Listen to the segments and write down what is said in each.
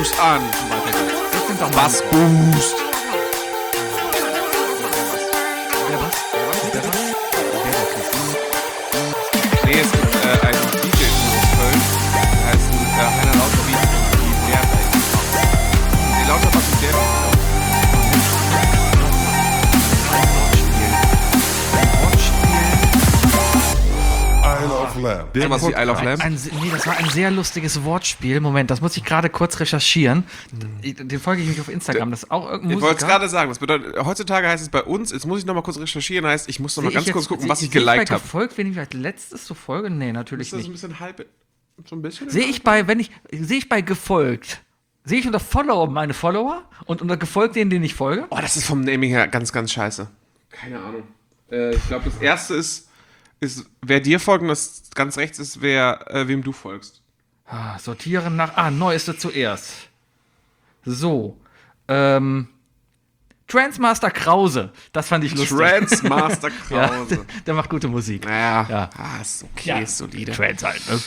Boost an. Das sind doch Bassboost. Nee, es gibt einen DJ in Köln, der heißt Heiner Lauterbach und die lehrt eigentlich. Die Lauterbach ist der. Isle of Lamb. Sowas wie Isle of Lamb. Das war ein sehr lustiges Wortspiel. Moment, das muss ich gerade kurz recherchieren. Den folge ich mich auf Instagram. Das ist auch irgendein Ich Musiker. wollte es gerade sagen, das bedeutet, heutzutage heißt es bei uns, jetzt muss ich noch mal kurz recherchieren, heißt, ich muss noch mal ganz kurz gucken, was ich geliked habe. Gefolgt, wenn ich als letztes so folge? Nee, natürlich Ist das nicht. ein bisschen halb, so ein bisschen? Sehe ich bei gefolgt, sehe ich unter Follower meine Follower und unter gefolgt denen ich folge? Oh, das ist vom Naming her ganz, ganz scheiße. Keine Ahnung. Ich glaube, das erste ist, wer dir folgt, und das ganz rechts ist, wem du folgst. Sortieren nach, neueste zuerst. So, Transmaster Krause, das fand ich lustig. Transmaster Ja, Krause. der macht gute Musik. Ja. Ist okay, Ja. ist solide. Trans halt, ne?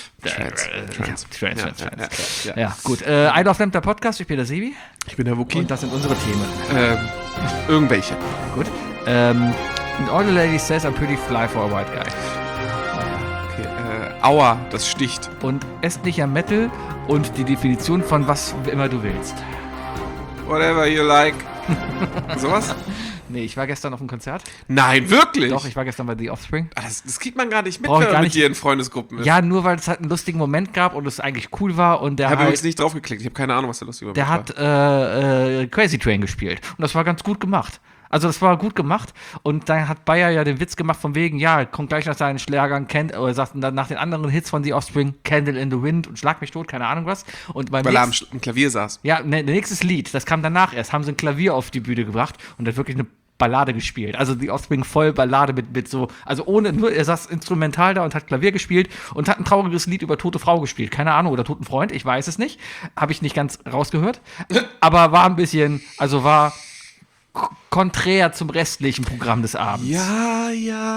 Trans. Ja, gut. Isle of Lamb, der Podcast, ich bin der Sebi. Ich bin der Wookie. Und das sind unsere Themen. Irgendwelche. Gut. And all the ladies says I'm pretty fly for a white guy. Okay, Aua, das sticht. Und estlicher Metal und die Definition von was immer du willst. Whatever you like. Sowas? Nee, ich war gestern auf einem Konzert. Nein, wirklich? Doch, ich war gestern bei The Offspring. Das kriegt man gar nicht mit, Brauch ich wenn gar man nicht. mit dir in Freundesgruppen ist. Ja, nur weil es halt einen lustigen Moment gab und es eigentlich cool war und der Ich habe halt, übrigens nicht draufgeklickt. Ich habe keine Ahnung, was der lustige der Moment hat Crazy Train gespielt. Und das war ganz gut gemacht. Also das war gut gemacht und dann hat Bayer ja den Witz gemacht von wegen, ja, kommt gleich nach seinen Schlagern, oder sagt dann nach den anderen Hits von The Offspring, Candle in the Wind und Schlag mich tot, keine Ahnung was. Und beim weil er nächsten, am Klavier saß. ja, nächstes Lied, das kam danach erst, haben sie ein Klavier auf die Bühne gebracht und hat wirklich eine Ballade gespielt. Also The Offspring voll Ballade mit so, also ohne, nur er saß instrumental da und hat Klavier gespielt und hat ein trauriges Lied über tote Frau gespielt. Keine Ahnung, oder toten Freund, ich weiß es nicht. Habe ich nicht ganz rausgehört. Aber war ein bisschen, also war konträr zum restlichen Programm des Abends. Ja.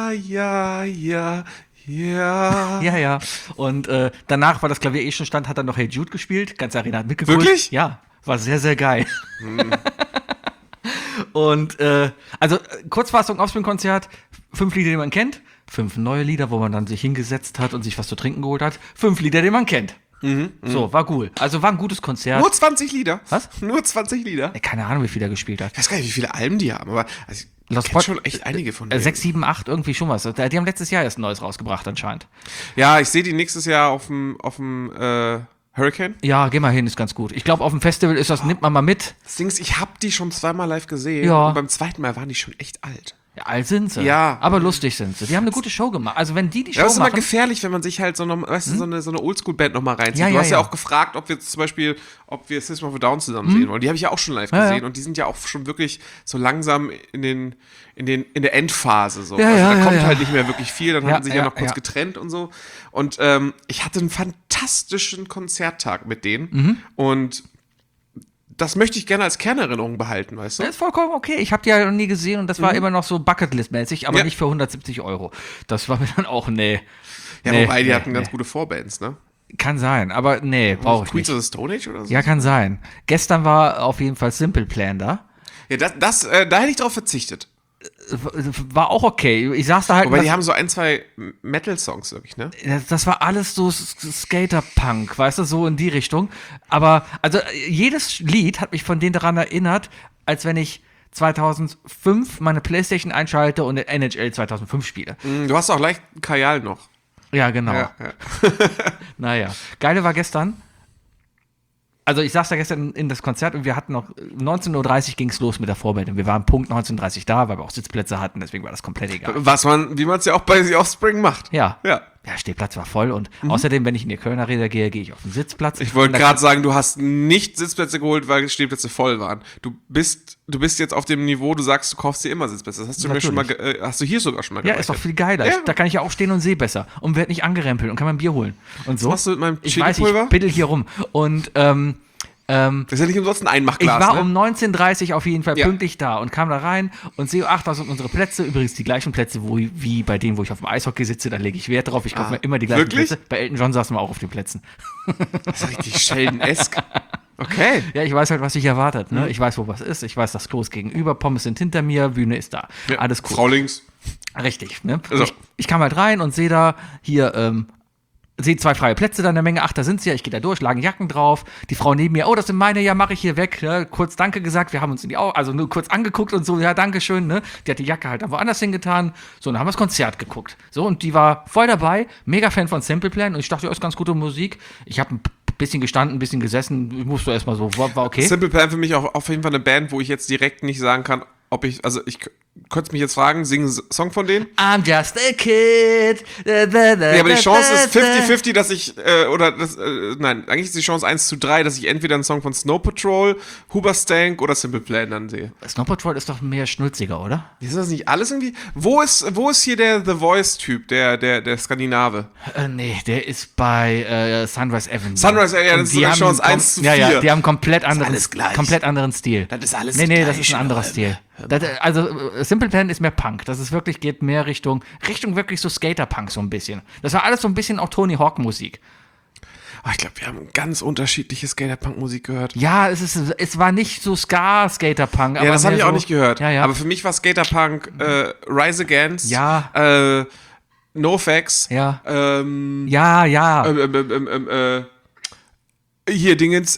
Ja. Und danach, weil das Klavier schon stand, hat er noch Hey Jude gespielt. Ganze Arena hat mitgegrüßt. Wirklich? Ja, war sehr, sehr geil. Und Kurzfassung, Offspring-Konzert, 5 Lieder, die man kennt, 5 neue Lieder, wo man dann sich hingesetzt hat und sich was zu trinken geholt hat, 5 Lieder, die man kennt. So, war cool. Also war ein gutes Konzert. Nur 20 Lieder? Was? Nur 20 Lieder? Keine Ahnung, wie viel er gespielt hat. Ich weiß gar nicht, wie viele Alben die haben, aber also Los ich kenn schon echt einige von denen. 6, 7, 8, irgendwie schon was. Die haben letztes Jahr erst ein neues rausgebracht anscheinend. Ja, ich sehe die nächstes Jahr auf dem Hurricane. Ja, geh mal hin, ist ganz gut. Ich glaube, auf dem Festival ist das, nimmt man mal mit. Das Ding ist, ich habe die schon zweimal live gesehen. Ja. Und beim zweiten Mal waren die schon echt alt. Ja, alt sind sie. Ja. Aber lustig sind sie. Die haben eine gute Show gemacht. Also wenn die Show Ja, das ist immer machen... gefährlich, wenn man sich halt so eine Oldschool-Band nochmal reinzieht. Ja, du ja, hast ja ja. auch gefragt, ob wir jetzt zum Beispiel, System of a Down zusammen sehen wollen. Die habe ich ja auch schon live gesehen ja. und die sind ja auch schon wirklich so langsam in der Endphase. So. Ja, da kommt ja. halt nicht mehr wirklich viel, dann Ja, haben sie sich ja ja, noch kurz ja. getrennt und so. Und ich hatte einen fantastischen Konzerttag mit denen und das möchte ich gerne als Kernerinnerung behalten, weißt du? Das ist vollkommen okay. Ich habe die ja noch nie gesehen und das war immer noch so Bucketlist-mäßig, aber Ja. nicht für 170 €. Das war mir dann auch, nee. Ja, Nee, wobei die nee, hatten ganz nee. gute Vorbands, ne? Kann sein, aber nee, brauche ich Queens nicht. of the Stone Age oder so? Ja, kann sein. Gestern war auf jeden Fall Simple Plan da. Ja, da hätte ich drauf verzichtet. War auch okay. Ich saß da halt. Wobei die haben so 1, 2 Metal-Songs wirklich, ne? Das war alles so Skater-Punk, weißt du, so in die Richtung. Aber, also, jedes Lied hat mich von denen daran erinnert, als wenn ich 2005 meine Playstation einschalte und NHL 2005 spiele. Du hast auch leicht Kajal noch. Ja, genau. Ja. Naja. Geile war gestern. Also ich saß da gestern in das Konzert und wir hatten noch 19:30 Uhr ging es los mit der Vorband und wir waren Punkt 19:30 Uhr da, weil wir auch Sitzplätze hatten, deswegen war das komplett egal. Wie man es ja auch bei The Offspring macht. Ja. Ja. Ja, Stehplatz war voll und außerdem, wenn ich in die Kölner Arena gehe, gehe ich auf den Sitzplatz. Ich wollte Und da- gerade sagen, du hast nicht Sitzplätze geholt, weil Stehplätze voll waren. Du bist jetzt auf dem Niveau, du sagst, du kaufst dir immer Sitzplätze. Das hast du mir schon mal, hast du hier sogar schon mal Ja, gemacht. ist doch viel geiler. Ja. Da kann ich ja auch stehen und sehe besser und werde nicht angerempelt und kann mein Bier holen. Und so. Was machst du mit meinem Ich weiß, Chili-Pulver? ich biddel hier rum. Und Das ist ja nicht umsonst ein ich Einmachglas, war ne? um 19:30 Uhr auf jeden Fall Ja. pünktlich da und kam da rein und sehe, ach, das sind unsere Plätze. Übrigens die gleichen Plätze, wie bei denen, wo ich auf dem Eishockey sitze. Da lege ich Wert drauf. Ich kaufe mir immer die gleichen wirklich? Plätze. Bei Elton John saßen wir auch auf den Plätzen. Das ist richtig Sheldon-esque. Okay. Ja, ich weiß halt, was sich erwartet. Ne? Ich weiß, wo was ist. Ich weiß, das Klo ist gegenüber, Pommes sind hinter mir, Bühne ist da. Ja, Alles cool. Frau links. Richtig. Ne? Also. Ich kam halt rein und sehe da hier, sehe 2 freie Plätze da in der Menge. Ach, da sind sie ja. Ich gehe da durch, lagen Jacken drauf. Die Frau neben mir, oh, das sind meine, ja, mache ich hier weg. Ja, kurz Danke gesagt. Wir haben uns in die Augen, also nur kurz angeguckt und so, ja, Dankeschön. Ne? Die hat die Jacke halt dann woanders hingetan. So, und dann haben wir das Konzert geguckt. So, und die war voll dabei. Mega Fan von Simple Plan. Und ich dachte, ja, ist ganz gute Musik. Ich habe ein bisschen gestanden, ein bisschen gesessen. Ich musste erstmal so, war okay. Simple Plan für mich auch auf jeden Fall eine Band, wo ich jetzt direkt nicht sagen kann, ob ich könnte mich jetzt fragen, singen einen Song von denen? I'm just a kid. Ja, aber die Chance ist 50-50, dass ich, nein, eigentlich ist die Chance 1:3, dass ich entweder einen Song von Snow Patrol, Hoobastank oder Simple Plan dann sehe. Snow Patrol ist doch mehr schnulziger, oder? Ist das nicht alles irgendwie? Wo ist hier der The Voice-Typ, der Skandinave? Nee, der ist bei Sunrise Avenue. Sunrise, ja, das ist die eine haben Chance 1:4. Ja, die haben komplett anderen Stil. Das ist alles Nee, gleich, das ist ein anderer Stil. Simple Plan ist mehr Punk. Das ist wirklich, geht mehr Richtung wirklich so Skater-Punk so ein bisschen. Das war alles so ein bisschen auch Tony Hawk-Musik. Ich glaube, wir haben ganz unterschiedliche Skater-Punk-Musik gehört. Ja, es war nicht so Ska-Skater-Punk. Ja, das habe ich auch nicht gehört. Ja. Aber für mich war Skater-Punk Rise Against, Ja. NoFX, Ja. hier Dingens,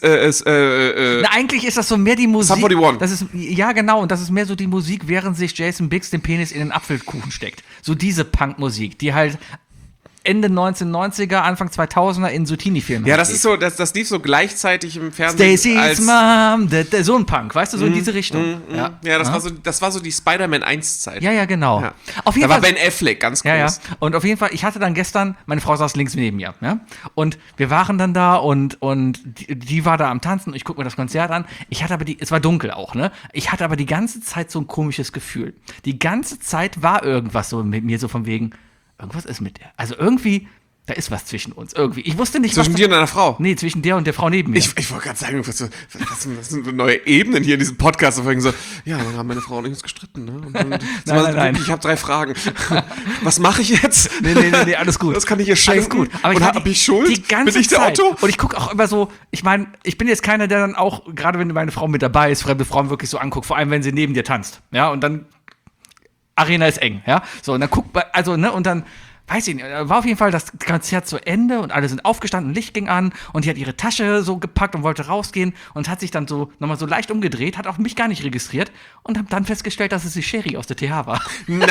Na, eigentlich ist das so mehr die Musik. Sum 41. Das ist, ja, genau. Und das ist mehr so die Musik, während sich Jason Biggs den Penis in den Apfelkuchen steckt. So diese Punk-Musik, die halt Ende 1990er, Anfang 2000er in so Teenie-Filmen. ja, das ist so, das lief so gleichzeitig im Fernsehen. Stacy's Mom, so ein Punk, weißt du, so in diese Richtung. Ja, das war so die Spider-Man 1-Zeit. Ja, genau. Ja. Auf jeden Da war Fall. Ben Affleck ganz groß. Ja. Und auf jeden Fall, ich hatte dann gestern, meine Frau saß links neben mir, ja. Und wir waren dann da und die war da am Tanzen. Ich gucke mir das Konzert an. Ich hatte aber es war dunkel auch, ne? Ich hatte aber die ganze Zeit so ein komisches Gefühl. Die ganze Zeit war irgendwas so mit mir, so von wegen, irgendwas ist mit der. Also irgendwie, da ist was zwischen uns. Irgendwie. Ich wusste nicht, Zwischen dir und deiner Frau? Nee, zwischen der und der Frau neben mir. Ich wollte gerade sagen, was sind so neue Ebenen hier in diesem Podcast. So, ja, dann haben meine Frau und ich uns gestritten. Ne? Und dann, Nein. Ich habe 3 Fragen. Was mache ich jetzt? Nee, alles gut. Das kann ich ihr schenken. Alles gut. Aber und habe ich Schuld? Die ganze Bin ich der Zeit. Otto? Und ich gucke auch immer so, ich meine, ich bin jetzt keiner, der dann auch, gerade wenn meine Frau mit dabei ist, fremde Frauen wirklich so anguckt, vor allem wenn sie neben dir tanzt. Ja, und dann Arena ist eng, ja. So, und dann guckt, also, ne, und dann weiß ich nicht, war auf jeden Fall das Konzert zu Ende und alle sind aufgestanden, Licht ging an und die hat ihre Tasche so gepackt und wollte rausgehen und hat sich dann so nochmal so leicht umgedreht, hat auch mich gar nicht registriert und hab dann festgestellt, dass es die Sherry aus der TH war.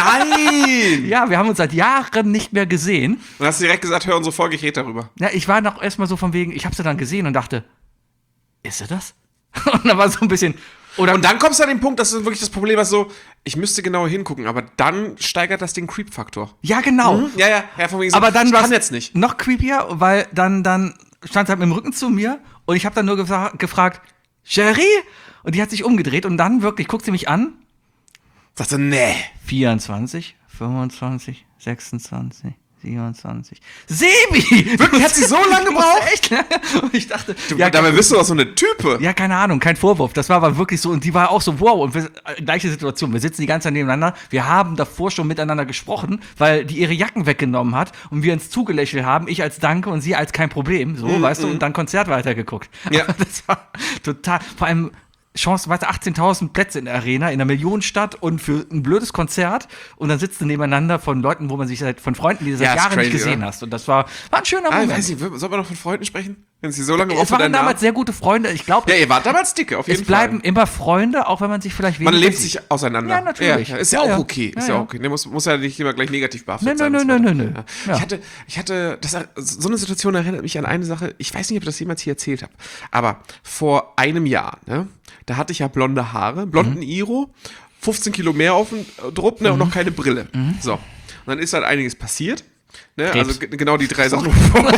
Nein! Ja, wir haben uns seit Jahren nicht mehr gesehen. Und hast du direkt gesagt, hör unsere Folge, ich rede darüber. Ja, ich war noch erstmal so von wegen, ich habe sie dann gesehen und dachte, ist sie das? Und dann war so ein bisschen. Und dann kommst du an den Punkt, das ist wirklich das Problem, was so, ich müsste genauer hingucken, aber dann steigert das den Creep-Faktor. Ja, genau. Ja, von wegen so, Aber dann ich war kann jetzt nicht. noch creepier, weil dann stand sie halt mit dem Rücken zu mir und ich habe dann nur gefragt, Sherry? Und die hat sich umgedreht und dann wirklich guckt sie mich an. Sagst du, nee. 24, 25, 26, 27. Sebi! Wirklich, hat sie so lange gebraucht? Echt lange. Und ich dachte, Dabei bist du doch so eine Type. ja, keine Ahnung, kein Vorwurf. Das war aber wirklich so, und die war auch so, wow, und gleiche Situation. Wir sitzen die ganze Zeit nebeneinander. Wir haben davor schon miteinander gesprochen, weil die ihre Jacken weggenommen hat und wir uns zugelächelt haben. Ich als Danke und sie als kein Problem. So, weißt du, und dann Konzert weitergeguckt. Ja. Aber das war total, vor allem Chance, weißt du, 18.000 Plätze in der Arena, in einer Millionenstadt und für ein blödes Konzert und dann sitzt du nebeneinander von Leuten, wo man sich von Freunden, die du seit Ja, ist Jahren nicht crazy, gesehen oder? hast. Und das war ein schöner Moment. Weiß nicht, soll man noch von Freunden sprechen? Wenn sie so lange Es waren damals sehr gute Freunde. Ich glaube, Ja, ihr wart damals dicke, auf jeden es bleiben Fall. immer Freunde, auch wenn man sich vielleicht weniger Man lebt sieht. sich auseinander. Ja, natürlich. Ja, ist ja, Ja, auch ja. okay. Ist Ja, ja ja. okay. Ne, muss ja nicht immer gleich negativ behaftet Nö, sein. nö, und so nö, weiter. nö, nö. Ja. Ja. Ich hatte so eine Situation erinnert mich an eine Sache. Ich weiß nicht, ob ich das jemals hier erzählt habe. Aber vor einem Jahr, ne, da hatte ich ja blonde Haare, blonden Iro, 15 Kilo mehr auf dem Druck, ne, und noch keine Brille. So. Und dann ist halt einiges passiert. Ne? Krebs. Also genau die 3 Sachen.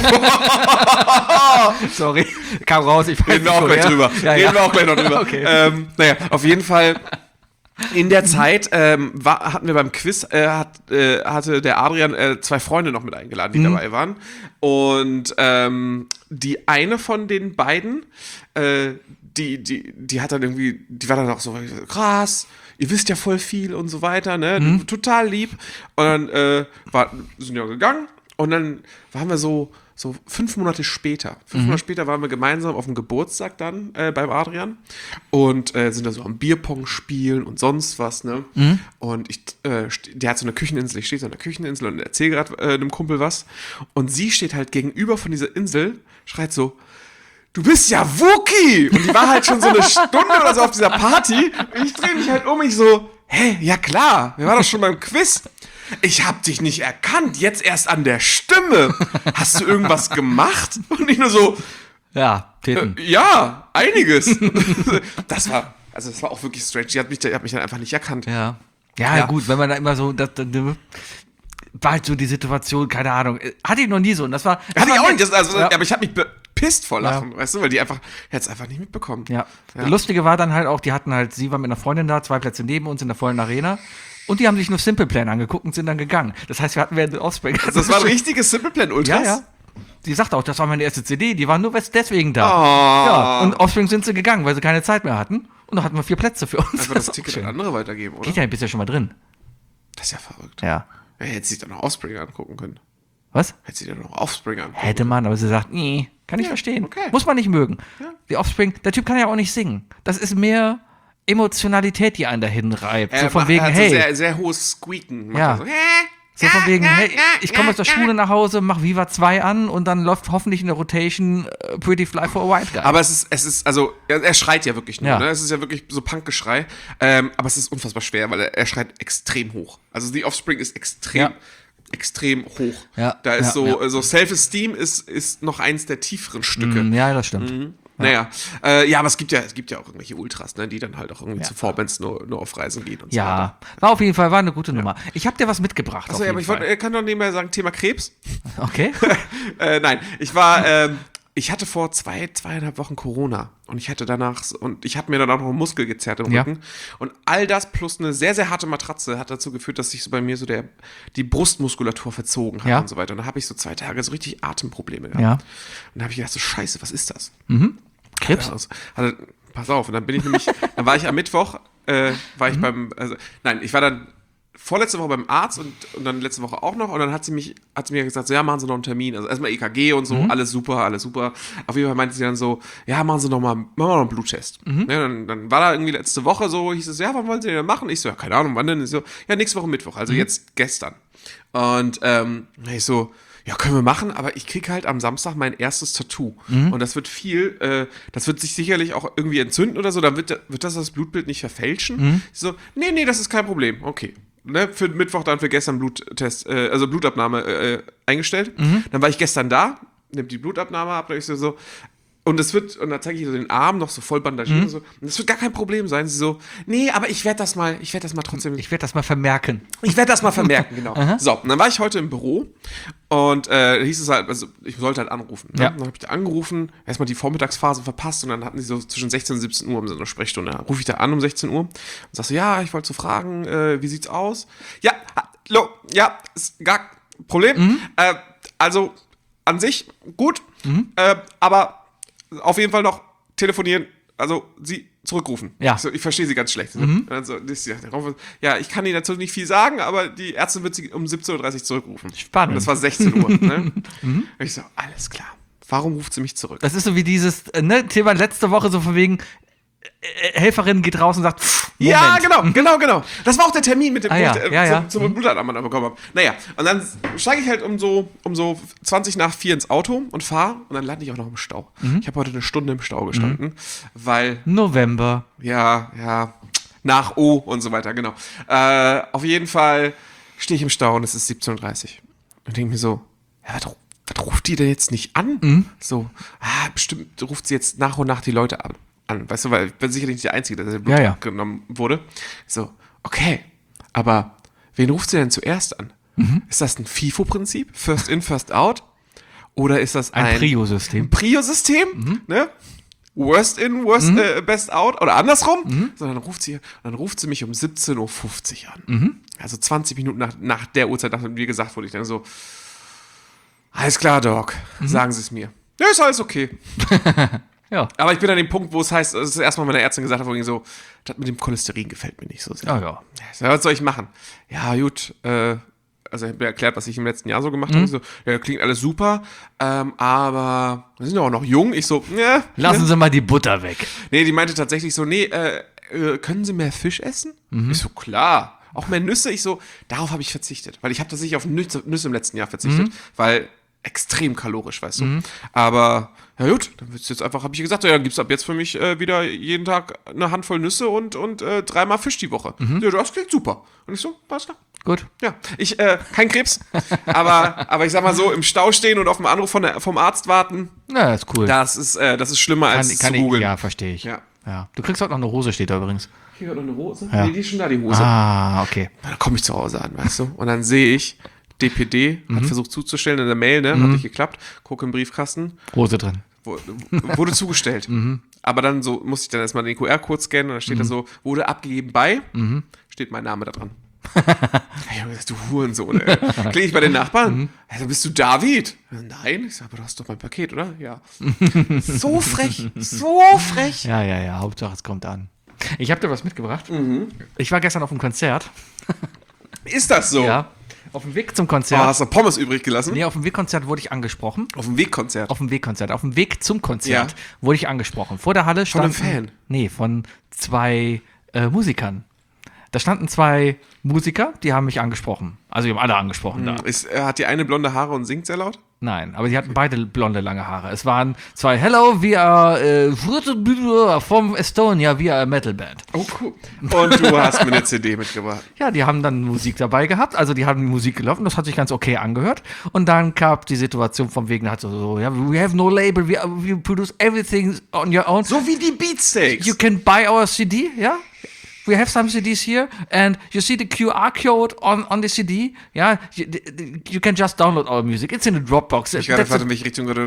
Sorry, kam raus. Ich weiß Reden wir nicht auch gleich woher. drüber. Ja, Reden wir auch gleich noch drüber. Okay. Naja, auf jeden Fall. In der Zeit hatten wir beim Quiz, hatte der Adrian 2 Freunde noch mit eingeladen, die dabei waren. Und die eine von den beiden, die hat dann irgendwie, die war dann auch so, krass, ihr wisst ja voll viel und so weiter, ne? Total lieb. Und dann sind ja gegangen. Und dann waren wir so 5 Monate später. 5 Monate später waren wir gemeinsam auf dem Geburtstag dann beim Adrian und sind da so am Bierpong spielen und sonst was, ne? Und der hat so eine Kücheninsel, ich stehe so an der Kücheninsel und erzähle gerade einem Kumpel was. Und sie steht halt gegenüber von dieser Insel, schreit so, du bist ja Wookie! Und die war halt schon so eine Stunde oder so auf dieser Party. Und ich drehe mich halt um, ich so, hä, ja klar, wir waren doch schon beim Quiz. Ich hab dich nicht erkannt, jetzt erst an der Stimme. Hast du irgendwas gemacht? Und ich nur so, Ja, Titten. ja, einiges. Das war auch wirklich strange. Die hat mich dann einfach nicht erkannt. Ja, Ja. gut, wenn man da immer so, war halt so die Situation, keine Ahnung, hatte ich noch nie so. Und das war. Hatte ich auch nicht, Ja. aber ich habe mich bepisst vor Lachen, weißt du, weil die hätte es einfach nicht mitbekommen. Ja. Das Lustige war dann halt auch, sie war mit einer Freundin da, 2 Plätze neben uns in der vollen Arena. Und die haben sich nur Simple Plan angeguckt und sind dann gegangen. Das heißt, wir hatten während den Offspring. Das war ein richtiges Simple Plan Ultras. Ja. Die sagte auch, das war meine erste CD, die waren nur deswegen da. Oh. Ja, und Offspring sind sie gegangen, weil sie keine Zeit mehr hatten. Und da hatten wir 4 Plätze für uns. Einfach das ist auch Ticket schön. an andere weitergeben, oder? Geht ja, bist ja schon mal drin. Das ist ja verrückt. Ja. Ja, hätte sich dann noch Offspring angucken können. Was? Hätte sie dann noch Offspring angucken Hätte man, aber sie sagt, nee, kann ich verstehen. okay. Muss man nicht mögen. Ja. Die Offspring, der Typ kann ja auch nicht singen. Das ist mehr Emotionalität, die einen dahin reibt. So von wegen, er hat hey. so sehr, sehr hohes Squeaken. Macht Ja. er so, So von wegen, hey, ich komme aus der Schule nach Hause, mach Viva 2 an und dann läuft hoffentlich in der Rotation Pretty Fly for a White Guy. Aber es ist, also, er schreit ja wirklich nur, Ja. ne? Es ist ja wirklich so Punkgeschrei. Aber es ist unfassbar schwer, weil er schreit extrem hoch. Also, die Offspring ist extrem hoch. Ja, Da ist ja. so Self-Esteem ist noch eins der tieferen Stücke. Ja, das stimmt. Naja, aber es gibt ja auch irgendwelche Ultras, ne, die dann halt auch irgendwie zu Vorbands nur auf Reisen gehen und so weiter. Ja, war auf jeden Fall, war eine gute Nummer. Ich habe dir was mitgebracht. Achso, ja, aber ich kann doch nebenbei sagen, Thema Krebs. Okay. Nein, ich hatte vor 2,5 Wochen Corona und ich hatte ich habe mir dann auch noch einen Muskel gezerrt im Ja. Rücken und all das plus eine sehr, sehr harte Matratze hat dazu geführt, dass sich so bei mir so die Brustmuskulatur verzogen hat Ja. und so weiter. Und da habe ich so 2 Tage so richtig Atemprobleme gehabt. Ja. Und da habe ich gedacht, so scheiße, was ist das? Krebs? Pass auf, und dann bin ich nämlich, dann war ich am Mittwoch, ich war dann vorletzte Woche beim Arzt und dann letzte Woche auch noch und dann hat sie mir gesagt, so, ja, machen Sie noch einen Termin, also erstmal EKG und so, alles super. Auf jeden Fall meinte sie dann so, ja, machen wir noch einen Bluttest. Ja, dann war da irgendwie letzte Woche so, hieß es, ja, wann wollen Sie den denn machen? Ich so, ja, keine Ahnung, wann denn? Ich so, ja, nächste Woche Mittwoch, also jetzt gestern. Und ich so, ja, können wir machen, aber ich kriege halt am Samstag mein erstes Tattoo. Und das wird das wird sich sicherlich auch irgendwie entzünden oder so, dann wird das Blutbild nicht verfälschen. Ich so, nee, das ist kein Problem, okay. Ne, für Mittwoch dann für gestern Bluttest, also Blutabnahme eingestellt. Dann war ich gestern da, nimmt die Blutabnahme ab, und ich so, und dann zeige ich so den Arm noch so voll bandagiert und so. Und das wird gar kein Problem sein. Sie so, nee, aber ich werde das mal trotzdem. Ich werde das mal vermerken. Ich werde das mal vermerken, genau. So, und dann war ich heute im Büro und hieß es halt, also ich sollte halt anrufen. Ne? Ja. Dann habe ich da angerufen, erstmal die Vormittagsphase verpasst und dann hatten sie so zwischen 16 und 17 Uhr so eine Sprechstunde. Dann rufe ich da an um 16 Uhr und sag so, ja, ich wollte so fragen, wie sieht's aus? Ja, hallo, ja, ist gar kein Problem. Also an sich gut, aber auf jeden Fall noch telefonieren, also sie zurückrufen. Ja. Ich verstehe sie ganz schlecht. Also, ja, ich kann Ihnen dazu nicht viel sagen, aber die Ärztin wird sie um 17:30 Uhr zurückrufen. Spannend. Und das war 16 Uhr. Ne? Und ich so, alles klar. Warum ruft sie mich zurück? Das ist so wie dieses Thema letzte Woche, so von wegen, Helferin geht raus und sagt, Moment. Ja, genau. Das war auch der Termin, mit dem ja. zum Blutabnahme bekommen habe. Naja, und dann steige ich halt um so 20 nach 4 ins Auto und fahre und dann lande ich auch noch im Stau. Ich habe heute eine Stunde im Stau gestanden, weil, November. ja, nach O und so weiter, genau. Auf jeden Fall stehe ich im Stau und es ist 17:30 Uhr. Und denke mir so, ja, was ruft die denn jetzt nicht an? So, bestimmt ruft sie jetzt nach und nach die Leute an. Weißt du, weil ich bin sicherlich nicht der Einzige, der Blut abgenommen wurde. So, okay, aber wen ruft sie denn zuerst an? Ist das ein FIFO-Prinzip? First in, first out? Oder ist das Ein Prio-System. Prio-System? Ne? Worst in, best out? Oder andersrum? So, dann ruft sie mich um 17:50 Uhr an. Also 20 Minuten nach der Uhrzeit, nachdem mir gesagt wurde, ich dann so, alles klar, Doc, sagen Sie es mir. Ja, ist alles okay. Ja. Aber ich bin an dem Punkt, wo es heißt, das ist erstmal meine Ärztin gesagt hat, wo ich so, das mit dem Cholesterin gefällt mir nicht so sehr. Ja. So, was soll ich machen? Ja, gut, also ich habe mir erklärt, was ich im letzten Jahr so gemacht habe. Ich so, ja, klingt alles super, aber wir sind ja auch noch jung. Ich so, ja. Lassen Sie mal die Butter weg. Nee, die meinte tatsächlich so, nee, können Sie mehr Fisch essen? Ich so, klar. Auch mehr Nüsse. Ich so, darauf habe ich verzichtet. Weil ich habe tatsächlich auf Nüsse im letzten Jahr verzichtet. Weil extrem kalorisch, weißt du. Aber, ja gut, dann wird's jetzt einfach, habe ich gesagt, ja, dann gibt's ab jetzt für mich wieder jeden Tag eine Handvoll Nüsse und 3-mal Fisch die Woche. Ja, das klingt super. Und ich so, alles klar. Gut. Ja, kein Krebs, aber ich sag mal so, im Stau stehen und auf einen Anruf vom Arzt warten, Ja, das ist cool. das ist schlimmer als zu ich, googeln. ja, verstehe ich. Ja. Ja. Du kriegst heute noch eine Hose, steht da übrigens. Hier hat noch eine Hose. Ja. Nee, die ist schon da, die Hose. Ah, okay. Dann komme ich zu Hause an, weißt du? Und dann sehe ich, DPD hat versucht zuzustellen in der Mail, ne? Hat nicht geklappt. Gucke im Briefkasten, Hose drin. wurde zugestellt. Aber dann so musste ich dann erstmal den QR-Code scannen und da steht da so, wurde abgegeben bei, steht mein Name da dran. Hey, du Hurensohn, ey. Klinge ich bei den Nachbarn? Also bist du David? Nein. Ich sage, aber du hast doch mein Paket, oder? Ja. So frech, so frech. Ja, Hauptsache es kommt an. Ich habe dir was mitgebracht. Ich war gestern auf einem Konzert. Ist das so? Ja. Auf dem Weg zum Oh, Konzert. hast du Pommes übrig gelassen? Nee, auf dem Wegkonzert wurde ich angesprochen. Auf dem Wegkonzert. Auf dem Wegkonzert. Auf dem Weg zum Konzert Ja. wurde ich angesprochen. Vor der Halle Von einem standen... Fan? Nee, von 2 Musikern. Da standen 2 Musiker, die haben mich angesprochen. Also die haben alle angesprochen da. Hat die eine blonde Haare und singt sehr laut? Nein, aber die hatten beide blonde, lange Haare. Es waren 2, hello, we are from Estonia, we are a metal band. Oh, cool. Und du hast mir eine CD mitgebracht. Ja, die haben dann Musik dabei gehabt, also die haben die Musik gelaufen, das hat sich ganz okay angehört. Und dann gab die Situation vom Wegen, hat so, ja, we have no label, we produce everything on your own. So wie die Beatsteaks. You can buy our CD, yeah? We have some CDs here, and you see the QR code on the CD. Yeah, you can just download our music. It's in a Dropbox. Warte, welche Richtung war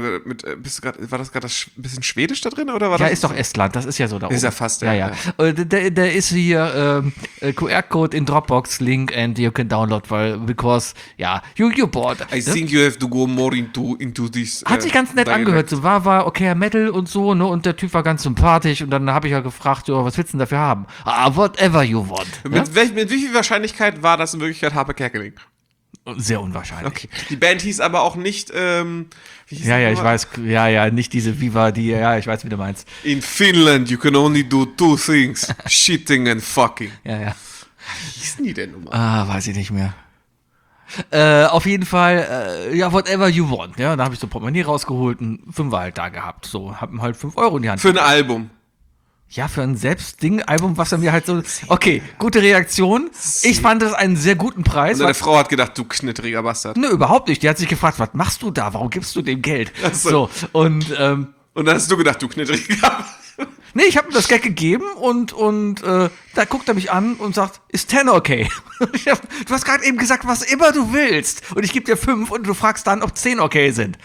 das gerade ein bisschen Schwedisch da drin oder war Ja, das? ist doch Estland, das ist ja so da oben. Ist ja fast, ja. ja. Der ist hier QR-Code in Dropbox Link and you can download, because, ja, you bought. I think you have to go more into this. Hat sich ganz nett angehört, so war okay, Metal und so, ne, und der Typ war ganz sympathisch und dann habe ich ja gefragt, so, was willst du denn dafür haben? Whatever you want. Mit wie viel Wahrscheinlichkeit war das in Wirklichkeit Harpe Kerkeling? Sehr unwahrscheinlich. Okay. Die Band hieß aber auch nicht, wie hieß die Ja, ich nochmal? weiß, nicht diese Viva, ich weiß, wie du meinst. In Finland you can only do 2 things, shitting and fucking. Ja. Wie hießen die denn nochmal? Weiß ich nicht mehr. Auf jeden Fall, whatever you want. Ja, da habe ich so Portemonnaie rausgeholt und 5 halt da gehabt. So, hab ihm halt 5 Euro in die Hand. Für ein Album. Ja, für ein Selbstding-Album, was er mir halt so. Okay, gute Reaktion. Ich fand das einen sehr guten Preis. Und deine Frau hat gedacht, du knitteriger Bastard. Nö, überhaupt nicht. Die hat sich gefragt, was machst du da? Warum gibst du dem Geld? Ach so. Und dann hast du gedacht, du knitteriger Bastard. nee, ich habe ihm das Geld gegeben und da guckt er mich an und sagt, ist 10 okay? Du hast gerade eben gesagt, was immer du willst. Und ich gebe dir 5 und du fragst dann, ob 10 okay sind.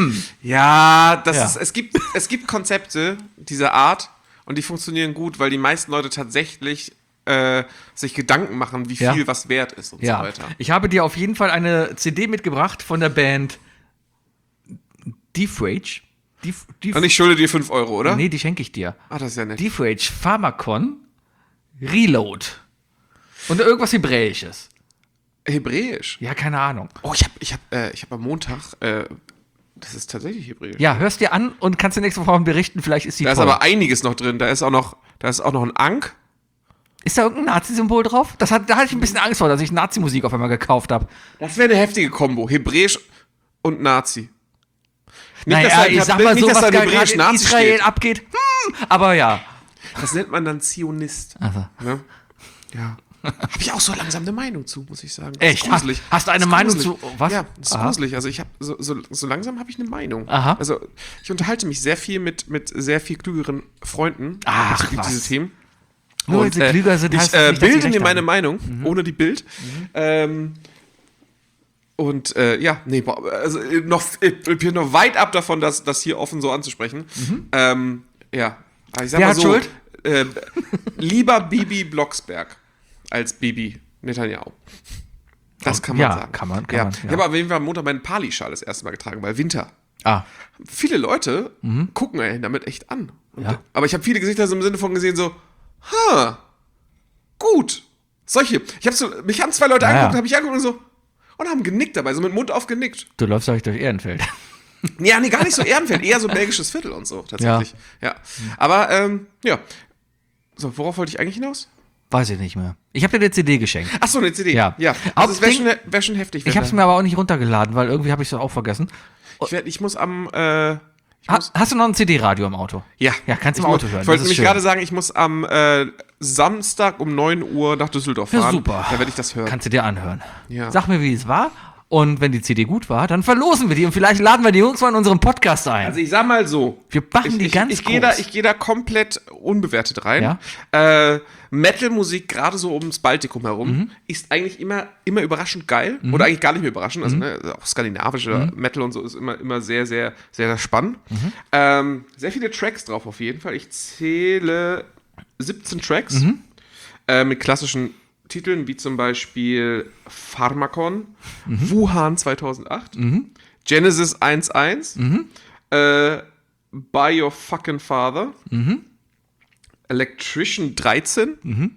Ja, Ja. es gibt Konzepte dieser Art und die funktionieren gut, weil die meisten Leute tatsächlich sich Gedanken machen, wie viel Ja. was wert ist und so Ja, weiter. ich habe dir auf jeden Fall eine CD mitgebracht von der Band Defrage. Und ich schulde dir 5 Euro, oder? Nee, die schenke ich dir. Ah, das ist ja nett. Defrage Pharmakon Reload. Und irgendwas Hebräisches. Hebräisch. Ja, keine Ahnung. Oh, ich hab am Montag, das ist tatsächlich Hebräisch. Ja, hörst dir an und kannst dir nächste Woche berichten, vielleicht ist die Da ist toll. aber einiges noch drin. Da ist auch noch ein Ankh. Ist da irgendein Nazi-Symbol drauf? Da hatte ich ein bisschen Angst vor, dass ich Nazi-Musik auf einmal gekauft habe. Das wäre eine heftige Kombo. Hebräisch und Nazi. Naja, ich sag mal so, was da gerade Hebräisch in Nazi Israel steht. abgeht. Aber ja. Das nennt man dann Zionist. Also. Ne? Ja. Habe ich auch so langsam eine Meinung zu, muss ich sagen. Das Echt? ist gruselig. Hast du eine Das ist Meinung gruselig. zu was? Ja, das ist Aha. gruselig. Also ich habe so langsam habe ich eine Meinung. Aha. Also ich unterhalte mich sehr viel mit sehr viel klügeren Freunden Ach, bezüglich was. diese Themen. Nur weil sie klüger sind, ich heißt das nicht, dass sie bilde recht mir meine haben. Meinung, ohne die Bild. Also ich bin noch weit ab davon, das hier offen so anzusprechen. Ja, aber ich sag Wer mal hat so, Schuld? Lieber Bibi Blocksberg als Bibi Netanyahu. Das kann man Ja, sagen. kann man, ja. ja. Ich habe auf jeden Fall am Montag meinen Pali-Schal das erste Mal getragen, weil Winter. Ah. Viele Leute gucken einen damit echt an. Ja. Aber ich habe viele Gesichter so im Sinne von gesehen, so, gut. Solche. Mich haben 2 Leute Ja, angeguckt, ja. habe ich angeguckt und so, und haben genickt dabei, so mit Mund auf genickt. Du läufst doch durch Ehrenfeld. Ja, nee, gar nicht so Ehrenfeld, eher so belgisches Viertel und so, tatsächlich. Ja. Aber, ja. So, worauf wollte ich eigentlich hinaus? Weiß ich nicht mehr. Ich habe dir eine CD geschenkt. Ach so, eine CD. Ja. Also es wär schon heftig. Ich habe es mir aber auch nicht runtergeladen, weil irgendwie habe ich es auch vergessen. Ich muss am... Hast du noch ein CD-Radio im Auto? Ja. Ja, kannst du im Auto hören. Ich wollte das ist nämlich schön. gerade sagen, ich muss am Samstag um 9 Uhr nach Düsseldorf fahren. Ja, super. Da werde ich das hören. Kannst du dir anhören. Ja. Sag mir, wie es war. Und wenn die CD gut war, dann verlosen wir die und vielleicht laden wir die Jungs mal in unseren Podcast ein. Also ich sag mal so. Wir machen die ganz ich gehe da komplett unbewertet rein. Ja? Metal-Musik, gerade so ums Baltikum herum, ist eigentlich immer überraschend geil. Oder eigentlich gar nicht mehr überraschend. Also auch skandinavische Metal und so ist immer sehr, sehr, sehr, sehr spannend. Sehr viele Tracks drauf auf jeden Fall. Ich zähle 17 Tracks mit klassischen Titeln, wie zum Beispiel Pharmakon, Wuhan 2008, Genesis 1.1, By Your Fucking Father, Electrician 13,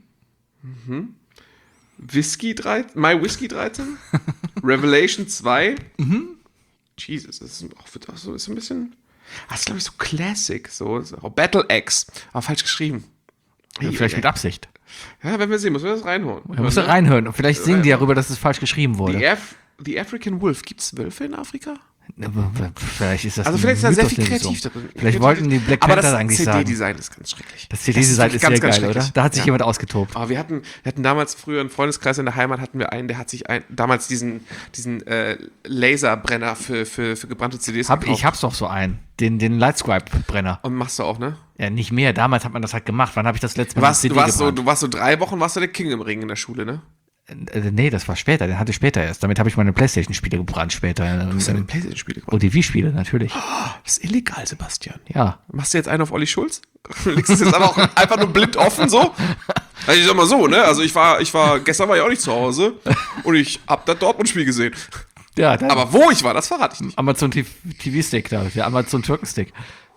Whiskey 13, My Whiskey 13, Revelation 2, Jesus, das wird auch so ein bisschen, das ist glaube ich so Classic, so Battle Axe, aber falsch geschrieben. Vielleicht mit Absicht. Ja, wenn wir sehen, müssen wir das reinholen. Da musst du reinhören. Und vielleicht singen die darüber, dass es falsch geschrieben wurde. The African Wolf. Gibt es Wölfe in Afrika? Vielleicht ist das Also vielleicht ist da sehr viel Mythos, kreativ so. drin. Vielleicht wollten die Black Panther eigentlich sagen. Aber das CD-Design ist ganz schrecklich. Das CD-Design ist sehr geil, oder? Da hat sich jemand ausgetobt. Aber wir hatten damals früher einen Freundeskreis in der Heimat, hatten wir einen, der hat sich damals diesen Laserbrenner für gebrannte CDs gekauft. Ich hab's doch so einen. Den Lightscribe-Brenner. Und machst du auch, ne? Ja, nicht mehr. Damals hat man das halt gemacht. Wann habe ich das letzte Mal Du warst so 3 Wochen, warst du der King im Ring in der Schule, ne? Nee, das war später. Den hatte ich später erst. Damit habe ich meine Playstation-Spiele gebrannt später. Du hast ja Playstation-Spiele gebrannt. ODV-Spiele, natürlich. Das ist illegal, Sebastian. Ja. Machst du jetzt einen auf Olli Schulz? Legst du es jetzt einfach nur blind offen so? Also ich sag mal so, ne? Also gestern war ich auch nicht zu Hause und ich hab das Dortmund-Spiel gesehen. Ja, aber wo ich war, das verrate ich nicht. Amazon TV-Stick da, der Amazon Türken-Stick.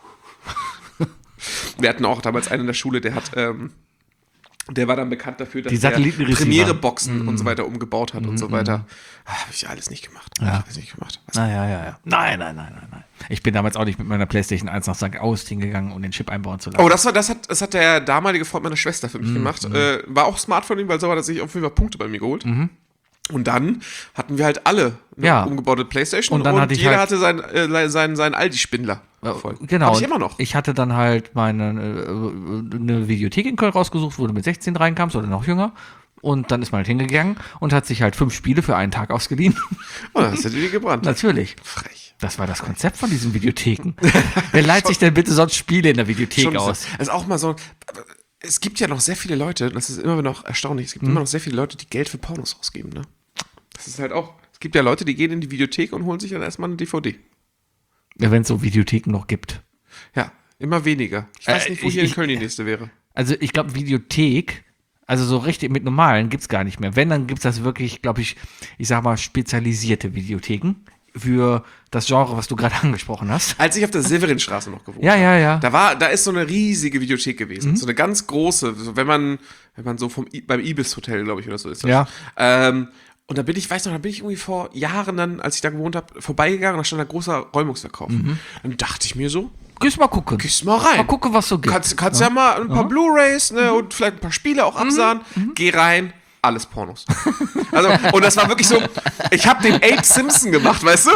Wir hatten auch damals einen in der Schule, der war dann bekannt dafür, dass er Premiere-Boxen und so weiter umgebaut hat und so weiter. Habe ich alles nicht gemacht. Ja. Ja. Nein. Ich bin damals auch nicht mit meiner PlayStation 1 nach St. Augustin gegangen, um den Chip einbauen zu lassen. Oh, das hat der damalige Freund meiner Schwester für mich gemacht. War auch smart von ihm, weil so hat er sich auf jeden Fall Punkte bei mir geholt. Und dann hatten wir halt alle eine umgebaute Playstation und dann hatte jeder hatte seinen Aldi-Spindler. Genau. Hab ich immer noch. Ich hatte dann halt eine Videothek in Köln rausgesucht, wo du mit 16 reinkamst oder noch jünger. Und dann ist man halt hingegangen und hat sich halt 5 Spiele für einen Tag ausgeliehen. Und dann hast du die gebrannt. Natürlich. Frech. Das war das Konzept von diesen Videotheken. Wer leiht sich denn bitte sonst Spiele in der Videothek aus? Das ist auch mal so. Es gibt ja noch sehr viele Leute, das ist immer noch erstaunlich, es gibt immer noch sehr viele Leute, die Geld für Pornos ausgeben, ne? Das ist halt auch, es gibt ja Leute, die gehen in die Videothek und holen sich dann erstmal eine DVD. Ja, wenn es so Videotheken noch gibt. Ja, immer weniger. Ich weiß nicht, wo hier in Köln die nächste wäre. Also ich glaube, Videothek, also so richtig mit normalen gibt es gar nicht mehr. Wenn, dann gibt es das wirklich, glaube ich sag mal, spezialisierte Videotheken für das Genre, was du gerade angesprochen hast. Als ich auf der Severinstraße noch gewohnt habe. Ja. Da ist so eine riesige Videothek gewesen. So eine ganz große, so wenn man so beim Ibis Hotel, glaube ich, oder so ist das. Ja. Und da bin ich irgendwie vor Jahren dann, als ich da gewohnt habe, vorbeigegangen und da stand ein großer Räumungsverkauf. Dann dachte ich mir so, gehst mal gucken. Gehst mal rein. Mal gucken, was so gibt. Kannst ja mal ein paar Blu-Rays, ne, und vielleicht ein paar Spiele auch absahen. Geh rein. Alles Pornos. Also, und das war wirklich so, ich habe den Abe Simpson gemacht, weißt du?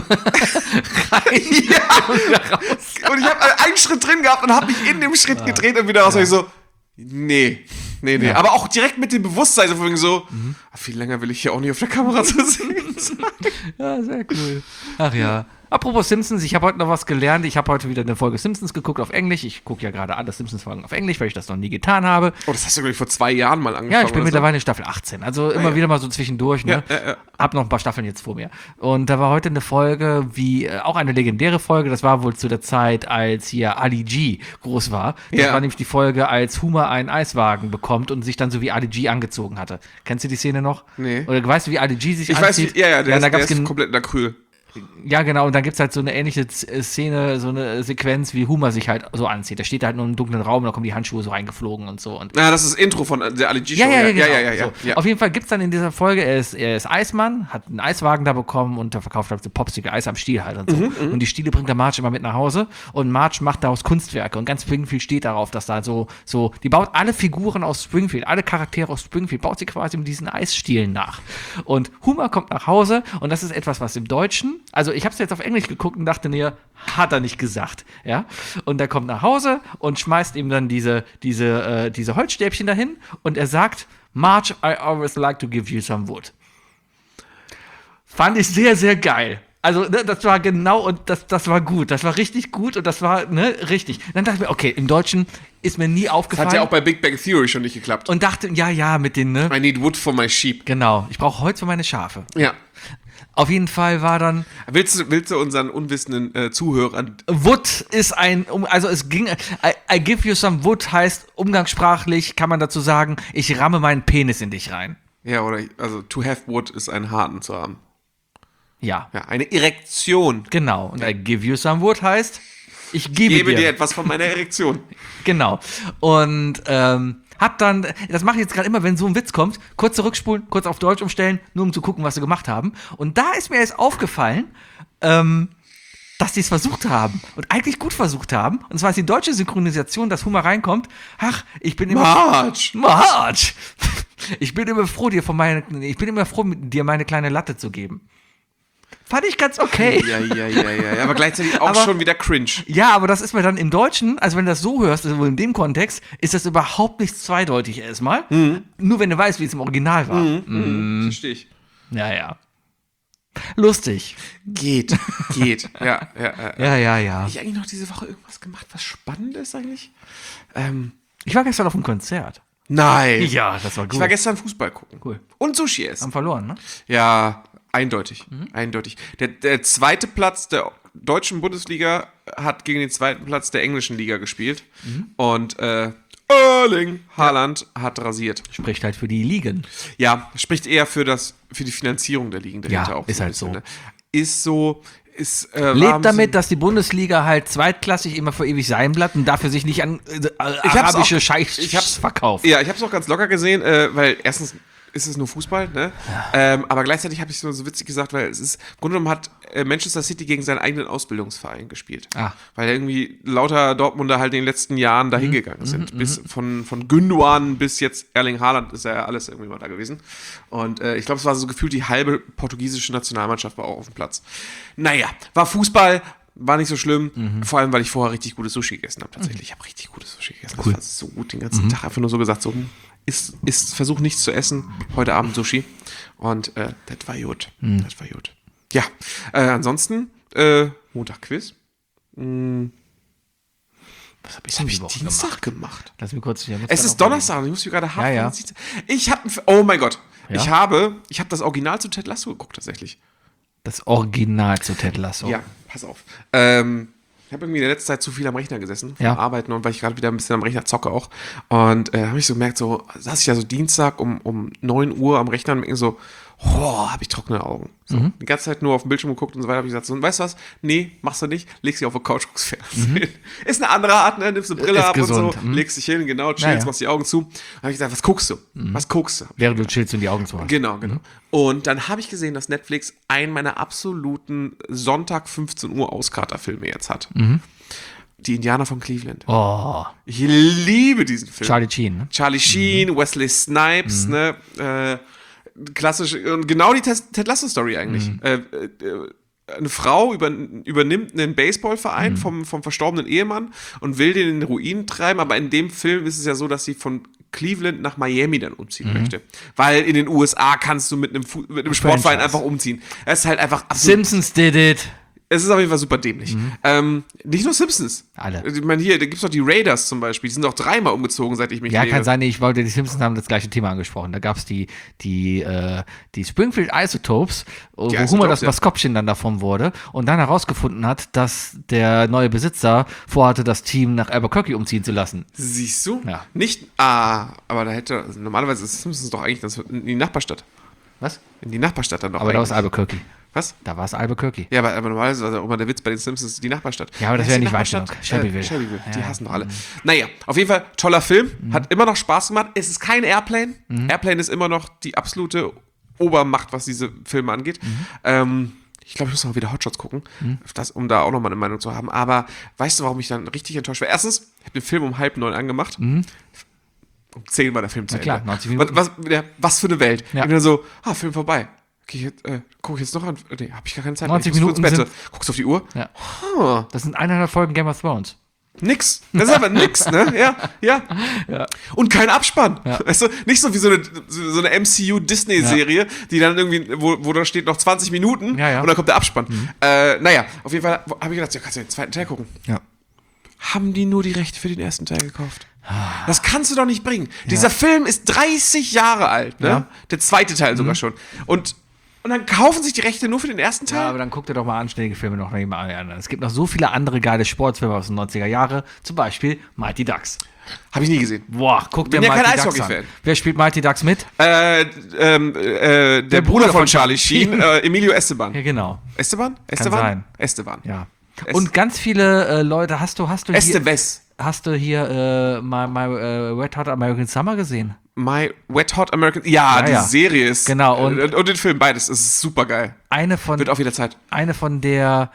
Ja. Und ich habe einen Schritt drin gehabt und habe mich in dem Schritt gedreht und wieder raus. Und ich so, nee. Ja. Aber auch direkt mit dem Bewusstsein, so, viel länger will ich hier auch nicht auf der Kamera zu sehen sein. Ja, sehr cool. Ach ja. Apropos Simpsons, ich habe heute noch was gelernt. Ich habe heute wieder eine Folge Simpsons geguckt auf Englisch. Ich gucke ja gerade alle Simpsons-Folgen auf Englisch, weil ich das noch nie getan habe. Oh, das hast du, glaube ich, vor 2 Jahren mal angefangen. Ja, ich bin mittlerweile in Staffel 18. Also immer wieder mal so zwischendurch. Ne? Ja. Hab noch ein paar Staffeln jetzt vor mir. Und da war heute eine Folge, auch eine legendäre Folge. Das war wohl zu der Zeit, als hier Ali G groß war. Das war nämlich die Folge, als Homer einen Eiswagen bekommt und sich dann so wie Ali G angezogen hatte. Kennst du die Szene noch? Nee. Oder weißt du, wie Ali G sich anzieht? Ich weiß, der ist komplett in Acryl. Ja, genau, und dann gibt es halt so eine ähnliche Szene, so eine Sequenz, wie Homer sich halt so anzieht. Da steht halt nur im dunklen Raum, da kommen die Handschuhe so reingeflogen und so. Und Das ist das Intro von der Ali G Show. genau. So. Ja. Auf jeden Fall gibt es dann in dieser Folge, er ist Eismann, hat einen Eiswagen da bekommen und der verkauft halt so popsige Eis am Stiel halt und so. Und die Stiele bringt der Marge immer mit nach Hause und Marge macht daraus Kunstwerke und ganz Springfield steht darauf, dass da so, die baut alle Figuren aus Springfield, alle Charaktere aus Springfield, baut sie quasi mit diesen Eisstielen nach. Und Homer kommt nach Hause und das ist etwas, was im Deutschen, also ich habe es jetzt auf Englisch geguckt und dachte mir, hat er nicht gesagt, ja? Und er kommt nach Hause und schmeißt ihm dann diese Holzstäbchen dahin und er sagt, Marge, I always like to give you some wood. Fand ich sehr, sehr geil. Also, ne, das war genau und das war gut. Das war richtig gut und das war, ne, richtig. Dann dachte ich mir, okay, im Deutschen ist mir nie Das aufgefallen. hat ja auch bei Big Bang Theory schon nicht geklappt. Und dachte, ja, mit den, ne? I need wood for my sheep. Genau, ich brauche Holz für meine Schafe. Ja. Auf jeden Fall war dann, Willst du unseren unwissenden Zuhörern. Wood ist also es ging, I give you some wood heißt umgangssprachlich, kann man dazu sagen, ich ramme meinen Penis in dich rein. Ja, oder, also, to have wood ist einen harten zu haben. Ja, Ja, eine Erektion. genau. Und I give you some wood heißt, ich gebe Dir etwas von meiner Erektion. Genau. Und hab dann, das mache ich jetzt gerade immer, wenn so ein Witz kommt, kurz zurückspulen, kurz auf Deutsch umstellen, nur um zu gucken, was sie gemacht haben. Und da ist mir jetzt aufgefallen, dass die es versucht haben und eigentlich gut versucht haben. Und zwar ist die deutsche Synchronisation, dass Homer reinkommt. Ach, ich bin immer Marge! Ich bin immer froh, dir meine kleine Latte zu geben. Fand ich ganz okay. Ja. Aber gleichzeitig auch schon wieder cringe. Ja, aber das ist mir dann im Deutschen, also wenn du das so hörst, also in dem Kontext, ist das überhaupt nicht zweideutig erstmal. Nur wenn du weißt, wie es im Original war. Verstehe ich. Ja. Lustig. Geht. Ja. Ja. Habe ich eigentlich noch diese Woche irgendwas gemacht, was spannend ist eigentlich? Ich war gestern auf einem Konzert. Nein. Ja, das war gut. Ich war gestern Fußball gucken. Cool. Und Sushi essen. Haben verloren, ne? Ja, eindeutig. Eindeutig. Der zweite Platz der deutschen Bundesliga hat gegen den zweiten Platz der englischen Liga gespielt. Und Erling Haaland hat rasiert. Spricht halt für die Ligen. Ja, spricht eher für die Finanzierung der Ligen dahinter Ja, auch. ist ein halt bisschen, so. ne? Ist so. Lebt damit, dass die Bundesliga halt zweitklassig immer für ewig sein bleibt und dafür sich nicht an arabische Scheichs verkauft. Ja, ich habe es auch ganz locker gesehen, weil erstens ist es nur Fußball, ne? Ja. Aber gleichzeitig habe ich es nur so witzig gesagt, weil es ist, im Grunde genommen hat Manchester City gegen seinen eigenen Ausbildungsverein gespielt. Weil irgendwie lauter Dortmunder halt in den letzten Jahren dahin gegangen sind. Bis von Gündogan bis jetzt Erling Haaland ist ja alles irgendwie mal da gewesen. Und ich glaube, es war so gefühlt die halbe portugiesische Nationalmannschaft war auch auf dem Platz. Naja, war Fußball, war nicht so schlimm, vor allem, weil ich vorher richtig gutes Sushi gegessen habe. Tatsächlich, ich habe richtig gutes Sushi gegessen. Cool. Das war so gut den ganzen Tag. Einfach nur so gesagt, so versuch nichts zu essen. Heute Abend Sushi. Und das war gut. Das war gut. Ja, ansonsten Montag Quiz. Was habe Was habe ich Dienstag gemacht? Lass mich kurz. Es ist Donnerstag, ich muss mich gerade haben. Ja. Oh mein Gott. Ja? Ich habe das Original zu Ted Lasso geguckt, tatsächlich. Das Original zu Ted Lasso. Ja, pass auf. Ich habe irgendwie in der letzten Zeit zu viel am Rechner gesessen, vom Arbeiten und weil ich gerade wieder ein bisschen am Rechner zocke auch. Und habe ich so gemerkt, so saß ich ja so Dienstag um 9 Uhr am Rechner und denke so, habe ich trockene Augen. So, die ganze Zeit nur auf dem Bildschirm geguckt und so weiter. Habe ich gesagt, so, weißt du was? Nee, machst du nicht. Legst dich auf die Couch, guckst Fernsehen. Ist eine andere Art, ne? Nimmst eine Brille Ist ab gesund. und so, legst dich hin, genau, chillst, machst die Augen zu. Habe ich gesagt, was guckst du? Was guckst du? Während du chillst und die Augen zu hast. Genau. Und dann habe ich gesehen, dass Netflix einen meiner absoluten Sonntag 15 Uhr Auskaterfilme jetzt hat. Die Indianer von Cleveland. Oh. Ich liebe diesen Film. Charlie Sheen, ne? Charlie Sheen, Wesley Snipes, ne? Klassisch, und genau die Ted Lasso-Story eigentlich. Eine Frau übernimmt einen Baseballverein vom verstorbenen Ehemann und will den in den Ruin treiben, aber in dem Film ist es ja so, dass sie von Cleveland nach Miami dann umziehen möchte. Weil in den USA kannst du mit einem Sportverein einfach umziehen. Es ist halt einfach absolut. Simpsons did it. Es ist auf jeden Fall super dämlich. Nicht nur Simpsons. Alle. Ich meine, hier, da gibt es doch die Raiders zum Beispiel. Die sind doch 3-mal umgezogen, seit ich mich Ja, lebe. kann sein, die Simpsons haben das gleiche Thema angesprochen. Da gab es die Springfield Isotopes, wo Isotopes, Homer das ja. Maskottchen dann davon wurde und dann herausgefunden hat, dass der neue Besitzer vorhatte, das Team nach Albuquerque umziehen zu lassen. Siehst du? Ja. Nicht, aber da hätte, also normalerweise ist Simpsons doch eigentlich in die Nachbarstadt. Was? In die Nachbarstadt dann doch Aber da eigentlich. ist Albuquerque. Was? Da war es Albuquerque. Ja, aber normalerweise ist auch immer der Witz bei den Simpsons, die Nachbarstadt. Ja, aber das Wie wäre heißt die nicht weit Nachbarstadt? genug. Shelbyville. Shelbyville, die Ja. hassen doch alle. Naja, auf jeden Fall toller Film, hat immer noch Spaß gemacht. Es ist kein Airplane. Airplane ist immer noch die absolute Obermacht, was diese Filme angeht. Ich glaube, ich muss noch wieder Hotshots gucken, um da auch noch mal eine Meinung zu haben. Aber weißt du, warum ich dann richtig enttäuscht war? Erstens, ich habe den Film um 8:30 angemacht. Um 10 war der Film zu Ende. klar, 90 Minuten. Was für eine Welt. Ja. Ich bin dann so, Film vorbei. Okay, guck ich jetzt noch an. Nee, habe ich gar keine Zeit. 90 Ich muss Minuten ins Bett. Guckst du auf die Uhr? Ja. Huh, Das sind 100 Folgen Game of Thrones. nix. Das ist aber nix, ne? Ja. Und kein Abspann. Ja. Weißt du, nicht so wie so eine MCU-Disney-Serie, die dann irgendwie, wo da steht noch 20 Minuten Ja. und dann kommt der Abspann. Naja, auf jeden Fall habe ich gedacht, ja, kannst du den zweiten Teil gucken. Ja. Haben die nur die Rechte für den ersten Teil gekauft? Das kannst du doch nicht bringen. Dieser Film ist 30 Jahre alt, ne? Ja. Der zweite Teil sogar schon. Und dann kaufen sich die Rechte nur für den ersten Teil? Ja, aber dann guck dir doch mal anständige Filme noch mal an. Es gibt noch so viele andere geile Sportfilme aus den 90er Jahren. Zum Beispiel Mighty Ducks. Habe ich nie gesehen. Boah, guck dir Bin ja kein Mighty Ducks an. Eishockey-Fan. Wer spielt Mighty Ducks mit? Der Bruder von Charlie Sheen, Emilio Esteban. Ja, genau. Esteban? sein. Esteban. Ja. Und ganz viele Leute, hast du hier, Esteves. hast du hier My Wet Hot American Summer gesehen? My Wet Hot American. Ja, die ja. Serie ist. Genau, Und den Film, beides. Das ist super geil. Wird auch wieder Zeit. Eine von den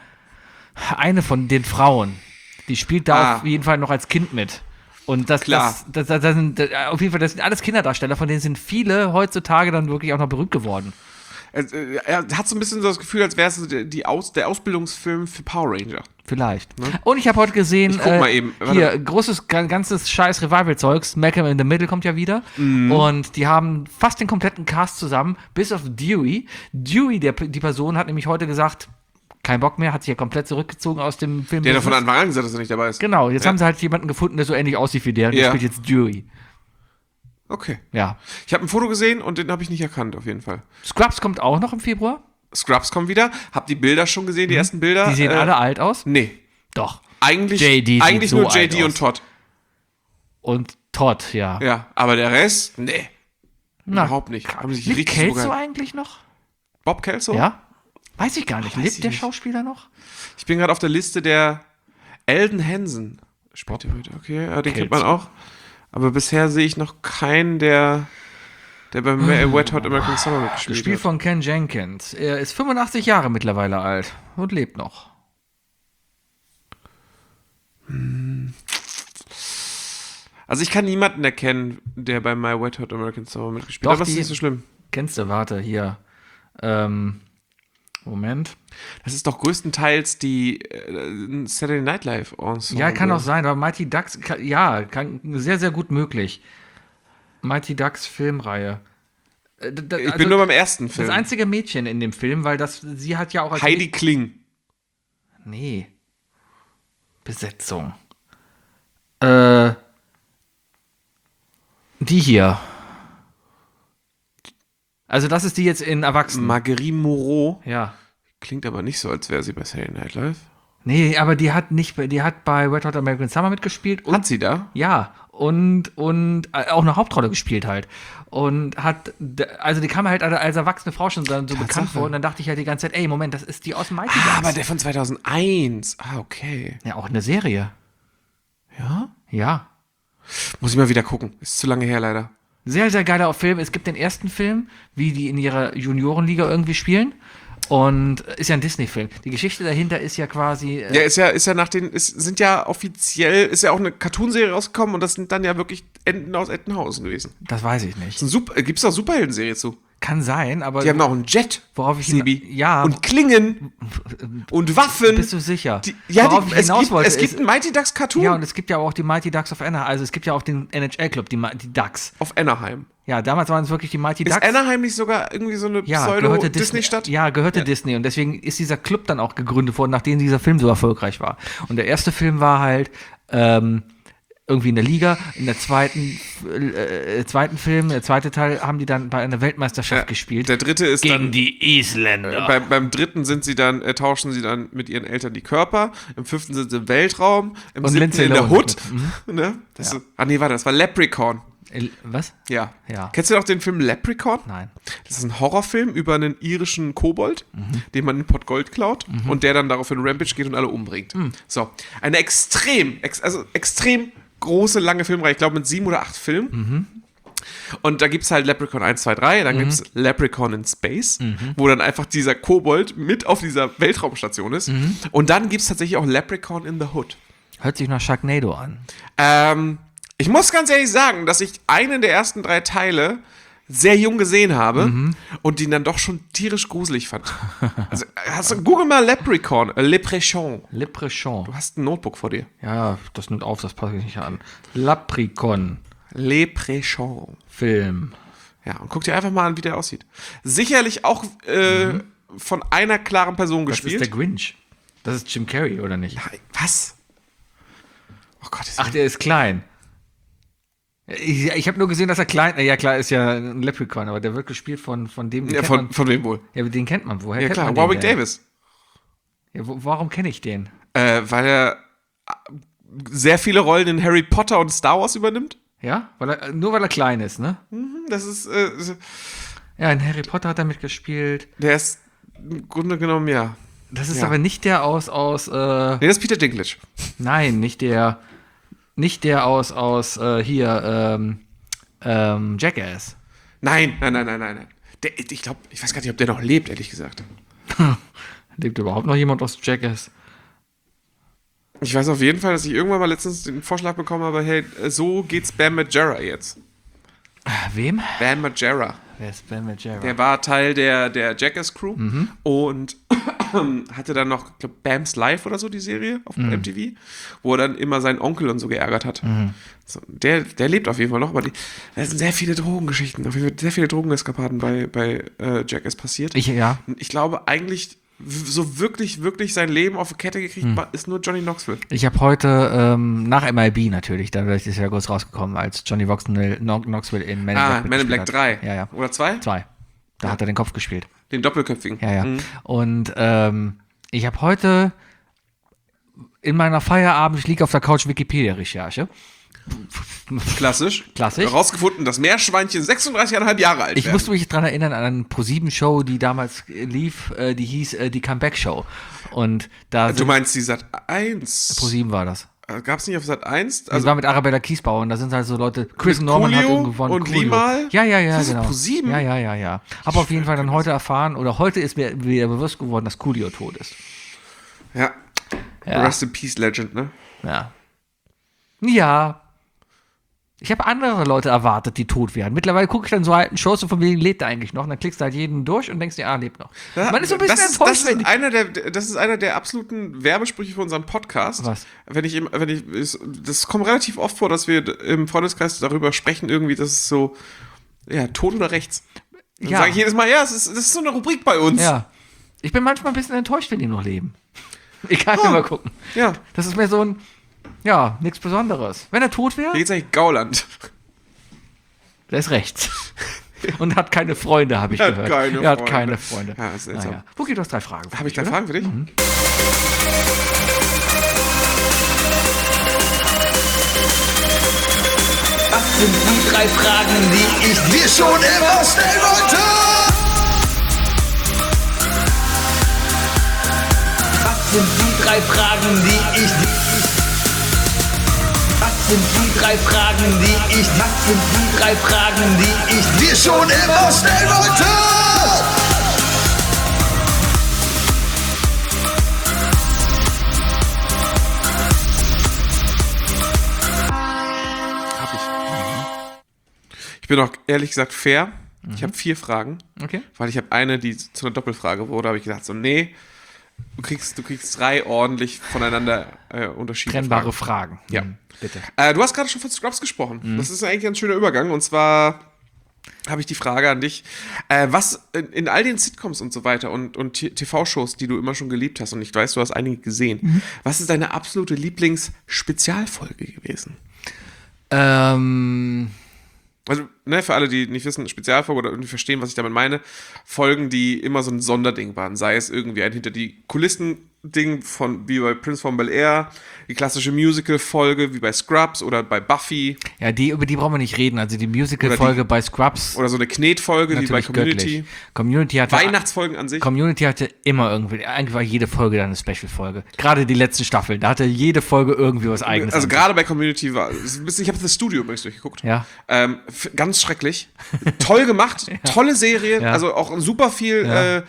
Frauen, die spielt da auf jeden Fall noch als Kind mit. Und das sind auf jeden Fall, das sind alles Kinderdarsteller, von denen sind viele heutzutage dann wirklich auch noch berühmt geworden. Er hat so ein bisschen so das Gefühl, als wäre es so der Ausbildungsfilm für Power Ranger. Vielleicht. Und ich habe heute gesehen, Ich guck mal eben. Warte. hier, ganzes scheiß Revival-Zeugs, Malcolm in the Middle kommt ja wieder. Und die haben fast den kompletten Cast zusammen, bis auf Dewey. Dewey, die Person, hat nämlich heute gesagt, kein Bock mehr, hat sich ja komplett zurückgezogen aus dem Film. Der hat von Anfang an gesagt, dass er nicht dabei ist. Genau, jetzt haben sie halt jemanden gefunden, der so ähnlich aussieht wie der. Und der spielt jetzt Dewey. Okay. Ja. Ich habe ein Foto gesehen und den habe ich nicht erkannt, auf jeden Fall. Scrubs kommt auch noch im Februar. Scrubs kommen wieder. Hab die Bilder schon gesehen, die ersten Bilder. Die sehen alle alt aus. Nee. Doch. Eigentlich JD nur sieht so JD alt und aus. Todd. Und Todd, ja. Ja, aber der Rest, nee. Na, Überhaupt nicht. Haben sich Lebt richtig Kelso so eigentlich noch? Bob Kelso? Ja? Weiß ich gar nicht. Weiß Lebt ich der nicht. Schauspieler noch? Ich bin gerade auf der Liste der Eldon Hansen. Spielt der heute? Okay, ja, den kennt man Kelso. auch. Aber bisher sehe ich noch keinen, der beim Wet Hot American Summer mitgespielt Gespielt hat. von Ken Jenkins. Er ist 85 Jahre mittlerweile alt und lebt noch. Also ich kann niemanden erkennen, der bei My Wet Hot American Summer mitgespielt Doch, hat. Aber das ist die- nicht so schlimm. Kennst du? Warte, hier. Moment. Das ist doch größtenteils die Saturday Night Live Ensemble. Ja, kann auch sein, aber Mighty Ducks, kann sehr, sehr gut möglich. Mighty Ducks Filmreihe. Ich bin nur beim ersten Film. das einzige Mädchen in dem Film, weil sie hat ja auch als Heidi Kling. Nee. Besetzung. Die hier. Also das ist die jetzt in Erwachsenen. Marguerite Moreau. Ja. Klingt aber nicht so, als wäre sie bei Saturday Night Live. Nee, aber die hat bei Wet Hot American Summer mitgespielt. Und, Hat sie da? ja. Und auch eine Hauptrolle gespielt halt. Und also die kam halt als erwachsene Frau schon dann so bekannt vor. Und dann dachte ich halt die ganze Zeit, ey, Moment, das ist die aus Mighty Ducks. Aber der von 2001. Okay. Ja, auch eine Serie. Ja? Ja. Muss ich mal wieder gucken. Ist zu lange her, leider. Sehr, sehr geiler Film. Es gibt den ersten Film, wie die in ihrer Juniorenliga irgendwie spielen. Und ist ja ein Disney-Film. Die Geschichte dahinter ist ja quasi. Ja, ist ja nach den, sind ja offiziell, ist ja auch eine Cartoonserie rausgekommen und das sind dann ja wirklich Enten aus Entenhausen gewesen. Das weiß ich nicht. Gibt's da Superhelden-Serie zu? Kann sein, aber. Die haben auch einen Jet. Worauf ich Sebi. ja. Und Klingen. Und Waffen. Bist du sicher? Es gibt einen Mighty Ducks Cartoon. Ja, und es gibt ja auch die Mighty Ducks of Anaheim. Also es gibt ja auch den NHL-Club, die Ducks. Auf Anaheim. Ja, damals waren es wirklich die Mighty Ducks. Ist Anaheim nicht sogar irgendwie so eine gehörte Pseudo-Disney-Stadt? Ja, gehörte Disney. Und deswegen ist dieser Club dann auch gegründet worden, nachdem dieser Film so erfolgreich war. Und der erste Film war halt irgendwie in der Liga. In der zweiten Film, der zweite Teil, haben die dann bei einer Weltmeisterschaft gespielt. Der dritte ist dann, die Isländer. beim dritten sind sie dann, tauschen sie dann mit ihren Eltern die Körper. Im fünften sind sie im Weltraum. Im Und siebten Lindsay in der Lohan Hood. Ne? Das war Leprechaun. Was? Ja. Ja. Kennst du noch den Film Leprechaun? Nein. Das ist ein Horrorfilm über einen irischen Kobold, dem man einen Pott Gold klaut und der dann daraufhin Rampage geht und alle umbringt. So. Eine extrem große, lange Filmreihe, ich glaube mit 7 oder 8 Filmen. Und da gibt es halt Leprechaun 1, 2, 3, dann gibt es Leprechaun in Space, wo dann einfach dieser Kobold mit auf dieser Weltraumstation ist. Und dann gibt es tatsächlich auch Leprechaun in the Hood. Hört sich nach Sharknado an. Ich muss ganz ehrlich sagen, dass ich einen der ersten 3 Teile sehr jung gesehen habe und den dann doch schon tierisch gruselig fand. Also, google mal Leprechaun. Leprechaun. Du hast ein Notebook vor dir. Ja, das nimmt auf, das passe ich nicht an. Leprechaun. Leprechaun. Film. Ja, und guck dir einfach mal an, wie der aussieht. Sicherlich auch von einer klaren Person Das gespielt. ist der Grinch. Das ist Jim Carrey, oder nicht? Was? Oh Gott, ist Ach, der ist klein. Ich habe nur gesehen, dass er klein ist. Ja, klar, ist ja ein Leprechaun, aber der wird gespielt von dem, den ja, kennt man. von wem wohl? Ja, den kennt man. Woher Ja kennt klar, man den Warwick denn? Davis. Ja, warum kenne ich den? Weil er sehr viele Rollen in Harry Potter und Star Wars übernimmt. Ja? Nur weil er klein ist, ne? Das ist, Ja, in Harry Potter hat er mitgespielt. der ist im Grunde genommen, ja. Das ist Ja. aber nicht der aus Nee, das ist Peter Dinklage. nein, nicht der aus Jackass. Nein. Ich glaube, ich weiß gar nicht, ob der noch lebt, ehrlich gesagt. Lebt überhaupt noch jemand aus Jackass? Ich weiß auf jeden Fall, dass ich irgendwann mal letztens den Vorschlag bekommen habe, hey, so geht's Bam Margera jetzt. Wem? Bam Margera. Wer ist Ben Margera? Der war Teil der Jackass-Crew und hatte dann noch, ich glaube, Bam's Life oder so, die Serie auf MTV, wo er dann immer seinen Onkel und so geärgert hat. So, der lebt auf jeden Fall noch, aber da sind sehr viele Drogengeschichten, auf jeden Fall sehr viele Drogeneskapaden bei Jackass passiert. Ja. Und ich glaube eigentlich, so wirklich sein Leben auf die Kette gekriegt ist nur Johnny Knoxville. Ich habe heute nach MIB natürlich, da ist ja kurz rausgekommen, als Johnny Knoxville in Men in Black Man in Black mitgespielt 3. hat. Ja. Oder 2? 2. Da hat er den Kopf gespielt. Den Doppelköpfigen. Ja. Und ich habe heute in meiner Feierabend, ich liege auf der Couch Wikipedia-Recherche. Klassisch. Klassisch. Herausgefunden, dass Meerschweinchen 36,5 Jahre alt Ich werden. musste mich daran erinnern an eine ProSieben-Show, die damals lief, die hieß die Comeback-Show. Und da Du meinst die Sat 1? ProSieben war das. Gab es nicht auf Sat 1? Das war mit Arabella Kiesbauer und da sind halt so Leute, Chris Norman hat Coolio gewonnen. und Coolio. Limal? Ja, Das ist genau. ProSieben? Ja. Hab auf jeden Fall dann heute erfahren, oder heute ist mir wieder bewusst geworden, dass Coolio tot ist. Ja. Ja. Rest in Peace Legend, ne? Ja. Ja. Ich habe andere Leute erwartet, die tot wären. Mittlerweile gucke ich dann so alten Shows und von wem lebt er eigentlich noch? Und dann klickst du halt jeden durch und denkst dir, lebt noch. Man ist so ein bisschen enttäuscht, wenn das ist einer der absoluten Werbesprüche für unseren Podcast. Was? Das kommt relativ oft vor, dass wir im Freundeskreis darüber sprechen, irgendwie, das ist so, ja, tot oder rechts. Dann Ja. sage ich jedes Mal, ja, das ist so eine Rubrik bei uns. Ja. Ich bin manchmal ein bisschen enttäuscht, wenn die noch leben. Ich kann ja mal gucken. Ja. Das ist mir so ein, ja, nichts Besonderes. Wenn er tot wäre, Wie geht's eigentlich Gauland? der ist rechts. Und hat keine Freunde, habe ich Er hat gehört. keine Er hat Freunde. keine Freunde. Ja, ist seltsam. Naja. Wo geht das 3 Fragen? Habe ich da Fragen für dich? Was sind die 3 Fragen, die ich dir schon immer stellen wollte? Was sind die 3 Fragen, die ich Was sind die 3 Fragen, die ich Was sind die 3 Fragen, die ich dir schon immer stellen wollte? Hab ich. Ich bin auch ehrlich gesagt fair. Ich habe 4 Fragen. Okay. Weil ich habe eine, die zu einer Doppelfrage wurde, habe ich gedacht, so, nee, du kriegst 3 ordentlich voneinander unterschiedliche Trennbare Fragen. Ja. Bitte. Du hast gerade schon von Scrubs gesprochen. Das ist eigentlich ein schöner Übergang. Und zwar habe ich die Frage an dich, was in all den Sitcoms und so weiter und TV-Shows, die du immer schon geliebt hast, und ich weiß, du hast einige gesehen, was ist deine absolute Lieblings-Spezialfolge gewesen? Also, ne, für alle, die nicht wissen, Spezialfolge oder irgendwie verstehen, was ich damit meine, Folgen, die immer so ein Sonderding waren. Sei es irgendwie ein hinter die Kulissen Ding wie bei Prince von Bel-Air, die klassische Musical-Folge wie bei Scrubs oder bei Buffy. Ja, über die brauchen wir nicht reden. Also die Musical-Folge bei Scrubs. Oder so eine Knetfolge wie bei Community. Weihnachtsfolgen an sich. Community hatte immer irgendwie, eigentlich war jede Folge dann eine Special-Folge. Gerade die letzten Staffeln, da hatte jede Folge irgendwie was Eigenes. Also gerade bei Community ich habe das Studio übrigens durchgeguckt. Ja. Ganz schrecklich. Toll gemacht, tolle Serie, Ja. also auch super viel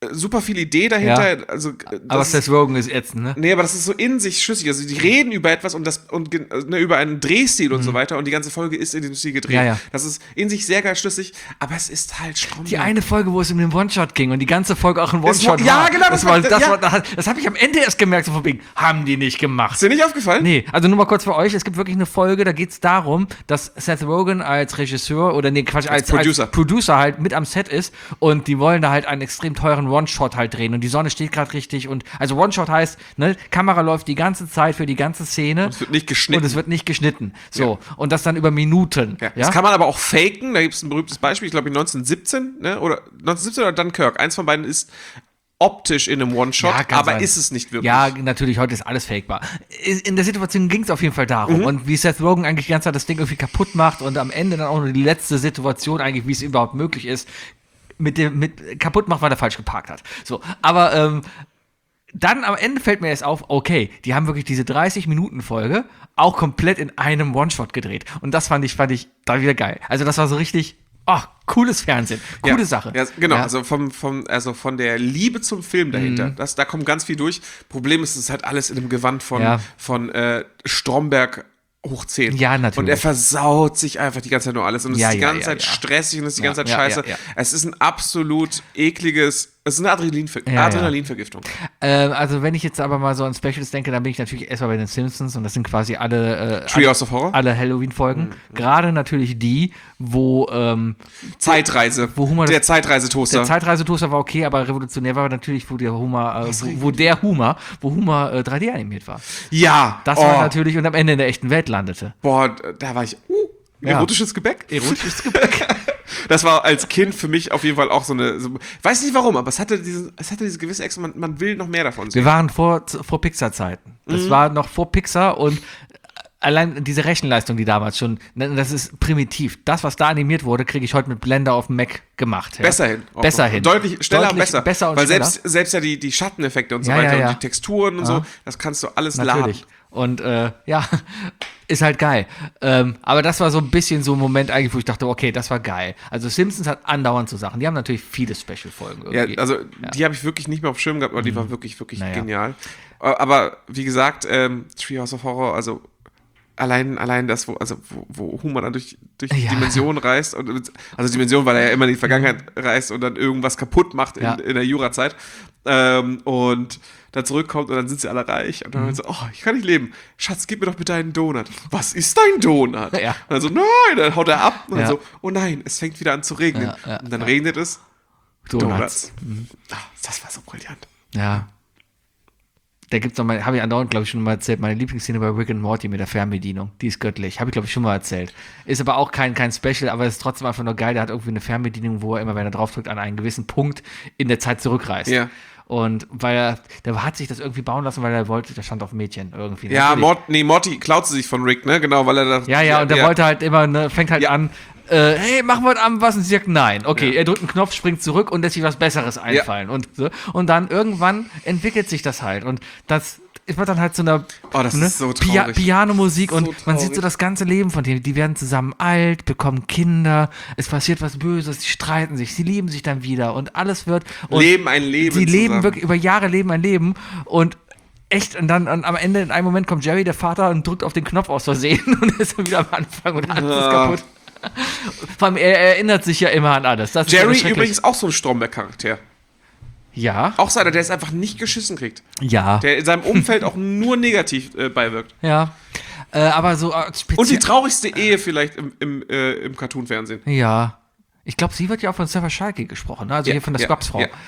Idee dahinter. Ja. Also, Aber Seth Rogen ist ätzend, ne? Nee, aber das ist so in sich schlüssig. Also die reden über etwas über einen Drehstil und so weiter und die ganze Folge ist in diesem Stil gedreht. Ja, ja. Das ist in sich sehr geil schlüssig, aber es ist halt Stromberg. Die eine Folge, wo es um den One-Shot ging und die ganze Folge auch ein One-Shot war. Ja, genau. Das habe ich am Ende erst gemerkt, so von wegen, haben die nicht gemacht. Ist dir nicht aufgefallen? Nee, also nur mal kurz für euch, es gibt wirklich eine Folge, da geht es darum, dass Seth Rogen als Regisseur als Producer halt mit am Set ist und die wollen da halt einen extrem teuren One-Shot halt drehen und die Sonne steht gerade richtig und also One-Shot heißt, ne, Kamera läuft die ganze Zeit für die ganze Szene. Und es wird nicht geschnitten. So, und das dann über Minuten. Ja. Das kann man aber auch faken, da gibt es ein berühmtes Beispiel, ich glaube in 1917, ne, oder Dunkirk, eins von beiden ist optisch in einem One-Shot, kann aber sein. ist es nicht wirklich. Ja, natürlich, heute ist alles fakebar. In der Situation ging es auf jeden Fall darum. Und wie Seth Rogen eigentlich die ganze Zeit das Ding irgendwie kaputt macht und am Ende dann auch nur die letzte Situation eigentlich, wie es überhaupt möglich ist, mit kaputt macht, weil er falsch geparkt hat. So, aber dann am Ende fällt mir erst auf, okay, die haben wirklich diese 30-Minuten-Folge auch komplett in einem One-Shot gedreht. Und das fand ich da wieder geil. Also das war so richtig, cooles Fernsehen, coole Sache. Ja, genau, Ja. also von der Liebe zum Film dahinter, da kommt ganz viel durch. Problem ist, es ist halt alles in einem Gewand von Stromberg hoch 10. Ja, natürlich. Und er versaut sich einfach die ganze Zeit nur alles. Und es ist die ganze Zeit ja. stressig und es ist die ganze Zeit Ja, scheiße. ja. Es ist ein absolut ekliges, es ist eine Adrenalinvergiftung. Also wenn ich jetzt aber mal so an Specials denke, dann bin ich natürlich erstmal bei den Simpsons und das sind quasi alle Treehouse of Horror? Alle Halloween-Folgen. Gerade natürlich die, wo Zeitreise. Der Zeitreisetoaster. Der Zeitreisetoaster war okay, aber revolutionär war natürlich, wo Homer 3D animiert war. Ja. Das war natürlich und am Ende in der echten Welt landete. Boah, da war ich, erotisches Gebäck? Erotisches Gebäck. Das war als Kind für mich auf jeden Fall auch weiß nicht warum, aber es hatte diese gewisse Extra, man will noch mehr davon sehen. Wir waren vor Pixar-Zeiten. Das war noch vor Pixar und allein diese Rechenleistung, die damals schon, das ist primitiv. Das, was da animiert wurde, kriege ich heute mit Blender auf dem Mac gemacht. Ja. Besser hin. Deutlich schneller und besser. Und weil schneller. selbst ja die Schatteneffekte und so Ja, weiter ja. und die Texturen und so, das kannst du alles Natürlich. laden. Und ist halt geil. Aber das war so ein bisschen so ein Moment eigentlich, wo ich dachte, okay, das war geil. Also Simpsons hat andauernd so Sachen. Die haben natürlich viele Special-Folgen irgendwie. Ja, also die habe ich wirklich nicht mehr auf dem Schirm gehabt, aber die war wirklich, wirklich genial. Aber wie gesagt, Treehouse of Horror, also allein das, wo Homer dann durch die Dimension reist, also Dimension, weil er ja immer in die Vergangenheit reist und dann irgendwas kaputt macht in der Jurazeit und dann zurückkommt und dann sind sie alle reich und dann so, ich kann nicht leben. Schatz, gib mir doch bitte einen Donut. Was ist dein Donut? Ja. Und dann so, nein, dann haut er ab und dann so, oh nein, es fängt wieder an zu regnen. Und dann regnet es. Donuts. Das war so brillant. Ja. Da gibt's noch habe ich andauernd, glaube ich, schon mal erzählt, meine Lieblingsszene bei Rick and Morty mit der Fernbedienung. Die ist göttlich. Habe ich, glaube ich, schon mal erzählt. Ist aber auch kein Special, aber ist trotzdem einfach nur geil. Der hat irgendwie eine Fernbedienung, wo er immer, wenn er draufdrückt, an einen gewissen Punkt in der Zeit zurückreist. Ja. Und der hat sich das irgendwie bauen lassen, weil er wollte, der stand auf Mädchen irgendwie. Ja, Morty klaut sie sich von Rick, ne? Genau, weil er da. Ja, und der wollte halt immer, ne, fängt halt an, hey, machen wir heute Abend was? Und sie sagt, nein. Okay, er drückt einen Knopf, springt zurück und lässt sich was Besseres einfallen. Und dann irgendwann entwickelt sich das halt. Und das wird dann halt so eine das ist so traurig. Pianomusik und traurig. man sieht so das ganze Leben von denen. Die werden zusammen alt, bekommen Kinder, es passiert was Böses, die streiten sich, sie lieben sich dann wieder und alles wird. Und leben ein Leben. Sie leben wirklich, über Jahre leben ein Leben und echt, und dann am Ende in einem Moment kommt Jerry, der Vater, und drückt auf den Knopf aus Versehen und ist dann wieder am Anfang und alles ist kaputt. Vor allem, er erinnert sich ja immer an alles. Das Jerry übrigens auch so ein Stromberg-Charakter. Ja. Auch so einer, der es einfach nicht geschissen kriegt. Ja. Der in seinem Umfeld auch nur negativ beiwirkt. Ja. Aber so speziell. Und die traurigste Ehe vielleicht im Cartoon-Fernsehen. Ja. Ich glaube, sie wird ja auch von Sarah Schalke gesprochen, ne? Also hier von der Scrubs-Frau. Ja.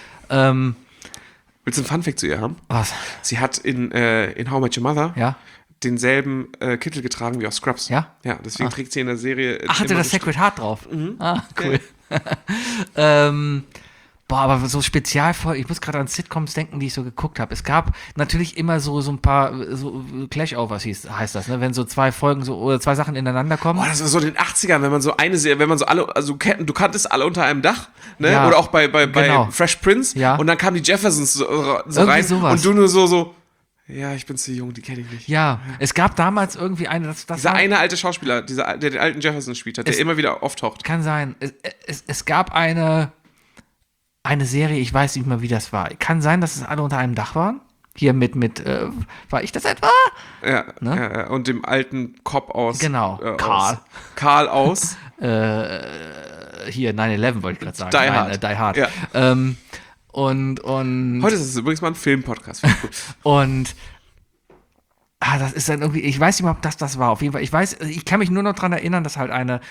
Willst du einen Funfact zu ihr haben? Was? Sie hat in How I Met Your Mother denselben Kittel getragen wie aus Scrubs. Ja? Ja, deswegen trägt sie in der Serie. Ach, hatte das Sacred Heart drauf? Mhm. Ah, cool. Boah, aber so Spezialfolgen, ich muss gerade an Sitcoms denken, die ich so geguckt habe. Es gab natürlich immer so ein paar, so Clash-Overs heißt das, ne? Wenn so 2 Folgen oder 2 Sachen ineinander kommen. Boah, das war so in den 80ern, wenn man so eine Serie, wenn man so alle, also du kanntest alle unter einem Dach, ne? Ja, Oder auch bei genau. Fresh Prince. Ja. Und dann kamen die Jeffersons so Irgendwie rein. sowas. Und du nur so, ja, ich bin zu jung, die kenne ich nicht. Ja, es gab damals irgendwie eine, das Dieser war, eine alte Schauspieler, der den alten Jefferson spielt hat, der immer wieder auftaucht. kann sein. Es gab eine Serie, ich weiß nicht mehr, wie das war. Kann sein, dass es alle unter einem Dach waren. Hier war ich das etwa? Ja, Ne? ja, und dem alten Cop aus. Genau, Karl. Karl aus. Hier, 9/11 wollte ich gerade sagen. Die Hard. Die Hard. Ja. Und Heute ist es übrigens mal ein Filmpodcast. Finde ich gut. Und das ist dann irgendwie, ich weiß nicht mal, ob das war. Auf jeden Fall, ich kann mich nur noch dran erinnern, dass halt eine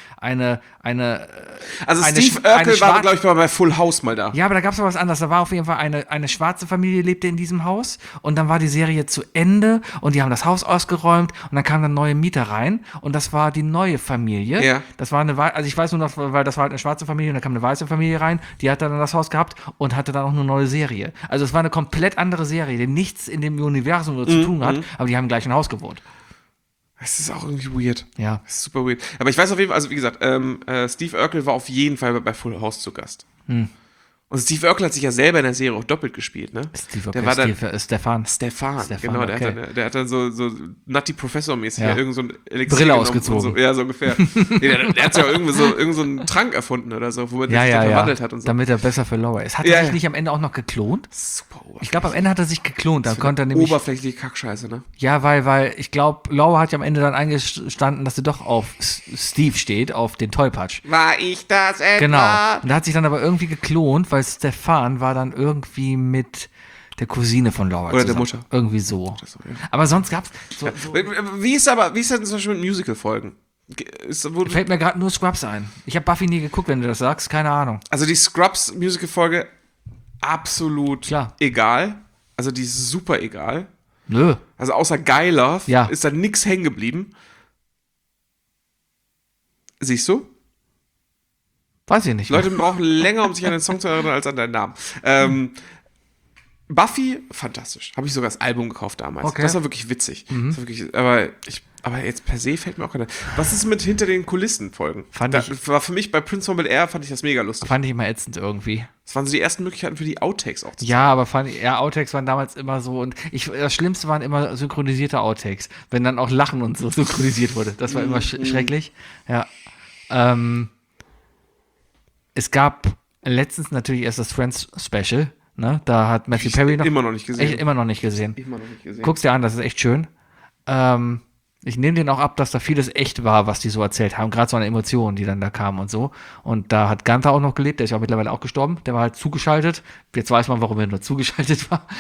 Also eine Steve Sch- eine Urkel war, schwarze- glaube ich, mal bei Full House mal da. Ja, aber da gab es noch was anderes. Da war auf jeden Fall eine schwarze Familie, lebte in diesem Haus und dann war die Serie zu Ende und die haben das Haus ausgeräumt und dann kamen dann neue Mieter rein und das war die neue Familie. Ja. Das war also ich weiß nur noch, weil das war halt eine schwarze Familie und dann kam eine weiße Familie rein, die hat dann das Haus gehabt und hatte dann auch eine neue Serie. Also es war eine komplett andere Serie, die nichts in dem Universum zu tun hat, aber die haben im gleichen Haus gewohnt. Das ist auch irgendwie weird. Ja. Das ist super weird. Aber ich weiß auf jeden Fall, also wie gesagt, Steve Urkel war auf jeden Fall bei Full House zu Gast. Und Steve Urkel hat sich ja selber in der Serie auch doppelt gespielt, ne? Stefan. Stefan, Stefan, genau. okay. Der hat dann so Nutty Professor-mäßig Ja. irgend so ein Elixier Brille genommen ausgezogen. und so, ja, so ungefähr. Nee, der hat ja irgend so einen Trank erfunden oder so, wo er sich dann verwandelt hat und so. Damit er besser für Laura ist. Hat Ja, er sich ja. nicht am Ende auch noch geklont? Super oberflächlich. Ich glaube, am Ende hat er sich geklont. Dann konnte er nämlich. Oberflächliche Kackscheiße, ne? Ja, weil ich glaube, Laura hat ja am Ende dann eingestanden, dass sie doch auf Steve steht, auf den Tollpatsch. War ich das etwa? Genau. Und da hat sich dann aber irgendwie geklont, weil Stefan war dann irgendwie mit der Cousine von Laura Oder der zusammen. Mutter. Irgendwie so. so, ja. Aber sonst gab's so Wie ist denn zum Beispiel mit Musical-Folgen? fällt mir gerade nur Scrubs ein. Ich habe Buffy nie geguckt, wenn du das sagst. Keine Ahnung. Also die Scrubs-Musical-Folge absolut Klar. egal. Also die ist super egal. Nö. Also außer Guy Love Ja. ist da nix hängen geblieben. Siehst du? Weiß ich nicht. Leute brauchen länger, um sich an den Song zu erinnern, als an deinen Namen. Buffy, fantastisch. Habe ich sogar das Album gekauft damals. Okay. Das war wirklich witzig. Das war wirklich, aber jetzt per se fällt mir auch keiner. Was ist mit hinter den Kulissen Folgen? War für mich bei Prince von Bel-Air, fand ich das mega lustig. Fand ich immer ätzend irgendwie. Das waren so die ersten Möglichkeiten für die Outtakes auch zu Ja, aber Outtakes waren damals immer so und das Schlimmste waren immer synchronisierte Outtakes, wenn dann auch Lachen und so synchronisiert wurde. Das war immer schrecklich. Ja. Es gab letztens natürlich erst das Friends Special, ne? Da hat Matthew Perry noch immer noch nicht gesehen. Echt immer noch nicht gesehen. Immer noch nicht gesehen. Guck's dir an, das ist echt schön. Ich nehme den auch ab, dass da vieles echt war, was die so erzählt haben, gerade so an Emotionen, die dann da kamen und so. Und da hat Gunther auch noch gelebt, der ist ja auch mittlerweile auch gestorben, der war halt zugeschaltet. Jetzt weiß man, warum er nur zugeschaltet war.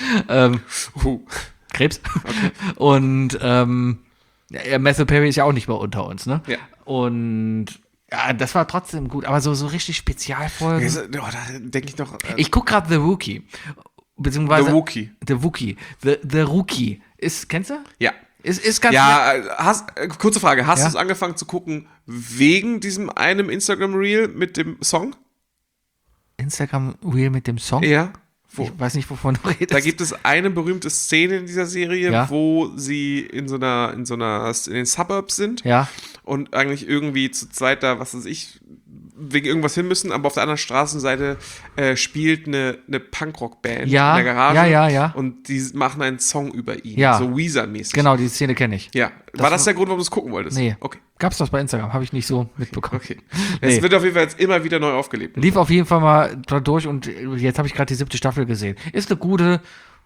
Krebs. Okay. Und Matthew Perry ist ja auch nicht mehr unter uns, ne? Ja. Und ja, das war trotzdem gut, aber so richtig Spezialfolgen. Da denke ich noch. Ich gucke gerade The Rookie. Beziehungsweise The Wookie. The Wookie. The Rookie. Kennst du? Ja. Ist ganz Ja, kurze Frage. Hast Ja? du es angefangen zu gucken wegen diesem einem Instagram-Reel mit dem Song? Instagram-Reel mit dem Song. Ja. Ich weiß nicht, wovon du redest. Da gibt es eine berühmte Szene in dieser Serie, Ja. wo sie in den Suburbs sind Ja. und eigentlich irgendwie zu zweit da, was weiß ich, wegen irgendwas hin müssen, aber auf der anderen Straßenseite spielt eine Punkrock-Band Ja, in der Garage ja. und die machen einen Song über ihn, Ja. so Weezer-mäßig. Genau, die Szene kenne ich. Ja. War das der Grund, warum du es gucken wolltest? Nee. Okay. Gab's das bei Instagram? Habe ich nicht so mitbekommen. Okay. Nee. Es wird auf jeden Fall jetzt immer wieder neu aufgelebt. Lief auf jeden Fall mal da durch und jetzt habe ich gerade die 7. Staffel gesehen. Ist eine gute,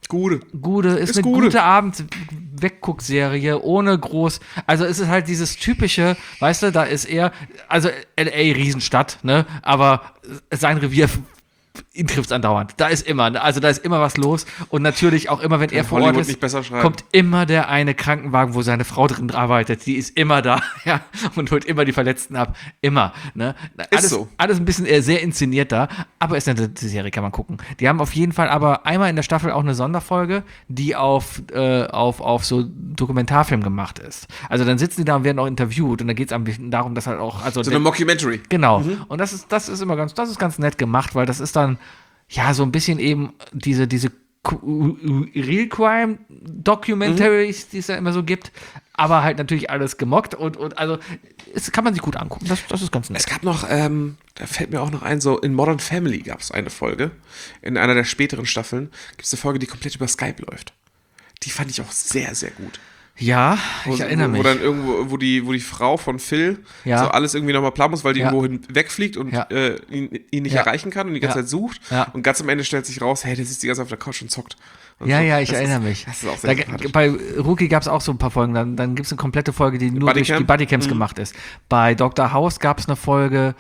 Ist eine gute. gute Abend-Wegguck-Serie, ohne groß. Also es ist halt dieses typische, weißt du, da ist er, also L.A. Riesenstadt, ne, aber sein Revier, ihn trifft's andauernd. Da ist immer was los und natürlich auch immer, wenn er vor Ort Hollywood ist, nicht besser schreiben. kommt immer der eine Krankenwagen, wo seine Frau drin arbeitet, die ist immer da, ja, und holt immer die Verletzten ab, immer, ne. Alles ein bisschen sehr inszeniert da, aber ist eine Serie, kann man gucken. Die haben auf jeden Fall aber einmal in der Staffel auch eine Sonderfolge, die auf so Dokumentarfilm gemacht ist. Also dann sitzen die da und werden auch interviewt und dann geht's darum, dass halt auch, also So eine Mockumentary. genau. Und das ist immer ganz nett gemacht, weil das ist dann, ja, so ein bisschen eben diese Real Crime Documentaries, die es ja immer so gibt, aber halt natürlich alles gemockt und also es kann man sich gut angucken. Das ist ganz nett. Es gab noch, da fällt mir auch noch ein, so in Modern Family gab es eine Folge, in einer der späteren Staffeln gibt es eine Folge, die komplett über Skype läuft. Die fand ich auch sehr, sehr gut. Ja, ich erinnere mich. Wo dann irgendwo, wo die Frau von Phil Ja. so alles irgendwie nochmal planen muss, weil die Ja. irgendwo wegfliegt und Ja. ihn nicht Ja. erreichen kann und die ganze Ja. Zeit sucht. Ja. Und ganz am Ende stellt sich raus, hey, der sitzt die ganze Zeit auf der Couch und zockt. Und Ja, so. ja, ich Das erinnere ist, mich. Das ist auch sehr Da, sympathisch. bei Rookie gab es auch so ein paar Folgen. Dann gibt es eine komplette Folge, die nur durch Bodycam? die Bodycams gemacht ist. Bei Dr. House gab es eine Folge,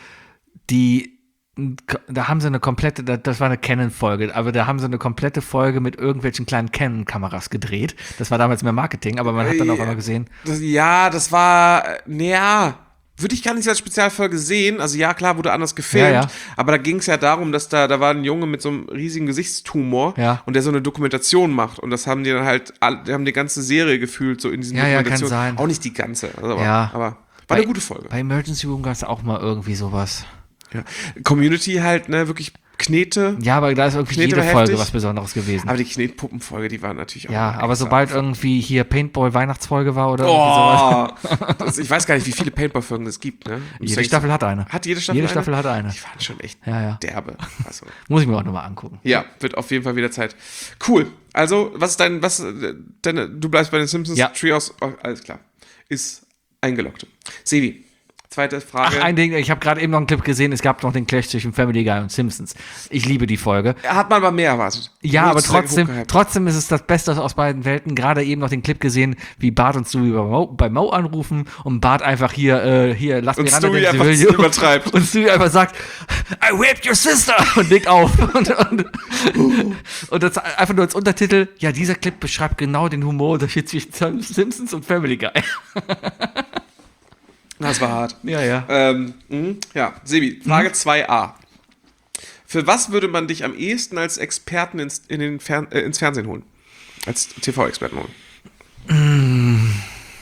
da haben sie eine komplette, das war eine Canon-Folge, aber da haben sie eine komplette Folge mit irgendwelchen kleinen Canon-Kameras gedreht. Das war damals mehr Marketing, aber man hat dann auch einmal gesehen. Das war, würde ich gar nicht als Spezialfolge sehen. Also ja, klar, wurde anders gefilmt, Ja, ja. aber da ging es ja darum, dass da war ein Junge mit so einem riesigen Gesichtstumor Ja. und der so eine Dokumentation macht und das haben die dann halt, die haben die ganze Serie gefühlt so in diesen Ja, ja, kann Dokumentationen. sein. Auch nicht die ganze, also Ja. aber war eine gute Folge. Bei Emergency Room gab es auch mal irgendwie sowas. Ja. Community halt, ne, wirklich Knete. Ja, aber da ist irgendwie Knete jede war Folge heftig. was Besonderes gewesen. Aber die Knetpuppenfolge, die war natürlich auch. Ja, eine aber extra sobald Erfahrung. irgendwie hier Paintball-Weihnachtsfolge war oder irgendwie sowas. Ich weiß gar nicht, wie viele Paintball-Folgen es gibt, ne? Jede Staffel hat eine. Hat jede Staffel Jede eine? Staffel hat eine. Die waren schon echt Ja. derbe. Also, Muss ich mir auch nochmal angucken. ja, wird auf jeden Fall wieder Zeit. Cool. Also, du bleibst bei den Simpsons. Ja. Treehouse, alles klar. Ist eingeloggt. Sevi, zweite Frage. Ach, ein Ding, ich habe gerade eben noch einen Clip gesehen, es gab noch den Clash zwischen Family Guy und Simpsons. Ich liebe die Folge. Hat man aber mehr erwartet. Ja, Wurde aber zu sehr trotzdem, hochgehypt. trotzdem ist es das Beste aus beiden Welten. Gerade eben noch den Clip gesehen, wie Bart und Stewie bei Mo anrufen und Bart einfach hier lass Und mich ran, Stewie denn sie einfach will you. übertreibt. Und Stewie einfach sagt, I raped your sister und legt auf. Und das einfach nur als Untertitel, ja, dieser Clip beschreibt genau den Humorunterschied zwischen Simpsons und Family Guy. Das war hart. Ja. Ja, Sebi, Frage 2a. Für was würde man dich am ehesten als Experten ins Fernsehen holen? Als TV-Experten holen?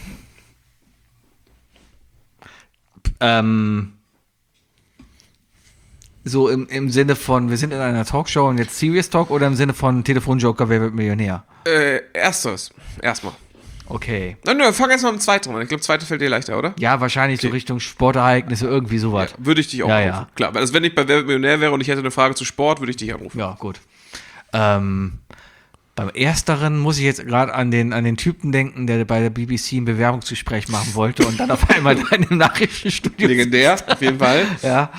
So im Sinne von, wir sind in einer Talkshow und jetzt Serious Talk oder im Sinne von Telefonjoker, wer wird Millionär? Erstes. Erstmal. Okay. Nö, fang erst mal mit dem zweiten an. Ich glaube, zweite fällt dir leichter, oder? Ja, wahrscheinlich so Richtung Sportereignisse, irgendwie sowas. Würde ich dich auch Ja, anrufen. ja. Klar, also wenn ich bei Wer wird Millionär wäre und ich hätte eine Frage zu Sport, würde ich dich anrufen. Ja, gut. Beim Ersteren muss ich jetzt gerade an den Typen denken, der bei der BBC ein Bewerbungsgespräch machen wollte und dann auf einmal da in einem Nachrichtenstudio. Legendär, auf jeden Fall. Ja,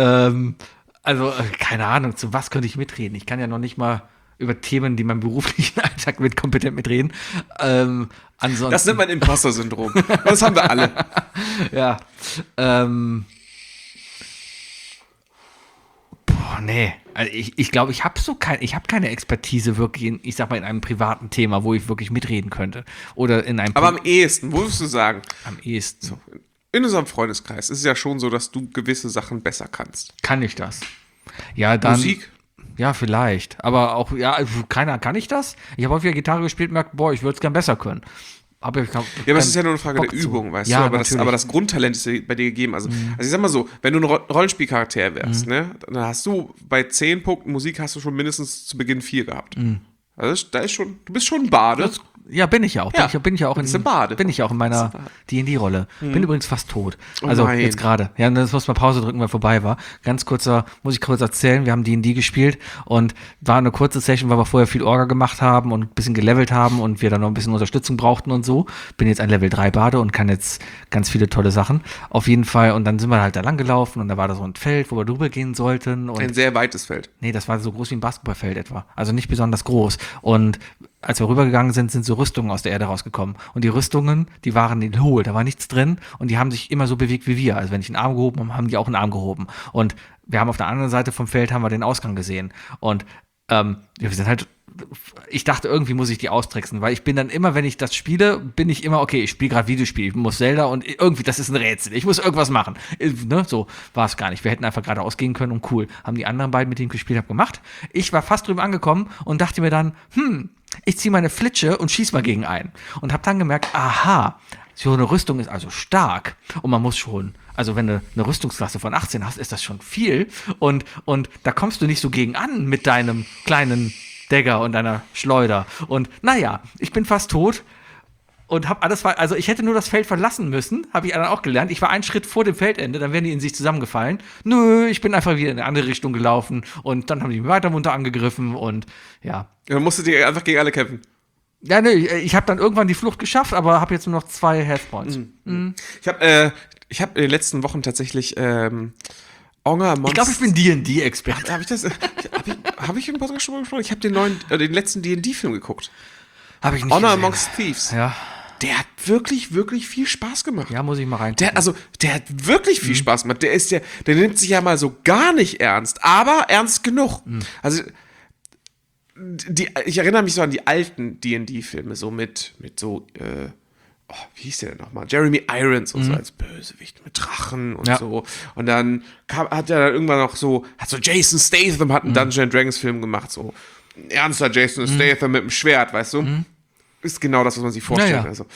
keine Ahnung, zu was könnte ich mitreden? Ich kann ja noch nicht mal über Themen, die meinem beruflichen Alltag mit kompetent mitreden. Ansonsten, Das nennt man Imposter-Syndrom. Das haben wir alle. ja. Nee. Also ich glaube, ich habe keine Expertise wirklich ich sag mal, in einem privaten Thema, wo ich wirklich mitreden könnte. Oder in einem Aber am ehesten, wo würdest du sagen? am ehesten. In unserem Freundeskreis ist es ja schon so, dass du gewisse Sachen besser kannst. Kann ich das? Ja, dann. Musik? Ja, vielleicht. Aber auch, ja, kann ich das? Ich habe häufiger Gitarre gespielt und merkt, boah, ich würde es gern besser können. Ja, aber es ist ja nur eine Frage Bock der zu. Übung, weißt Ja, du? natürlich. Aber das Grundtalent ist ja bei dir gegeben. Also ich sag mal so, wenn du ein Rollenspielcharakter wärst, ne, dann hast du bei 10 Punkten Musik hast du schon mindestens zu Beginn 4 gehabt. Also du bist schon ein Bade. Ja, bin ich ja auch. Ja, bin ich ja auch bist ein Bade. Bin ich auch in meiner D&D-Rolle. Bin übrigens fast tot. Oh Also nein. jetzt gerade. Ja, das muss mal Pause drücken, weil vorbei war. Muss ich kurz erzählen. Wir haben D&D gespielt und war eine kurze Session, weil wir vorher viel Orga gemacht haben und ein bisschen gelevelt haben und wir dann noch ein bisschen Unterstützung brauchten und so. Bin jetzt ein Level 3 Bade und kann jetzt ganz viele tolle Sachen. Auf jeden Fall. Und dann sind wir halt da lang gelaufen und da war da so ein Feld, wo wir drüber gehen sollten. Und Ein sehr weites Feld. nee, das war so groß wie ein Basketballfeld etwa. Also nicht besonders groß. Und als wir rübergegangen sind so Rüstungen aus der Erde rausgekommen. Und die Rüstungen, die waren hohl, da war nichts drin und die haben sich immer so bewegt wie wir. Also wenn ich einen Arm gehoben habe, haben die auch einen Arm gehoben. Und wir haben auf der anderen Seite vom Feld haben wir den Ausgang gesehen. Und wir sind halt, ich dachte, irgendwie muss ich die austricksen, weil ich bin dann immer, wenn ich das spiele, bin ich immer, okay, ich spiele gerade Videospiel, ich muss Zelda und irgendwie, das ist ein Rätsel, ich muss irgendwas machen. Ne? So war es gar nicht. Wir hätten einfach geradeaus gehen können und cool. Haben die anderen beiden, mit denen ich gespielt habe, gemacht. Ich war fast drüben angekommen und dachte mir dann, ich ziehe meine Flitsche und schieß mal gegen einen. Und habe dann gemerkt, aha, So eine Rüstung ist also stark und man muss schon, also wenn du eine Rüstungsklasse von 18 hast, ist das schon viel und da kommst du nicht so gegen an mit deinem kleinen Dagger und deiner Schleuder und naja, ich bin fast tot und habe alles, also ich hätte nur das Feld verlassen müssen, habe ich dann auch gelernt, ich war einen Schritt vor dem Feldende, dann wären die in sich zusammengefallen, nö, ich bin einfach wieder in eine andere Richtung gelaufen und dann haben die mich weiter munter angegriffen und ja. Dann musst du dir einfach gegen alle kämpfen. Ja, nee, ich habe dann irgendwann die Flucht geschafft, aber habe jetzt nur noch 2 Health-Points. Ich hab in den letzten Wochen tatsächlich Honor Amongst... Ich glaube, ich bin D&D-Experte. Hab ich im Podcast schon mal gesprochen? Ich habe den letzten D&D-Film geguckt. Habe ich nicht Honor gesehen. Amongst Thieves. Ja. Der hat wirklich, wirklich viel Spaß gemacht. Ja, muss ich mal rein. Der hat wirklich viel Spaß gemacht. Der nimmt sich ja mal so gar nicht ernst, aber ernst genug. Also ich erinnere mich so an die alten D&D-Filme, so mit so, wie hieß der denn nochmal? Jeremy Irons und so als Bösewicht mit Drachen und so. Und dann hat er dann irgendwann noch so Jason Statham hat einen Dungeons & Dragons Film gemacht, so ein ernster Jason Statham mit dem Schwert, weißt du? Ist genau das, was man sich vorstellt. Ja. Also,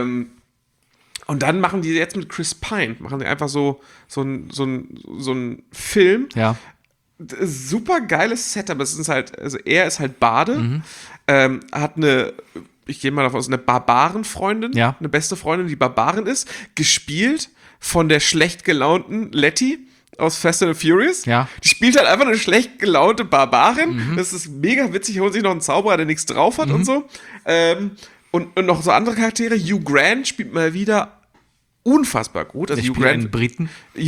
und dann machen die jetzt mit Chris Pine, machen die einfach so einen Film. Ja. Super geiles Setup. Es ist halt, also er ist halt Bade, hat ich gehe mal davon aus, eine Barbarenfreundin, eine beste Freundin, die Barbarin ist, gespielt von der schlecht gelaunten Letty aus Fast and Furious. Ja. Die spielt halt einfach eine schlecht gelaunte Barbarin. Das ist mega witzig, holt sich noch einen Zauberer, der nichts drauf hat und so. Und noch so andere Charaktere. Hugh Grant spielt mal wieder unfassbar gut. Also Ich Hugh spiele Grant, einen Briten.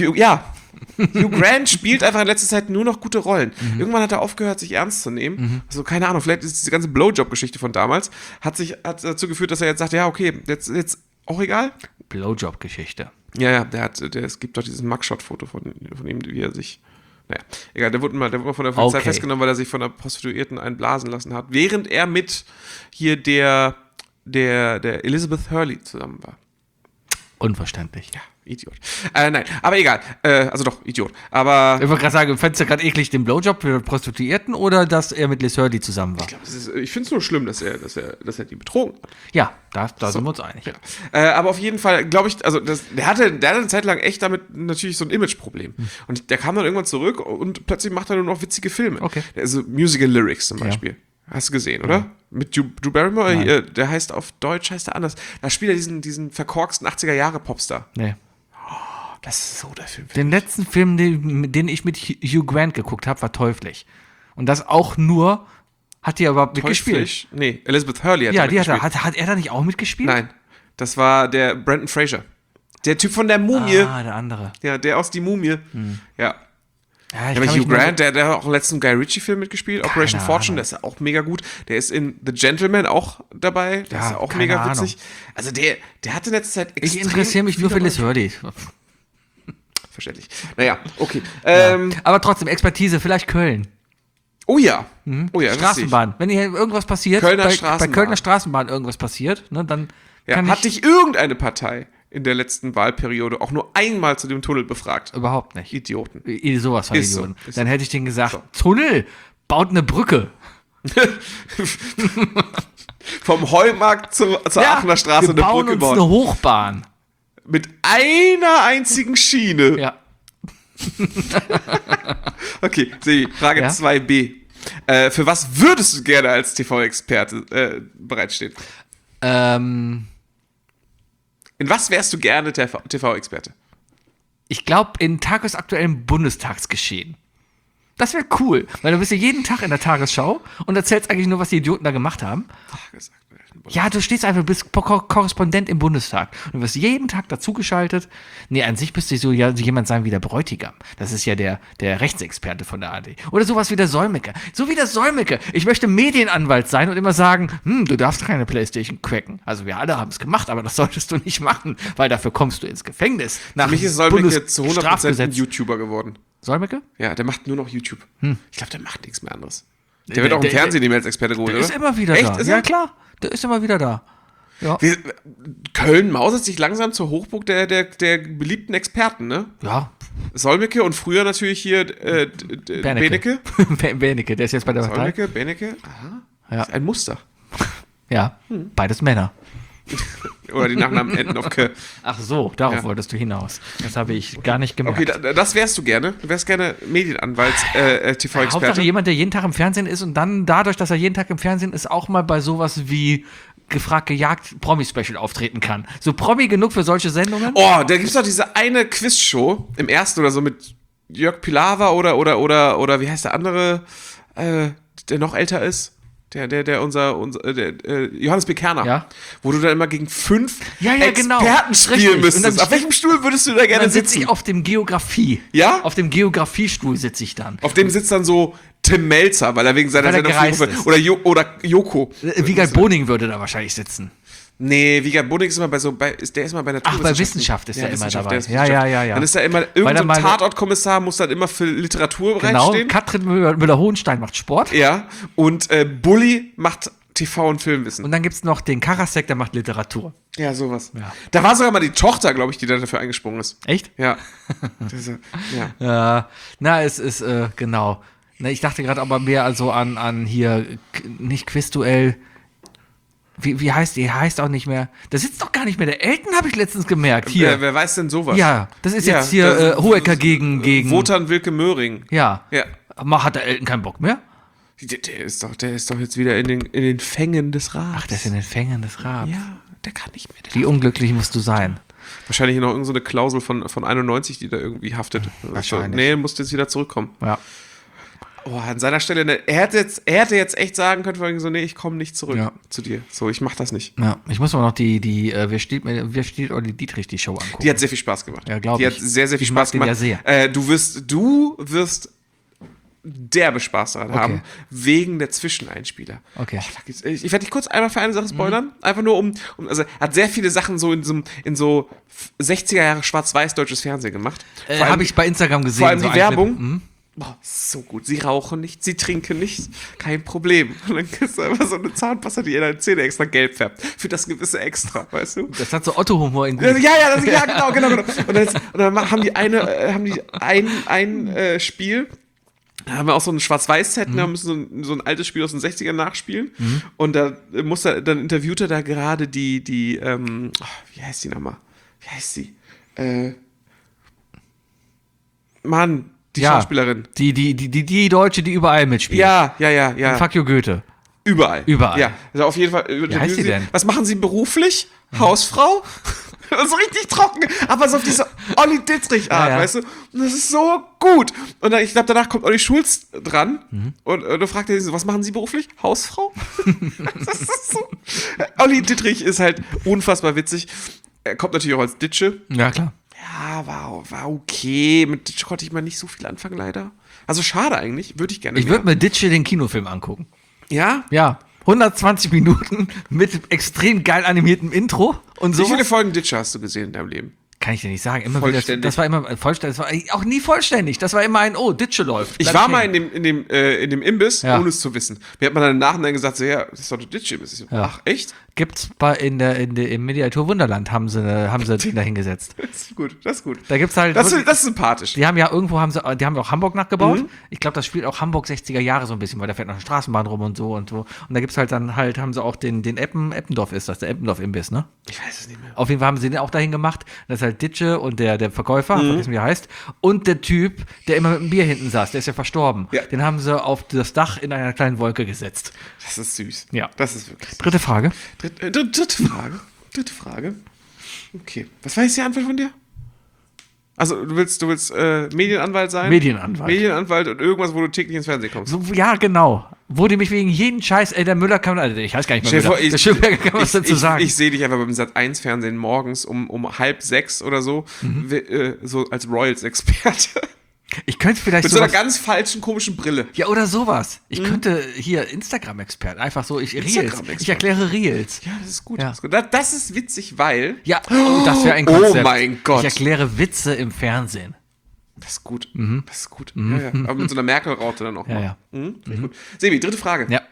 Hugh Grant spielt einfach in letzter Zeit nur noch gute Rollen. Irgendwann hat er aufgehört, sich ernst zu nehmen. Also keine Ahnung, vielleicht ist diese ganze Blowjob-Geschichte von damals, hat dazu geführt, dass er jetzt sagt, ja, okay, jetzt auch egal. Blowjob-Geschichte. Ja, es gibt doch dieses Mugshot-Foto von ihm, wie er sich, naja, egal, der wurde mal von der Polizei festgenommen, weil er sich von einer Prostituierten einblasen lassen hat, während er mit hier der Elizabeth Hurley zusammen war. Unverständlich. Ja, Idiot. Nein, aber egal. Also doch, Idiot. Aber Ich wollte gerade sagen, fändest du gerade eklig den Blowjob für Prostituierten oder dass er mit Liz Hurley zusammen war? ich finde es nur schlimm, dass er die betrogen hat. Ja, da sind wir uns einig. Ja. Aber auf jeden Fall, glaube ich, also der hatte eine Zeit lang echt damit natürlich so ein Imageproblem. Und der kam dann irgendwann zurück und plötzlich macht er nur noch witzige Filme. Okay. Also Musical Lyrics zum Beispiel. Hast du gesehen, oder? Mit Drew Barrymore, der heißt auf Deutsch anders. Da spielt er diesen verkorksten 80er-Jahre-Popstar. Nee. Das ist so der Film. Den letzten Film, den ich mit Hugh Grant geguckt habe, war Teuflisch. Und das auch nur, hat die überhaupt mitgespielt? Nee, Elizabeth Hurley hat Ja, mitgespielt. hat er da nicht auch mitgespielt? Nein, das war der Brendan Fraser. Der Typ von der Mumie. Ah, der andere. Ja, der aus Die Mumie. Ja. Ja, Ja, aber Hugh Grant, der hat auch im letzten Guy Ritchie-Film mitgespielt, Operation Fortune, der ist ja auch mega gut. Der ist in The Gentleman auch dabei, der ist ja auch mega witzig. Also der hatte in letzter Zeit extrem. Ich interessiere mich nur für Liz Hurley. Verständlich. Naja, okay. Aber trotzdem, Expertise, vielleicht Köln. Oh ja. Oh ja, Straßenbahn. Wenn hier irgendwas passiert, Kölner bei Straßenbahn. Kölner Straßenbahn irgendwas passiert, ne, dann kann hat dich irgendeine Partei in der letzten Wahlperiode auch nur einmal zu dem Tunnel befragt? überhaupt nicht. Idioten. Sowas von Ist so, Idioten. ist Dann so. hätte ich denen gesagt, Tunnel, baut eine Brücke. Vom Heumarkt zur Aachener Straße wir eine bauen Brücke uns bauen. eine Hochbahn. Mit einer einzigen Schiene. Ja. Okay, Sebi, Frage Ja? 2b. Für was würdest du gerne als TV-Experte bereitstehen? In was wärst du gerne TV-Experte? Ich glaube, in tagesaktuellem Bundestagsgeschehen. Das wäre cool, weil du bist ja jeden Tag in der Tagesschau und erzählst eigentlich nur, was die Idioten da gemacht haben. Ja, du stehst einfach, bist Korrespondent im Bundestag und du wirst jeden Tag dazugeschaltet. Nee, an sich müsste so ja jemand sein wie der Bräutigam. Das ist ja der Rechtsexperte von der AD. Oder sowas wie der Solmecke. So wie der Solmecke. Ich möchte Medienanwalt sein und immer sagen, du darfst keine Playstation cracken. Also wir alle haben es gemacht, aber das solltest du nicht machen, weil dafür kommst du ins Gefängnis. Nach Für mich ist Solmecke zu 100% ein Strafgesetz. YouTuber geworden. Solmecke? Ja, der macht nur noch YouTube. Ich glaube, der macht nichts mehr anderes. Der wird auch im Fernsehen nicht mehr als Experte geholt, Der oder? ist immer wieder Echt? da. Ist Ja, er? klar. Der ist immer wieder da. Ja. Köln mausert sich langsam zur Hochburg der beliebten Experten, ne? Ja. Solmecke und früher natürlich hier Benecke. Benecke, der ist jetzt bei der Partei. Benecke. Aha. Ja. Das ist ein Muster. Ja, beides Männer. Oder die Nachnamen enden auf K. Ach so, darauf Ja. wolltest du hinaus. Das habe ich gar nicht gemerkt. Okay, das wärst du gerne. Du wärst gerne Medienanwalt, Hauptsache TV-Experte. jemand, der jeden Tag im Fernsehen ist und dann dadurch, dass er jeden Tag im Fernsehen ist, auch mal bei sowas wie gefragt, gejagt, Promi-Special auftreten kann. So Promi genug für solche Sendungen? Oh, da gibt's doch diese eine Quizshow im ersten oder so mit Jörg Pilawa oder wie heißt der andere, der noch älter ist? Johannes B. Kerner. Ja. Wo du dann immer gegen 5 Ja, genau. Experten spielen Richtig. Und müsstest. dann Auf welchem Stuhl würdest du da gerne Dann sitze sitzen? ich auf dem Geografie. Ja? Auf dem Geografiestuhl sitze ich dann. Auf dem sitzt dann so Tim Melzer, weil er wegen seiner Weil er Sendung gereist fliegen ist. will. Oder Joko. Wiegald Boning würde da wahrscheinlich sitzen. Nee, Wiegald Boning ist immer der ist immer bei Naturwissenschaften. Ach, bei Wissenschaft ist er immer Wissenschaft, dabei. der ist Ja. Wissenschaft. Dann ist da immer Weil irgendein er mal- Tatortkommissar, muss dann immer für Literatur Genau, bereitstehen. Katrin Müller-Hohenstein macht Sport. Ja, und Bulli macht TV und Filmwissen. Und dann gibt es noch den Karasek, der macht Literatur. Ja, sowas. Ja. Da war sogar mal die Tochter, glaube ich, die da dafür eingesprungen ist. Echt? Ja. Ja. Na, es ist, genau. Na, ich dachte gerade aber mehr also an hier, nicht Quizduell. Wie heißt die? Heißt auch nicht mehr. Da sitzt doch gar nicht mehr der Elton, habe ich letztens gemerkt. Hier. Wer weiß denn sowas? Ja, das ist Ja, jetzt hier das- Hohecker gegen. Wotan Wilke Möhring. Ja. Ja. Hat der Elton keinen Bock mehr? Der ist doch jetzt wieder in den Fängen des Rats. Ach, der ist in den Fängen des Rabs. Ja, der kann nicht mehr. Wie unglücklich musst du sein? Wahrscheinlich noch irgendeine Klausel von 91, die da irgendwie haftet. Wahrscheinlich. Nee, musste jetzt wieder zurückkommen. Ja. Oh, an seiner Stelle, ne, er hätte jetzt echt sagen können, vor so, nee, ich komme nicht zurück Ja. zu dir. So, ich mach das nicht. Ja, ich muss aber noch wer steht Olli Dietrich die Show angucken. Die hat sehr viel Spaß gemacht. Ja, glaub Die ich. hat sehr, sehr viel Ich mag Spaß den gemacht. ja sehr. Du wirst derbe Spaß daran haben, wegen der Zwischeneinspieler. Okay. Ich werde dich kurz einmal für eine Sache spoilern. Einfach nur also er hat sehr viele Sachen so in so 60er Jahre schwarz-weiß deutsches Fernsehen gemacht. Vor allem- Habe ich bei Instagram gesehen. Vor allem so die ein Clip. Werbung. Boah, so gut. Sie rauchen nicht, sie trinken nicht, kein Problem. Und dann kriegst du einfach so eine Zahnpasta, die in deine Zähne extra gelb färbt. Für das gewisse Extra, weißt du? Das hat so Otto-Humor in gut. Ja, genau. Und dann haben die ein Spiel. Da haben wir auch so ein Schwarz-Weiß-Set, da müssen so ein altes Spiel aus den 60ern nachspielen. Und da dann interviewt er da gerade die wie heißt die nochmal? Wie heißt sie? Mann, die Schauspielerin. Die Deutsche, die überall mitspielt. Ja. Fuck you, Goethe. Überall. Überall. Ja, also auf jeden Fall. Wie heißt die denn? Was machen Sie beruflich? Hausfrau? So richtig trocken, aber so auf diese Olli Dittrich-Art, Ja. weißt du? Und das ist so gut. Und dann, ich glaube, danach kommt Olli Schulz dran und dann fragt er sie, was machen Sie beruflich? Hausfrau? Das ist so. Olli Dittrich ist halt unfassbar witzig. Er kommt natürlich auch als Ditsche. Ja, klar. Ja, war okay. Mit Ditsche konnte ich mal nicht so viel anfangen, leider. Also schade eigentlich. Würde ich gerne Ich würde mir Ditsche den Kinofilm angucken. Ja? Ja. 120 Minuten mit extrem geil animiertem Intro und so. Wie viele Folgen Ditsche hast du gesehen in deinem Leben? Kann ich dir nicht sagen. Immer Vollständig. Wieder, das war immer vollständig. Das war auch nie vollständig. Das war immer ein, Ditsche läuft. Ich war mal in dem Imbiss, Ja. ohne es zu wissen. Mir hat man dann im Nachhinein gesagt, so, ja, das ist doch der Ditsche-Imbiss. Ich so, Ja. ach, echt? Gibt's im Mediatur Wunderland haben sie den da hingesetzt. Das ist gut, das ist gut. Da gibt's halt. Das ist sympathisch. Die haben ja die haben auch Hamburg nachgebaut. Ich glaube, das spielt auch Hamburg 60er Jahre so ein bisschen, weil da fährt noch eine Straßenbahn rum und so. Und da gibt's halt dann haben sie auch den Eppendorf ist das, der Eppendorf-Imbiss, ne? Ich weiß es nicht mehr. Auf jeden Fall haben sie den auch dahin gemacht. Das ist halt Ditsche und der Verkäufer, vergessen wie er heißt. Und der Typ, der immer mit dem Bier hinten saß, der ist ja verstorben. Ja. Den haben sie auf das Dach in einer kleinen Wolke gesetzt. Das ist süß. Ja. Das ist wirklich süß. Dritte Frage. Dritte Frage. Okay. Was war jetzt die Antwort von dir? Also, du willst Medienanwalt sein? Medienanwalt und irgendwas, wo du täglich ins Fernsehen kommst. So, ja, genau. Wo die mich wegen jeden Scheiß, der Müller kann, also ich weiß gar nicht mehr, Stell dir vor, der Schönberger kann was dazu sagen. Ich sehe dich einfach beim Sat.1-Fernsehen morgens um 5:30 oder so, so als Royals-Experte. Ich könnte vielleicht Mit so einer sowas, ganz falschen, komischen Brille. ja, oder sowas. Ich könnte hier Instagram-Expert, einfach so, Reels. Instagram-Expert. Ich erkläre Reels. Ja, das ist gut. Ja. Das ist gut. Das ist witzig, weil. Ja, das wäre ein Oh Konzept. mein Gott. Ich erkläre Witze im Fernsehen. Das ist gut. Das ist gut. Ja. Aber mit so einer Merkel-Raute dann auch Ja, mal. ja. Finde ich gut. Sebi, dritte Frage. Ja.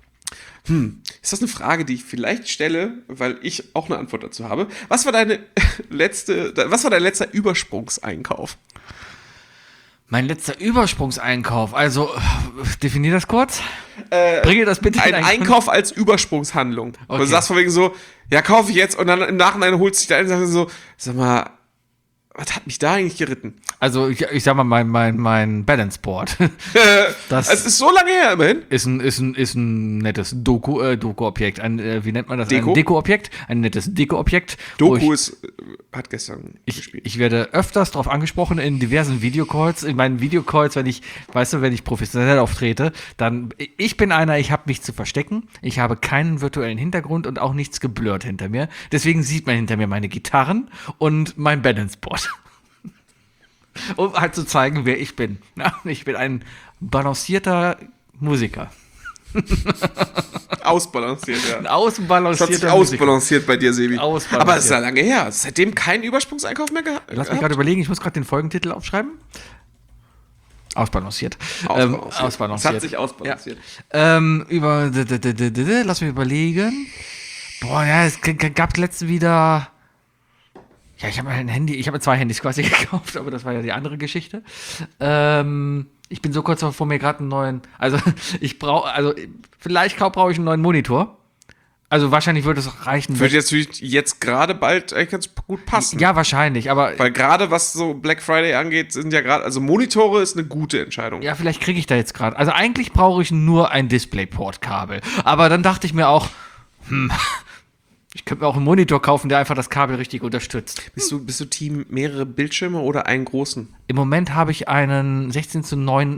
Ist das eine Frage, die ich vielleicht stelle, weil ich auch eine Antwort dazu habe? Was war dein letzter Übersprungseinkauf? Mein letzter Übersprungseinkauf. Also, definier das kurz. Bringe das bitte Ein in einen Einkauf als Übersprungshandlung. Okay. Du sagst von wegen so, ja, kaufe ich jetzt und dann im Nachhinein holst du dich da ein und sagst so, sag mal, was hat mich da eigentlich geritten? Also, ich sag mal, mein Balance Board. Das Es ist so lange her, immerhin. ist ein nettes Doku-Objekt. Wie nennt man das? Deko? Ein Deko-Objekt. Ein nettes Deko-Objekt. wo Doku ich- hat gestern gespielt. Ich werde öfters darauf angesprochen in diversen Videocalls. In meinen Videocalls, wenn ich professionell auftrete, dann, ich bin einer, ich habe mich zu verstecken. Ich habe keinen virtuellen Hintergrund und auch nichts geblurrt hinter mir. Deswegen sieht man hinter mir meine Gitarren und mein Balanceboard. Um halt zu zeigen, wer ich bin. Ja, ich bin ein balancierter Musiker. Ausbalanciert, ja. Ein Das hat sich ausbalancierter Musiker. ausbalanciert bei dir, Sebi. Ausbalanciert. Aber es ist ja lange her. Seitdem kein Übersprungseinkauf mehr gehabt. Lass mich gerade überlegen, ich muss gerade den Folgentitel aufschreiben. Ausbalanciert. Es hat sich ausbalanciert. Lass mich überlegen. Boah, ja, es gab letztens wieder. Ja, ich habe mir 2 Handys quasi gekauft, aber das war ja die andere Geschichte. Ich bin so kurz vor mir gerade einen neuen. Also, vielleicht brauche ich einen neuen Monitor. Also, wahrscheinlich würde es reichen. Würde jetzt gerade bald eigentlich ganz gut passen. Ja, wahrscheinlich, aber. Weil gerade was so Black Friday angeht, sind ja gerade, also Monitore ist eine gute Entscheidung. Ja, vielleicht kriege ich da jetzt gerade. Also eigentlich brauche ich nur ein DisplayPort-Kabel. Aber dann dachte ich mir auch, ich könnte mir auch einen Monitor kaufen, der einfach das Kabel richtig unterstützt. Bist du Team mehrere Bildschirme oder einen großen? Im Moment habe ich einen 16:9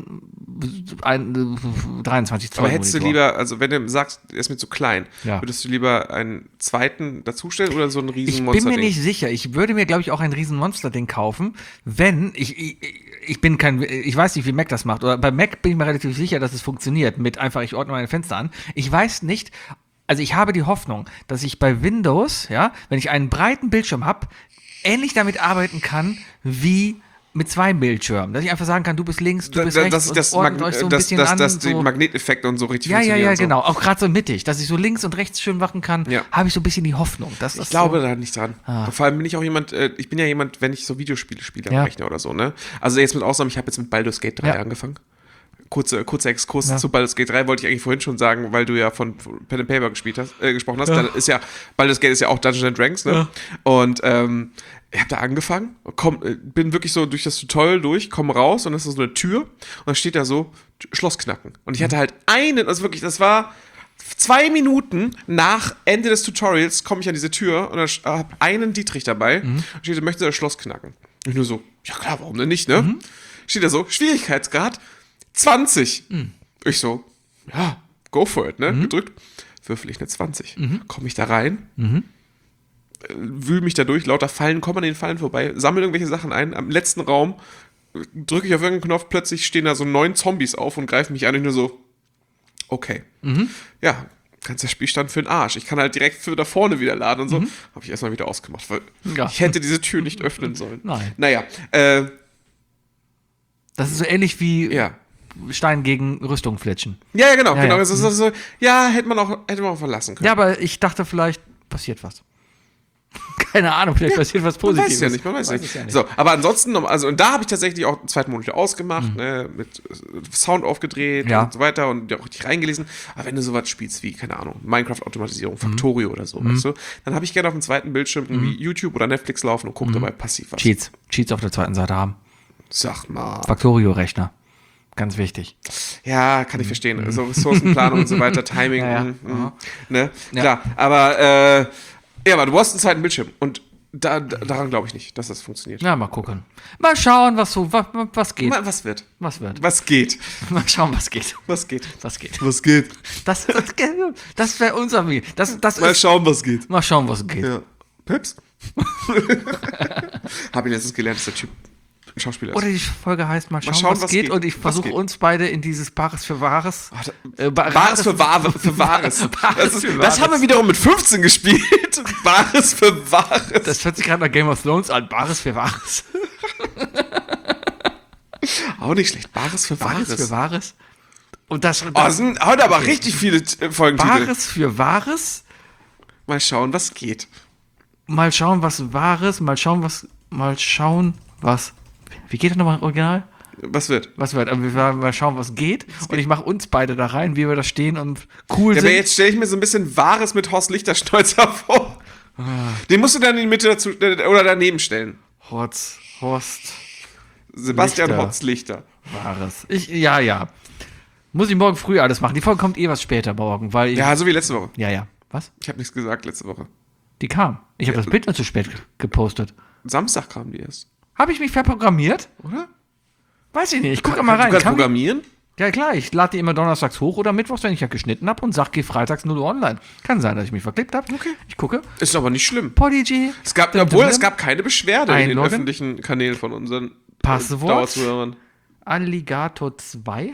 23 Zoll Aber hättest du Monitor. lieber, also wenn du sagst, er ist mir zu klein, Ja. würdest du lieber einen zweiten dazustellen oder so ein riesen Ich bin Monster-Ding? mir nicht sicher. Ich würde mir, glaube ich, auch ein riesen Monster-Ding kaufen, wenn ich bin kein, ich weiß nicht, wie Mac das macht. Oder bei Mac bin ich mir relativ sicher, dass es funktioniert mit einfach, ich ordne meine Fenster an. Ich weiß nicht, also ich habe die Hoffnung, dass ich bei Windows, ja, wenn ich einen breiten Bildschirm habe, ähnlich damit arbeiten kann wie mit 2 Bildschirmen. Dass ich einfach sagen kann, du bist links, du bist rechts dass und ordnet euch so ein bisschen an. dass die so. Magneteffekte und so richtig Ja, funktionieren. und so. genau. Auch gerade so mittig, dass ich so links und rechts schön machen kann, Ja. habe ich so ein bisschen die Hoffnung. Dass Ich das glaube so, da nicht dran. Vor allem bin ich auch jemand, ich bin ja jemand, wenn ich so Videospiele spiele am Ja. Rechner oder so, ne? Also jetzt mit Ausnahme, ich habe jetzt mit Baldur's Gate 3 Ja. angefangen. Kurzer Exkurs Ja. zu Baldur's Gate 3 wollte ich eigentlich vorhin schon sagen, weil du ja von Pen and Paper gesprochen hast. Dann ist ja, Baldur's Gate ist ja auch Dungeons and Dragons, ne? Ja. Und ich habe da angefangen, bin wirklich so durch das Tutorial durch, komme raus und das ist so eine Tür und dann steht da so, Schloss knacken. Und ich hatte halt das war 2 Minuten nach Ende des Tutorials komme ich an diese Tür und habe einen Dietrich dabei und steht, möchte das Schloss knacken. Und ich nur so, ja klar, warum denn nicht, ne? Steht da so, Schwierigkeitsgrad 20. Ich so, ja, go for it, ne? Gedrückt, würfel ich eine 20. Komme ich da rein, wühl mich da durch, lauter Fallen, komme an den Fallen vorbei, sammle irgendwelche Sachen ein, am letzten Raum drücke ich auf irgendeinen Knopf, plötzlich stehen da so 9 Zombies auf und greifen mich an und ich nur so, okay. Ja, ganzer Spielstand für den Arsch. Ich kann halt direkt für da vorne wieder laden und so. Habe ich erstmal wieder ausgemacht, weil Ja. ich hätte diese Tür nicht öffnen sollen. Nein. Naja, das ist so ähnlich wie ja. Stein gegen Rüstung flitschen. Ja, genau, Ja, genau. ja. Das ist so, ja, hätte man auch verlassen können. Ja, aber ich dachte, vielleicht passiert was. Keine Ahnung, vielleicht passiert was Man Positives. weiß es ja nicht, man weiß es nicht. ja nicht. So, aber ansonsten, also und da habe ich tatsächlich auch einen zweiten Monitor ausgemacht, ne, mit Sound aufgedreht Ja. und so weiter und auch richtig reingelesen. Aber wenn du sowas spielst wie, keine Ahnung, Minecraft-Automatisierung, Factorio oder so, weißt du, dann habe ich gerne auf dem zweiten Bildschirm irgendwie YouTube oder Netflix laufen und gucke dabei passiv was. Cheats auf der zweiten Seite haben. Sag mal. Factorio-Rechner. Ganz wichtig. Ja, kann ich verstehen. Also Ressourcenplanung und so weiter, Timing, Ja, ja. ne? Ja. Klar, aber du brauchst einen zweiten Bildschirm und daran glaube ich nicht, dass das funktioniert. Na, mal gucken. Mal schauen, was geht. Was wird? Was wird. Was geht? Mal schauen, was geht. Was geht? Was geht. Was geht? Das wäre unser Weg. Mal schauen, was geht. Mal schauen, was geht. Ja. Pips? Hab ihn letztens gelernt, dass der Typ ein Schauspieler ist. Oder die Folge heißt Mal schauen, was geht. Und ich Was versuche geht? uns beide in dieses Bares für Wahres. Bares für Wahres. Bares Das für haben wir Wahres. wiederum mit 15 gespielt. Bares für Wahres. Das hört sich gerade nach Game of Thrones an. Bares für Wahres. Auch nicht schlecht. Bares für Bares Wahres. für Wahres. Und das Es sind heute aber richtig viele Folgentitel. Bares für Wahres. Mal schauen, was geht. Mal schauen, was Wahres. Mal schauen, was. Wie geht das nochmal original? Was wird? Aber wir werden mal schauen, was geht. Und ich mache uns beide da rein, wie wir da stehen und cool Ja, aber sind. jetzt stelle ich mir so ein bisschen Wahres mit Horst Lichterstolzer vor. Den musst du dann in die Mitte dazu oder daneben stellen. Horst. Sebastian Lichter. Horst Lichter. Wahres. Ja. Muss ich morgen früh alles machen. Die Folge kommt was später morgen, weil ich. Ja, so wie letzte Woche. Ja. Was? Ich habe nichts gesagt letzte Woche. Die kam. Ich habe das Bild nur zu spät gepostet. Samstag kamen die erst. Habe ich mich verprogrammiert? Oder? Weiß ich nicht. Ich gucke mal rein. Du kannst Kann- programmieren? Ja klar, ich lade die immer donnerstags hoch oder mittwochs, wenn ich ja geschnitten habe und sag, geh freitags 0 Uhr online. Kann sein, dass ich mich verklickt habe. Okay. Ich gucke. Ist aber nicht schlimm. Podigy. Es gab keine Beschwerde in den Einloggen. öffentlichen Kanälen von unseren Passwort. Dauerzuhörern. Alligator 2.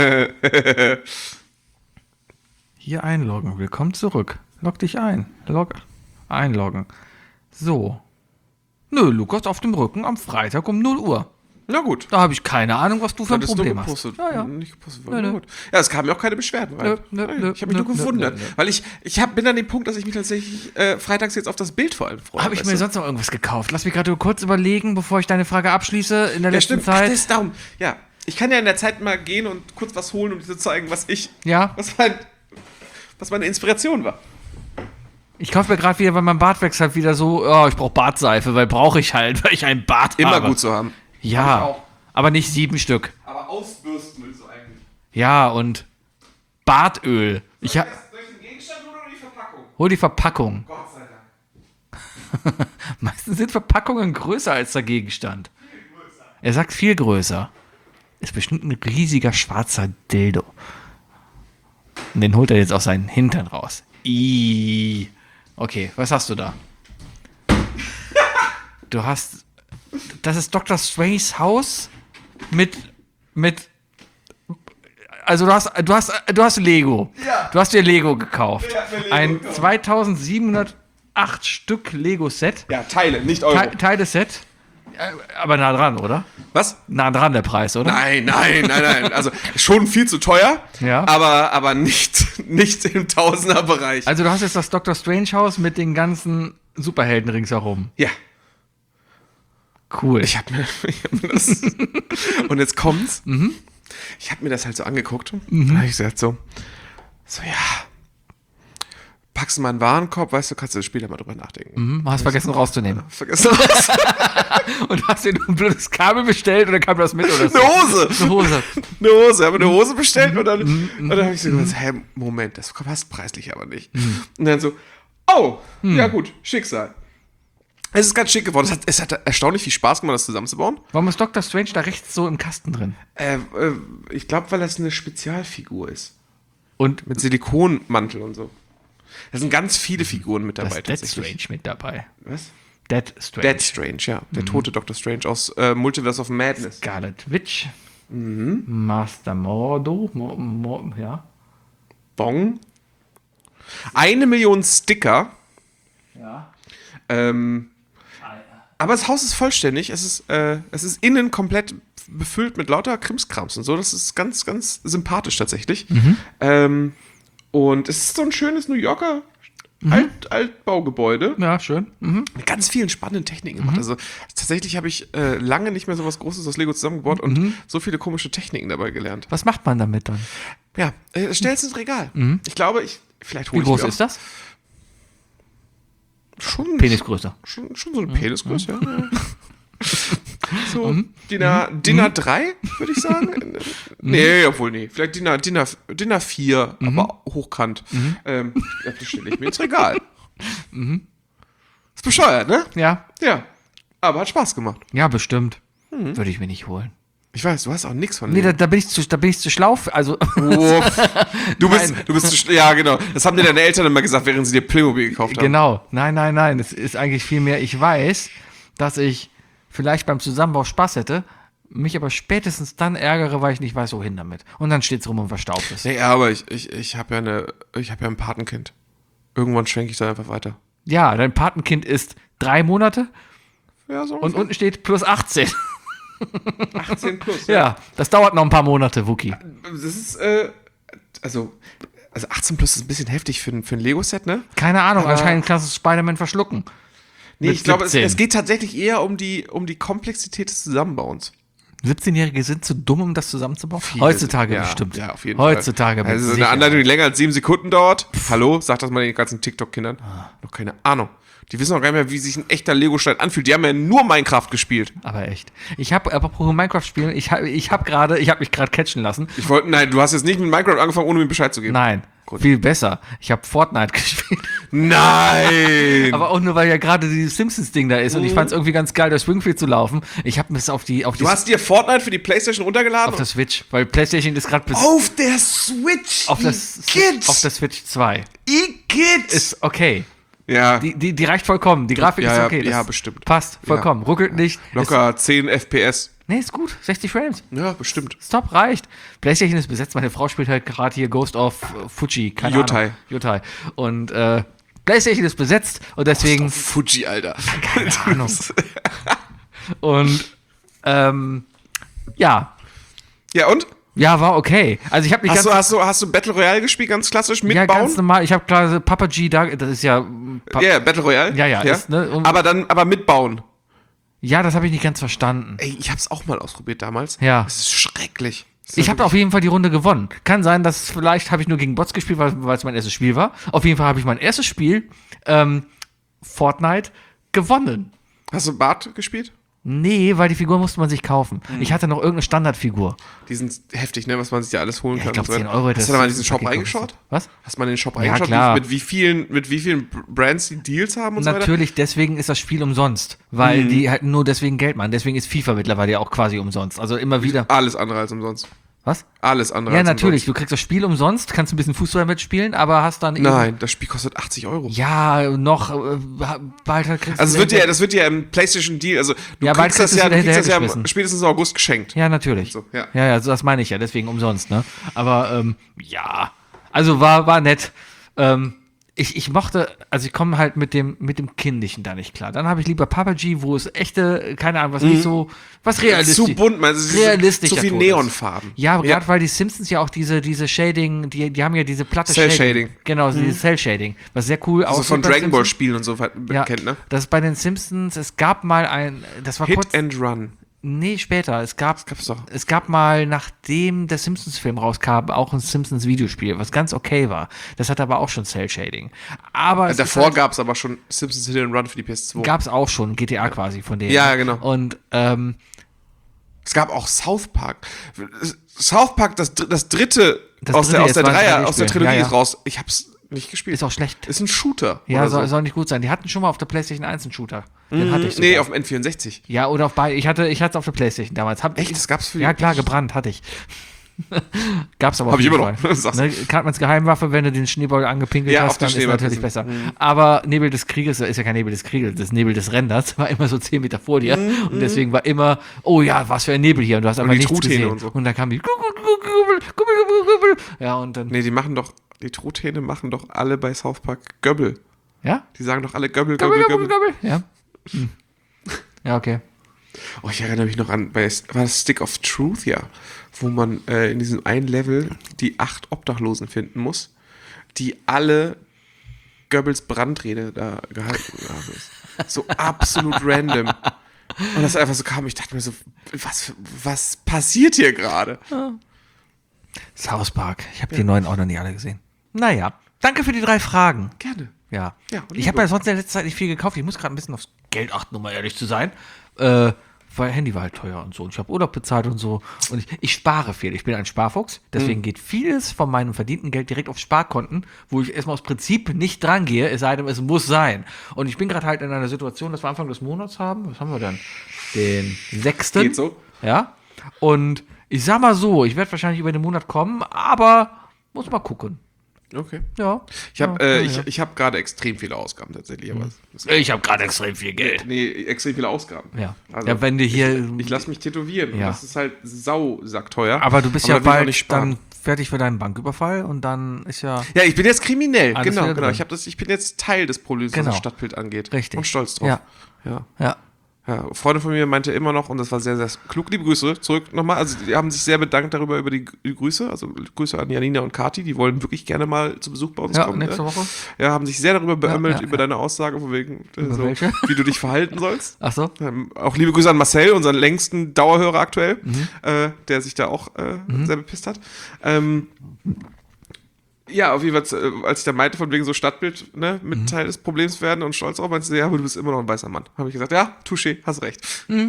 Hier einloggen. Willkommen zurück. Log dich ein. Einloggen. So. Nö, Lukas auf dem Rücken am Freitag um 0 Uhr. Na gut. Da habe ich keine Ahnung, was du für ein Das ist Problem nur hast. gepostet. Ja. Nicht gepostet Nö, worden. nö. Na gut. Ja, es kamen ja auch keine Beschwerden rein. Nö, Ich habe mich nur gewundert. nö. Weil ich bin an dem Punkt, dass ich mich tatsächlich freitags jetzt auf das Bild vor allem freue. Habe ich weißt mir du? sonst noch irgendwas gekauft? Lass mich gerade kurz überlegen, bevor ich deine Frage abschließe in der Ja, letzten stimmt. Ach, Zeit. das ist darum. Ja, ich kann ja in der Zeit mal gehen und kurz was holen, um dir zu zeigen, was meine Inspiration war. Ich kaufe mir gerade wieder, weil mein Bart wächst halt wieder so, oh, ich brauche Bartseife, weil brauche ich halt, weil ich einen Bart Immer habe. gut zu haben. Ja, auch. aber nicht 7 Stück. Aber ausbürsten willst du eigentlich. Ja, und Bartöl. Durch den Gegenstand oder die Verpackung? Hol die Verpackung. Gott sei Dank. Meistens sind Verpackungen größer als der Gegenstand. Er sagt viel größer. Ist bestimmt ein riesiger schwarzer Dildo. Und den holt er jetzt aus seinen Hintern raus. Ih. Okay, was hast du da? Du hast. Das ist Dr. Strange's Haus mit. Also du hast Lego. Ja. Du hast dir Lego gekauft. Ja, mir Lego Ein gekauft. 2708 Stück Lego-Set. Ja, Teile, nicht Euro. Teile-Set. Aber nah dran, oder? Was? Nah dran der Preis, oder? Nein. Also schon viel zu teuer, Ja. aber nicht im Tausender-Bereich. Also du hast jetzt das Dr. Strange Haus mit den ganzen Superhelden ringsherum. Ja. Cool. Ich hab mir das. Und jetzt kommt's. Ich habe mir das halt so angeguckt. Da habe ich gesagt so, ja. Packst du mal einen Warenkorb, weißt du, kannst du später mal drüber nachdenken. Hast vergessen rauszunehmen. Vergiss das. Und hast dir ein blödes Kabel bestellt oder kam das mit oder so? Eine Hose. Eine Hose. Eine Hose. Habe eine Hose bestellt und dann habe ich so gesagt, hä, Moment, das passt preislich aber nicht. Und dann so, oh, ja gut, Schicksal. Es ist ganz schick geworden. Es hat erstaunlich viel Spaß gemacht, das zusammenzubauen. Warum ist Dr. Strange da rechts so im Kasten drin? Ich glaube, weil das eine Spezialfigur ist. Und Mit Silikonmantel und so. Da sind ganz viele Figuren mit da dabei ist Dead tatsächlich. Strange mit dabei. Was? Dead Strange. Dead Strange, ja. Der tote Dr. Strange aus Multiverse of Madness. Scarlet Witch. Master Mordo. Ja. Bong. 1 Million Sticker. Ja. Aber das Haus ist vollständig. Es ist innen komplett befüllt mit lauter Krimskrams und so. Das ist ganz, ganz sympathisch tatsächlich. Und es ist so ein schönes New Yorker Altbaugebäude Ja, schön. mit ganz vielen spannenden Techniken gemacht. Also tatsächlich habe ich lange nicht mehr so was Großes aus Lego zusammengebaut und so viele komische Techniken dabei gelernt. Was macht man damit dann? Ja, stell's ins Regal. Ich glaube, vielleicht Wie hole ich groß mir ist das? Schon, Penisgröße. schon so eine Penisgröße, ja. So, DIN A3, würde ich sagen. Nee, obwohl, nee. Vielleicht DIN A4, aber hochkant. Das stelle ich mir ins Regal. Ist bescheuert, ne? Ja. Ja. Aber hat Spaß gemacht. Ja, bestimmt. Würde ich mir nicht holen. Ich weiß, du hast auch nichts von Nee, Lego. da bin ich zu schlau. Also, Du bist ja, genau. Das haben dir deine Eltern immer gesagt, während sie dir Playmobil gekauft haben. genau. Nein. Es ist eigentlich vielmehr, ich weiß, dass ich vielleicht beim Zusammenbau Spaß hätte, mich aber spätestens dann ärgere, weil ich nicht weiß, wohin damit. Und dann steht's rum und verstaubt ist. Nee, aber ich habe ja ein Patenkind. Irgendwann schwenke ich da einfach weiter. Ja, dein Patenkind ist 3 Monate Ja, so. und unten steht plus 18. 18 plus. Ja, das dauert noch ein paar Monate, Wookie. Das ist, also 18 plus ist ein bisschen heftig für ein Lego-Set, ne? Keine Ahnung, anscheinend kannst du Spider-Man verschlucken. Nee, Mit ich glaube, 17. es geht tatsächlich eher um die Komplexität des Zusammenbauens. 17-Jährige sind zu dumm, um das zusammenzubauen? Heutzutage ja, bestimmt. Ja, auf jeden Fall. Heutzutage Also eine sicher. Anleitung, die länger als 7 Sekunden dauert. Hallo, sag das mal den ganzen TikTok-Kindern. Noch keine Ahnung. Die wissen auch gar nicht mehr, wie sich ein echter Lego-Stein anfühlt. Die haben ja nur Minecraft gespielt. Aber echt. Ich habe, apropos Minecraft spielen, ich habe mich gerade catchen lassen. Nein, du hast jetzt nicht mit Minecraft angefangen, ohne mir Bescheid zu geben. Nein, viel besser. Ich habe Fortnite gespielt. Nein! Aber auch nur, weil ja gerade dieses Simpsons-Ding da ist und ich fand es irgendwie ganz geil, durch Springfield zu laufen. Ich habe es auf Du hast dir Fortnite für die PlayStation runtergeladen? auf der Switch, weil PlayStation ist gerade bis Auf der Switch! auf der Kids! Switch 2. Kids! Ist okay. Ja, Die reicht vollkommen. Die Grafik Ja, ist ja, okay. ja, Das bestimmt. Passt vollkommen. Ruckelt nicht. locker 10 FPS. Nee, ist gut. 60 Frames. Ja, bestimmt. Stop, reicht. PlayStation ist besetzt. Meine Frau spielt halt gerade hier Ghost of Fuji. Keine Yotai. Ahnung. Yotai. Und PlayStation ist besetzt und deswegen. Fuji, Alter. Keine Ahnung. Und ja. Ja, und? Ja, war okay. Also ich habe nicht Hast du Battle Royale gespielt, ganz klassisch, ja, mitbauen? ganz normal. Ich habe klar Papa G da. Das ist ja. Ja, Battle Royale. Ja, ist, ne, aber mitbauen. ja, das habe ich nicht ganz verstanden. Ey, ich hab's auch mal ausprobiert damals. Ja. Es ist schrecklich. Ich habe auf jeden Fall die Runde gewonnen. Kann sein, dass vielleicht habe ich nur gegen Bots gespielt, weil es mein erstes Spiel war. Auf jeden Fall habe ich mein erstes Spiel, Fortnite, gewonnen. Hast du Bart gespielt? Nee, weil die Figur musste man sich kaufen. Ich hatte noch irgendeine Standardfigur. Die sind heftig, ne, was man sich da alles holen Ja, kann. ich glaube und 10 so. Euro. Hast du da mal in diesen Shop reingeschaut? Was? Hast du mal in den Shop Ja, reingeschaut, klar. mit wie vielen Brands die Deals haben und so weiter? Natürlich, deswegen ist das Spiel umsonst. Weil die halt nur deswegen Geld machen. Deswegen ist FIFA mittlerweile ja auch quasi umsonst. Also immer wieder. Alles andere als umsonst. Was? Alles andere Ja, als natürlich. Du kriegst das Spiel umsonst, kannst ein bisschen Fußball mitspielen, aber hast dann umsonst. Nein, das Spiel kostet 80 Euro. Ja, noch bald halt kriegst Also du das wird ja im PlayStation Deal, also du Ja, bald kriegst das kriegst ja, du es wieder ja hinterhergeschmissen. spätestens im August geschenkt. Ja, natürlich. So, ja. Ja, so das meine ich ja, deswegen umsonst, ne? Aber ja, also war nett. Ich mochte, also ich komme halt mit dem Kindlichen da nicht klar. Dann habe ich lieber Papa G, wo es echte, keine Ahnung, was nicht so, was realistisch. Zu bunt, man, es ist realistisch zu viel Tod ist. Neonfarben. Ja, aber gerade weil die Simpsons ja auch diese Shading, die haben ja diese platte Cell Shading. Genau, dieses Cell Shading, was sehr cool Also aussieht. von bei Dragon Ball Simpsons. Spielen und so Ja, kennt, ne? das ist bei den Simpsons, es gab mal das war kurz, Hit and Run. nee, später, gab's doch. es gab mal, nachdem der Simpsons-Film rauskam, auch ein Simpsons-Videospiel, was ganz okay war. Das hat aber auch schon Cell-Shading. Aber es Davor halt, gab's aber schon Simpsons Hit and Run für die PS2. gab's auch schon, GTA quasi von denen. Ja, genau. Und Es gab auch South Park. South Park, das dritte Das aus dritte, der jetzt war ein Dreier, aus der 3D-Spiel. Trilogie Ja, ja. ist raus. Ich hab's nicht gespielt. ist auch schlecht. Ist ein Shooter. Ja, oder soll nicht gut sein. Die hatten schon mal auf der PlayStation 1 einen Shooter. Den hatte ich sogar. Nee, auf dem N64. Ja, oder auf beide. Ich hatte es auf der PlayStation damals. Echt? Das gab's für die- Ja, klar, gebrannt hatte ich. Gab's aber auf Hab ich jeden immer noch. Fall. Sag's. Ne, Cartmans Geheimwaffe, wenn du den Schneeball angepinkelt Ja, auf hast, den dann ist Schneeball natürlich pissen. besser. Aber Nebel des Krieges, ist ja kein Nebel des Krieges, das Nebel des Renders, war immer so 10 Meter vor dir. Und deswegen war immer, oh ja, was für ein Nebel hier. Und du hast einfach die nichts Truthähne gesehen. und so. Und dann kam die ja, und dann, Nee, die Truthähne machen doch alle bei South Park Göbbel. ja? Die sagen doch alle Göbbel, Göbbel, Göbbel. Ja. Hm. Ja, okay. Oh, ich erinnere mich noch an, war das Stick of Truth, ja, wo man in diesem einen Level die 8 Obdachlosen finden muss, die alle Goebbels Brandrede da gehalten haben. So absolut random. Und das einfach so kam, ich dachte mir so, was passiert hier gerade? South Park. Ich habe die neuen auch noch nicht alle gesehen. Naja, danke für die 3 Fragen. Gerne. Ja. Ja, und Ich habe Liebe. ja sonst in der letzten Zeit nicht viel gekauft. Ich muss gerade ein bisschen aufs Geld achten, um mal ehrlich zu sein. Weil Handy war halt teuer und so. Und ich habe Urlaub bezahlt und so. Und ich spare viel. Ich bin ein Sparfuchs. Deswegen geht vieles von meinem verdienten Geld direkt auf Sparkonten, wo ich erstmal aus Prinzip nicht dran gehe, es sei denn, es muss sein. Und ich bin gerade halt in einer Situation, dass wir Anfang des Monats haben. Was haben wir denn? Den 6. Geht so. Ja. Und ich sag mal so, ich werde wahrscheinlich über den Monat kommen, aber muss mal gucken. Okay. Ja. Ich habe Ja. ich hab gerade extrem viele Ausgaben tatsächlich. Aber Ich habe gerade extrem viel Geld. nee, extrem viele Ausgaben. Ja. Also, Ja, wenn du hier. ich lasse mich tätowieren. Ja. Und das ist halt sauteuer. aber du bist da ja will ich auch bald nicht sparen. dann fertig für deinen Banküberfall und dann ist ja. Ja, ich bin jetzt kriminell. Alles Genau. wieder drin. Ich bin jetzt Teil des Problems, was Genau. das Stadtbild angeht. Richtig. Und stolz drauf. Ja. Ja. Ja. Ja, Freunde von mir meinte immer noch, und das war sehr, sehr klug, liebe Grüße zurück nochmal, also die haben sich sehr bedankt darüber, über die Grüße, also Grüße an Janina und Kati, die wollen wirklich gerne mal zu Besuch bei uns kommen. Nächste Woche. Ja, haben sich sehr darüber beömmelt, ja. über deine Aussage, von wegen, so, welche? wie du dich verhalten sollst. Ach so. Auch liebe Grüße an Marcel, unseren längsten Dauerhörer aktuell, der sich da auch sehr bepisst hat. Ja, auf jeden Fall, als ich da meinte, von wegen so Stadtbild, ne, mit Teil des Problems werden und stolz drauf, meinst du, ja, aber du bist immer noch ein weißer Mann. Habe ich gesagt, ja, touché, hast recht.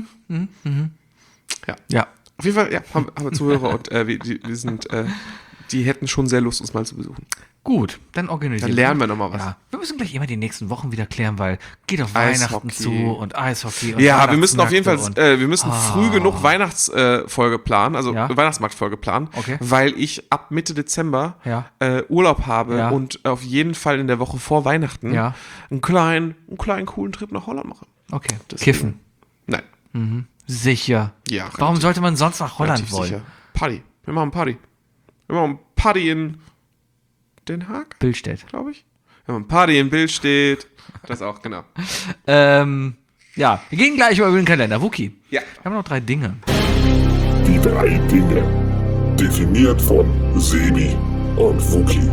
Ja. Auf jeden Fall, ja, haben wir Zuhörer und wir sind, die hätten schon sehr Lust, uns mal zu besuchen. Gut, dann organisieren Dann lernen wir nochmal was. Ja, wir müssen gleich immer die nächsten Wochen wieder klären, weil geht auf Eishockey. Weihnachten zu und Eishockey und Ja, wir müssen auf jeden Fall, Weihnachtsmärkte wir müssen früh genug Weihnachtsfolge planen, also Ja. Weihnachtsmarktfolge planen, Okay. weil ich ab Mitte Dezember Ja. Urlaub habe Ja. und auf jeden Fall in der Woche vor Weihnachten Ja. einen kleinen coolen Trip nach Holland mache. Okay, Deswegen- kiffen. Nein. Sicher. Ja, Warum relativ- sollte man sonst nach Holland relativ wollen? sicher. Party. Wir machen Party. Wir machen Party in Den Haag, Billstedt. glaube ich. Wir machen Party in Billstedt. Das auch, genau. Ja, wir gehen gleich über den Kalender. Wookie. Ja. Wir haben noch 3 Dinge. Die 3 Dinge. Definiert von Sebi und Wookie.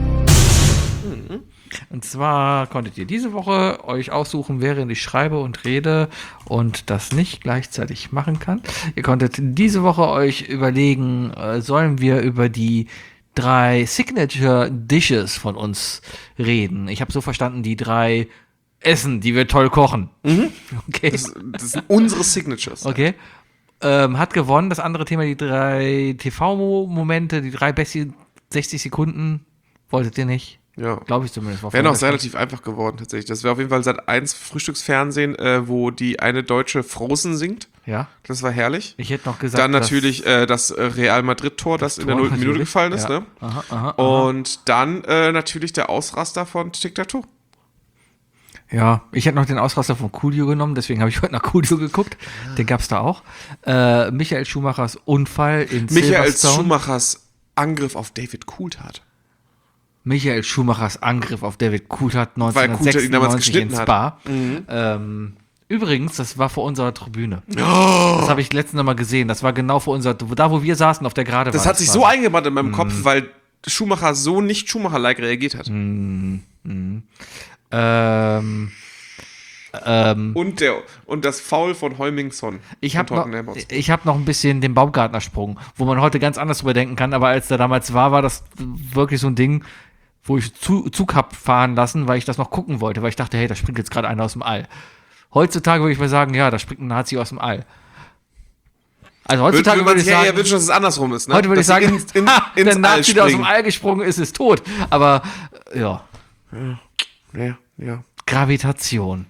Und zwar konntet ihr diese Woche euch aussuchen, während ich schreibe und rede und das nicht gleichzeitig machen kann. Ihr konntet diese Woche euch überlegen, sollen wir über die 3 Signature Dishes von uns reden. Ich habe so verstanden, die 3 Essen, die wir toll kochen. Okay. Das sind unsere Signatures. Okay. Hat gewonnen. Das andere Thema, die 3 TV-Momente, die 3 besten 60 Sekunden. Wolltet ihr nicht? Ja. Glaube ich zumindest. Wäre noch relativ einfach geworden, tatsächlich. Das wäre auf jeden Fall Sat.1 Frühstücksfernsehen, wo die eine Deutsche Frozen singt. Ja. Das war herrlich. Ich hätte noch gesagt, Dann natürlich das Real Madrid-Tor, das in der Tor 0. Minute natürlich. gefallen ist. Ja. Ne? Aha. Und dann natürlich der Ausraster von Tic-Tac-Toe. Ja, ich hätte noch den Ausraster von Coolio genommen, deswegen habe ich heute nach Coolio geguckt. Den gab es da auch. Michael Schumachers Unfall in Michael Silverstone. Schumachers Angriff auf David Coulthard. Michael Schumachers Angriff auf David Coulthard Weil Coulthard ihn damals 1996 in geschnitten Spa. Übrigens, das war vor unserer Tribüne. Das habe ich letztens noch mal gesehen. Das war genau vor unserer, da wo wir saßen, auf der Gerade Das war hat sich so eingebrannt in meinem Kopf, weil Schumacher so nicht Schumacher-like reagiert hat. Und das Foul von Heuming-Son. Ich von habe noch, Tottenham Hotspur. hab noch ein bisschen den Baumgartner-Sprung, wo man heute ganz anders drüber denken kann, aber als der damals war das wirklich so ein Ding, wo ich Zug hab fahren lassen, weil ich das noch gucken wollte, weil ich dachte, hey, da springt jetzt gerade einer aus dem All. Heutzutage würde ich mal sagen, ja, da springt ein Nazi aus dem All. Also heutzutage würde ich sagen, ja wünschen, dass es andersrum ist. Ne? heute würde ich Dass sie sagen, ins der All Nazi, der aus dem springen. All gesprungen ist, ist tot. Aber ja, Ja. Gravitation.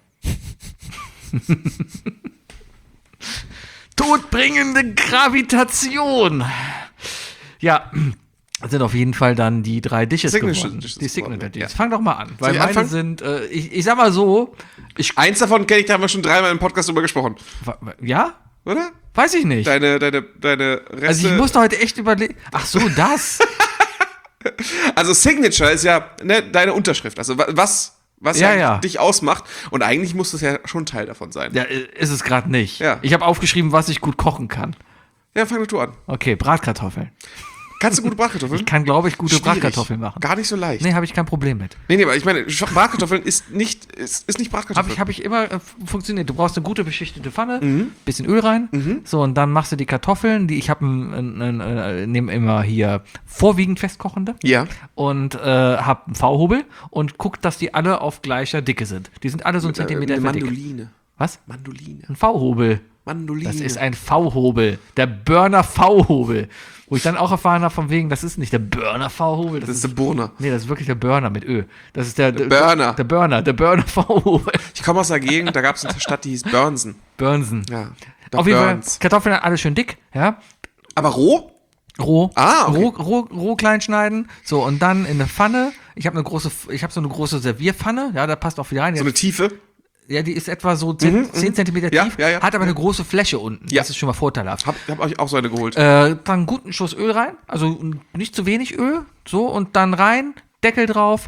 Todbringende Gravitation. Ja, das sind auf jeden Fall dann die 3 Dishes Signature geworden. Dishes Die Signature geworden, Dishes. ja. Fang doch mal an. Weil ich meine anfangen? sind, ich sag mal so, Eins davon kenne ich, da haben wir schon 3-mal im Podcast drüber gesprochen. ja? Oder? Weiß ich nicht. Deine Reste. Also ich musste heute echt überlegen. Ach so, das. Also Signature ist ja deine Unterschrift. Also was Ja. dich ausmacht. Und eigentlich muss das ja schon Teil davon sein. Ja, ist es gerade nicht. Ja. Ich habe aufgeschrieben, was ich gut kochen kann. Ja, fang doch du an. Okay, Bratkartoffeln. Kannst du gute Bratkartoffeln? Ich kann, glaube ich, gute Schwierig. Bratkartoffeln machen. Gar nicht so leicht. Nee, habe ich kein Problem mit. Nee, aber ich meine, Bratkartoffeln ist nicht Bratkartoffeln. Hab ich immer funktioniert. Du brauchst eine gute beschichtete Pfanne, bisschen Öl rein, so und dann machst du die Kartoffeln, die ich habe nehme immer hier vorwiegend festkochende Ja. und habe einen V-Hobel und guck, dass die alle auf gleicher Dicke sind. Die sind alle so einen Zentimeter Eine dick. Mandoline. Was? Mandoline. Ein V-Hobel. Mandoline. Das ist ein V-Hobel. Der Burner V-Hobel. Wo ich dann auch erfahren habe, von wegen, das ist nicht der Burner V-Hobel. Das ist der Burner. Nee, das ist wirklich der Burner mit Ö. Das ist der Burner. Der Burner V-Hobel. Ich komme aus der Gegend, da gab es eine Stadt, die hieß Burnsen. Burnsen. Ja. Auf jeden Fall, Kartoffeln alles schön dick, ja. Aber roh? Roh. Ah, okay. Roh klein schneiden. So, und dann in eine Pfanne. Ich habe so eine große Servierpfanne, ja, da passt auch viel rein. So eine Tiefe? Ja, die ist etwa so 10 Zentimeter Ja, tief, ja. hat aber eine große Fläche unten. Ja. Das ist schon mal vorteilhaft. Hab euch auch so eine geholt. Dann einen guten Schuss Öl rein, also nicht zu wenig Öl, so, und dann rein, Deckel drauf,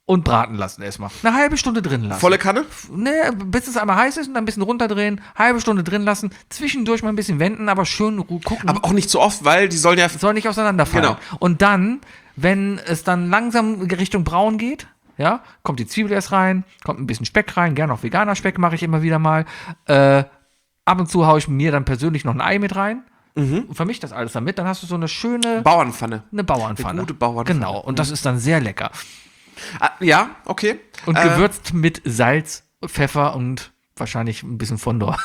und braten lassen erstmal. Eine halbe Stunde drin lassen. Volle Kanne? Ne, bis es einmal heiß ist und dann ein bisschen runterdrehen, halbe Stunde drin lassen, zwischendurch mal ein bisschen wenden, aber schön gucken. Aber auch nicht zu oft, weil die sollen ja... Soll nicht auseinanderfallen. Genau. Und dann, wenn es dann langsam Richtung braun geht, ja, kommt die Zwiebel erst rein, kommt ein bisschen Speck rein, gerne auch veganer Speck mache ich immer wieder mal. Ab und zu haue ich mir dann persönlich noch ein Ei mit rein. Und vermischt das alles damit, dann hast du so eine schöne Bauernpfanne. Eine Bauernpfanne. Eine gute Bauernpfanne. Genau, und das ist dann sehr lecker. Ja, okay. Und gewürzt mit Salz, Pfeffer und wahrscheinlich ein bisschen Fondor.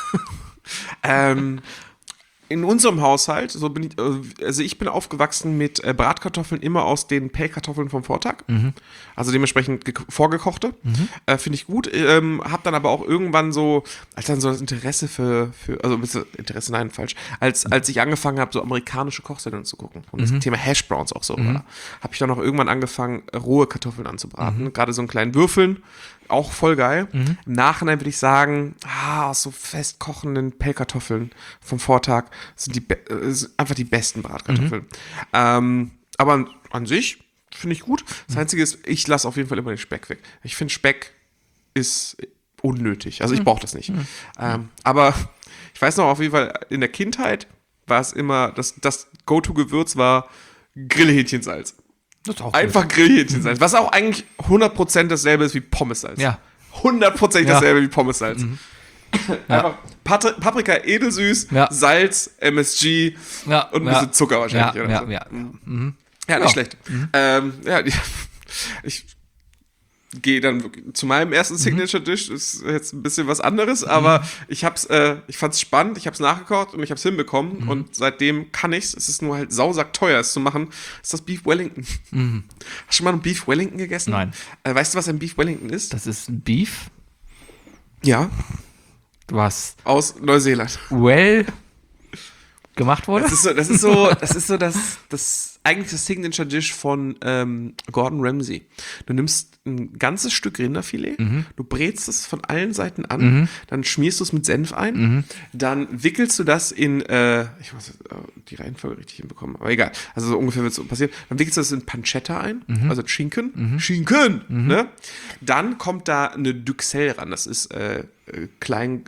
In unserem Haushalt, ich bin aufgewachsen mit Bratkartoffeln immer aus den Pellkartoffeln vom Vortag. Also dementsprechend vorgekochte. Finde ich gut. Hab dann aber auch irgendwann so, als dann so das Interesse Interesse, nein, falsch. Als ich angefangen habe, so amerikanische Kochsendungen zu gucken und das Thema Hash Browns auch so war, habe ich dann auch irgendwann angefangen, rohe Kartoffeln anzubraten. Gerade so in kleinen Würfeln. Auch voll geil. Im Nachhinein würde ich sagen, aus so fest kochenden Pellkartoffeln vom Vortag sind einfach die besten Bratkartoffeln. Aber an sich finde ich gut. Das Einzige ist, ich lasse auf jeden Fall immer den Speck weg. Ich finde, Speck ist unnötig. Also ich brauche das nicht. Aber ich weiß noch, auf jeden Fall in der Kindheit war es immer, das Go-To-Gewürz war Grillhähnchensalz. Das ist auch Einfach Grillhähnchensalz, was auch eigentlich 100% dasselbe ist wie Pommessalz. Ja. 100% dasselbe wie Pommessalz. Einfach Paprika edelsüß, Salz, MSG und ein bisschen Zucker wahrscheinlich. Ja, nicht schlecht. Ich gehe dann zu meinem ersten Signature-Dish, ist jetzt ein bisschen was anderes, aber ich fand's spannend, ich hab's nachgekocht und ich hab's hinbekommen und seitdem kann ich's, es ist nur halt sausack teuer, es zu machen, ist das Beef Wellington. Hast du schon mal einen Beef Wellington gegessen? Nein. Weißt du, was ein Beef Wellington ist? Das ist ein Beef, Ja, was aus Neuseeland. gemacht wurde. Das ist so das eigentlich das Signature-Dish von Gordon Ramsay. Du nimmst ein ganzes Stück Rinderfilet, du brätst es von allen Seiten an, dann schmierst du es mit Senf ein, dann wickelst du das in, ich muss die Reihenfolge richtig hinbekommen, aber egal, also so ungefähr wird es so passieren, dann wickelst du das in Pancetta ein, also Schinken, ne? Dann kommt da eine Duxelle ran, das ist klein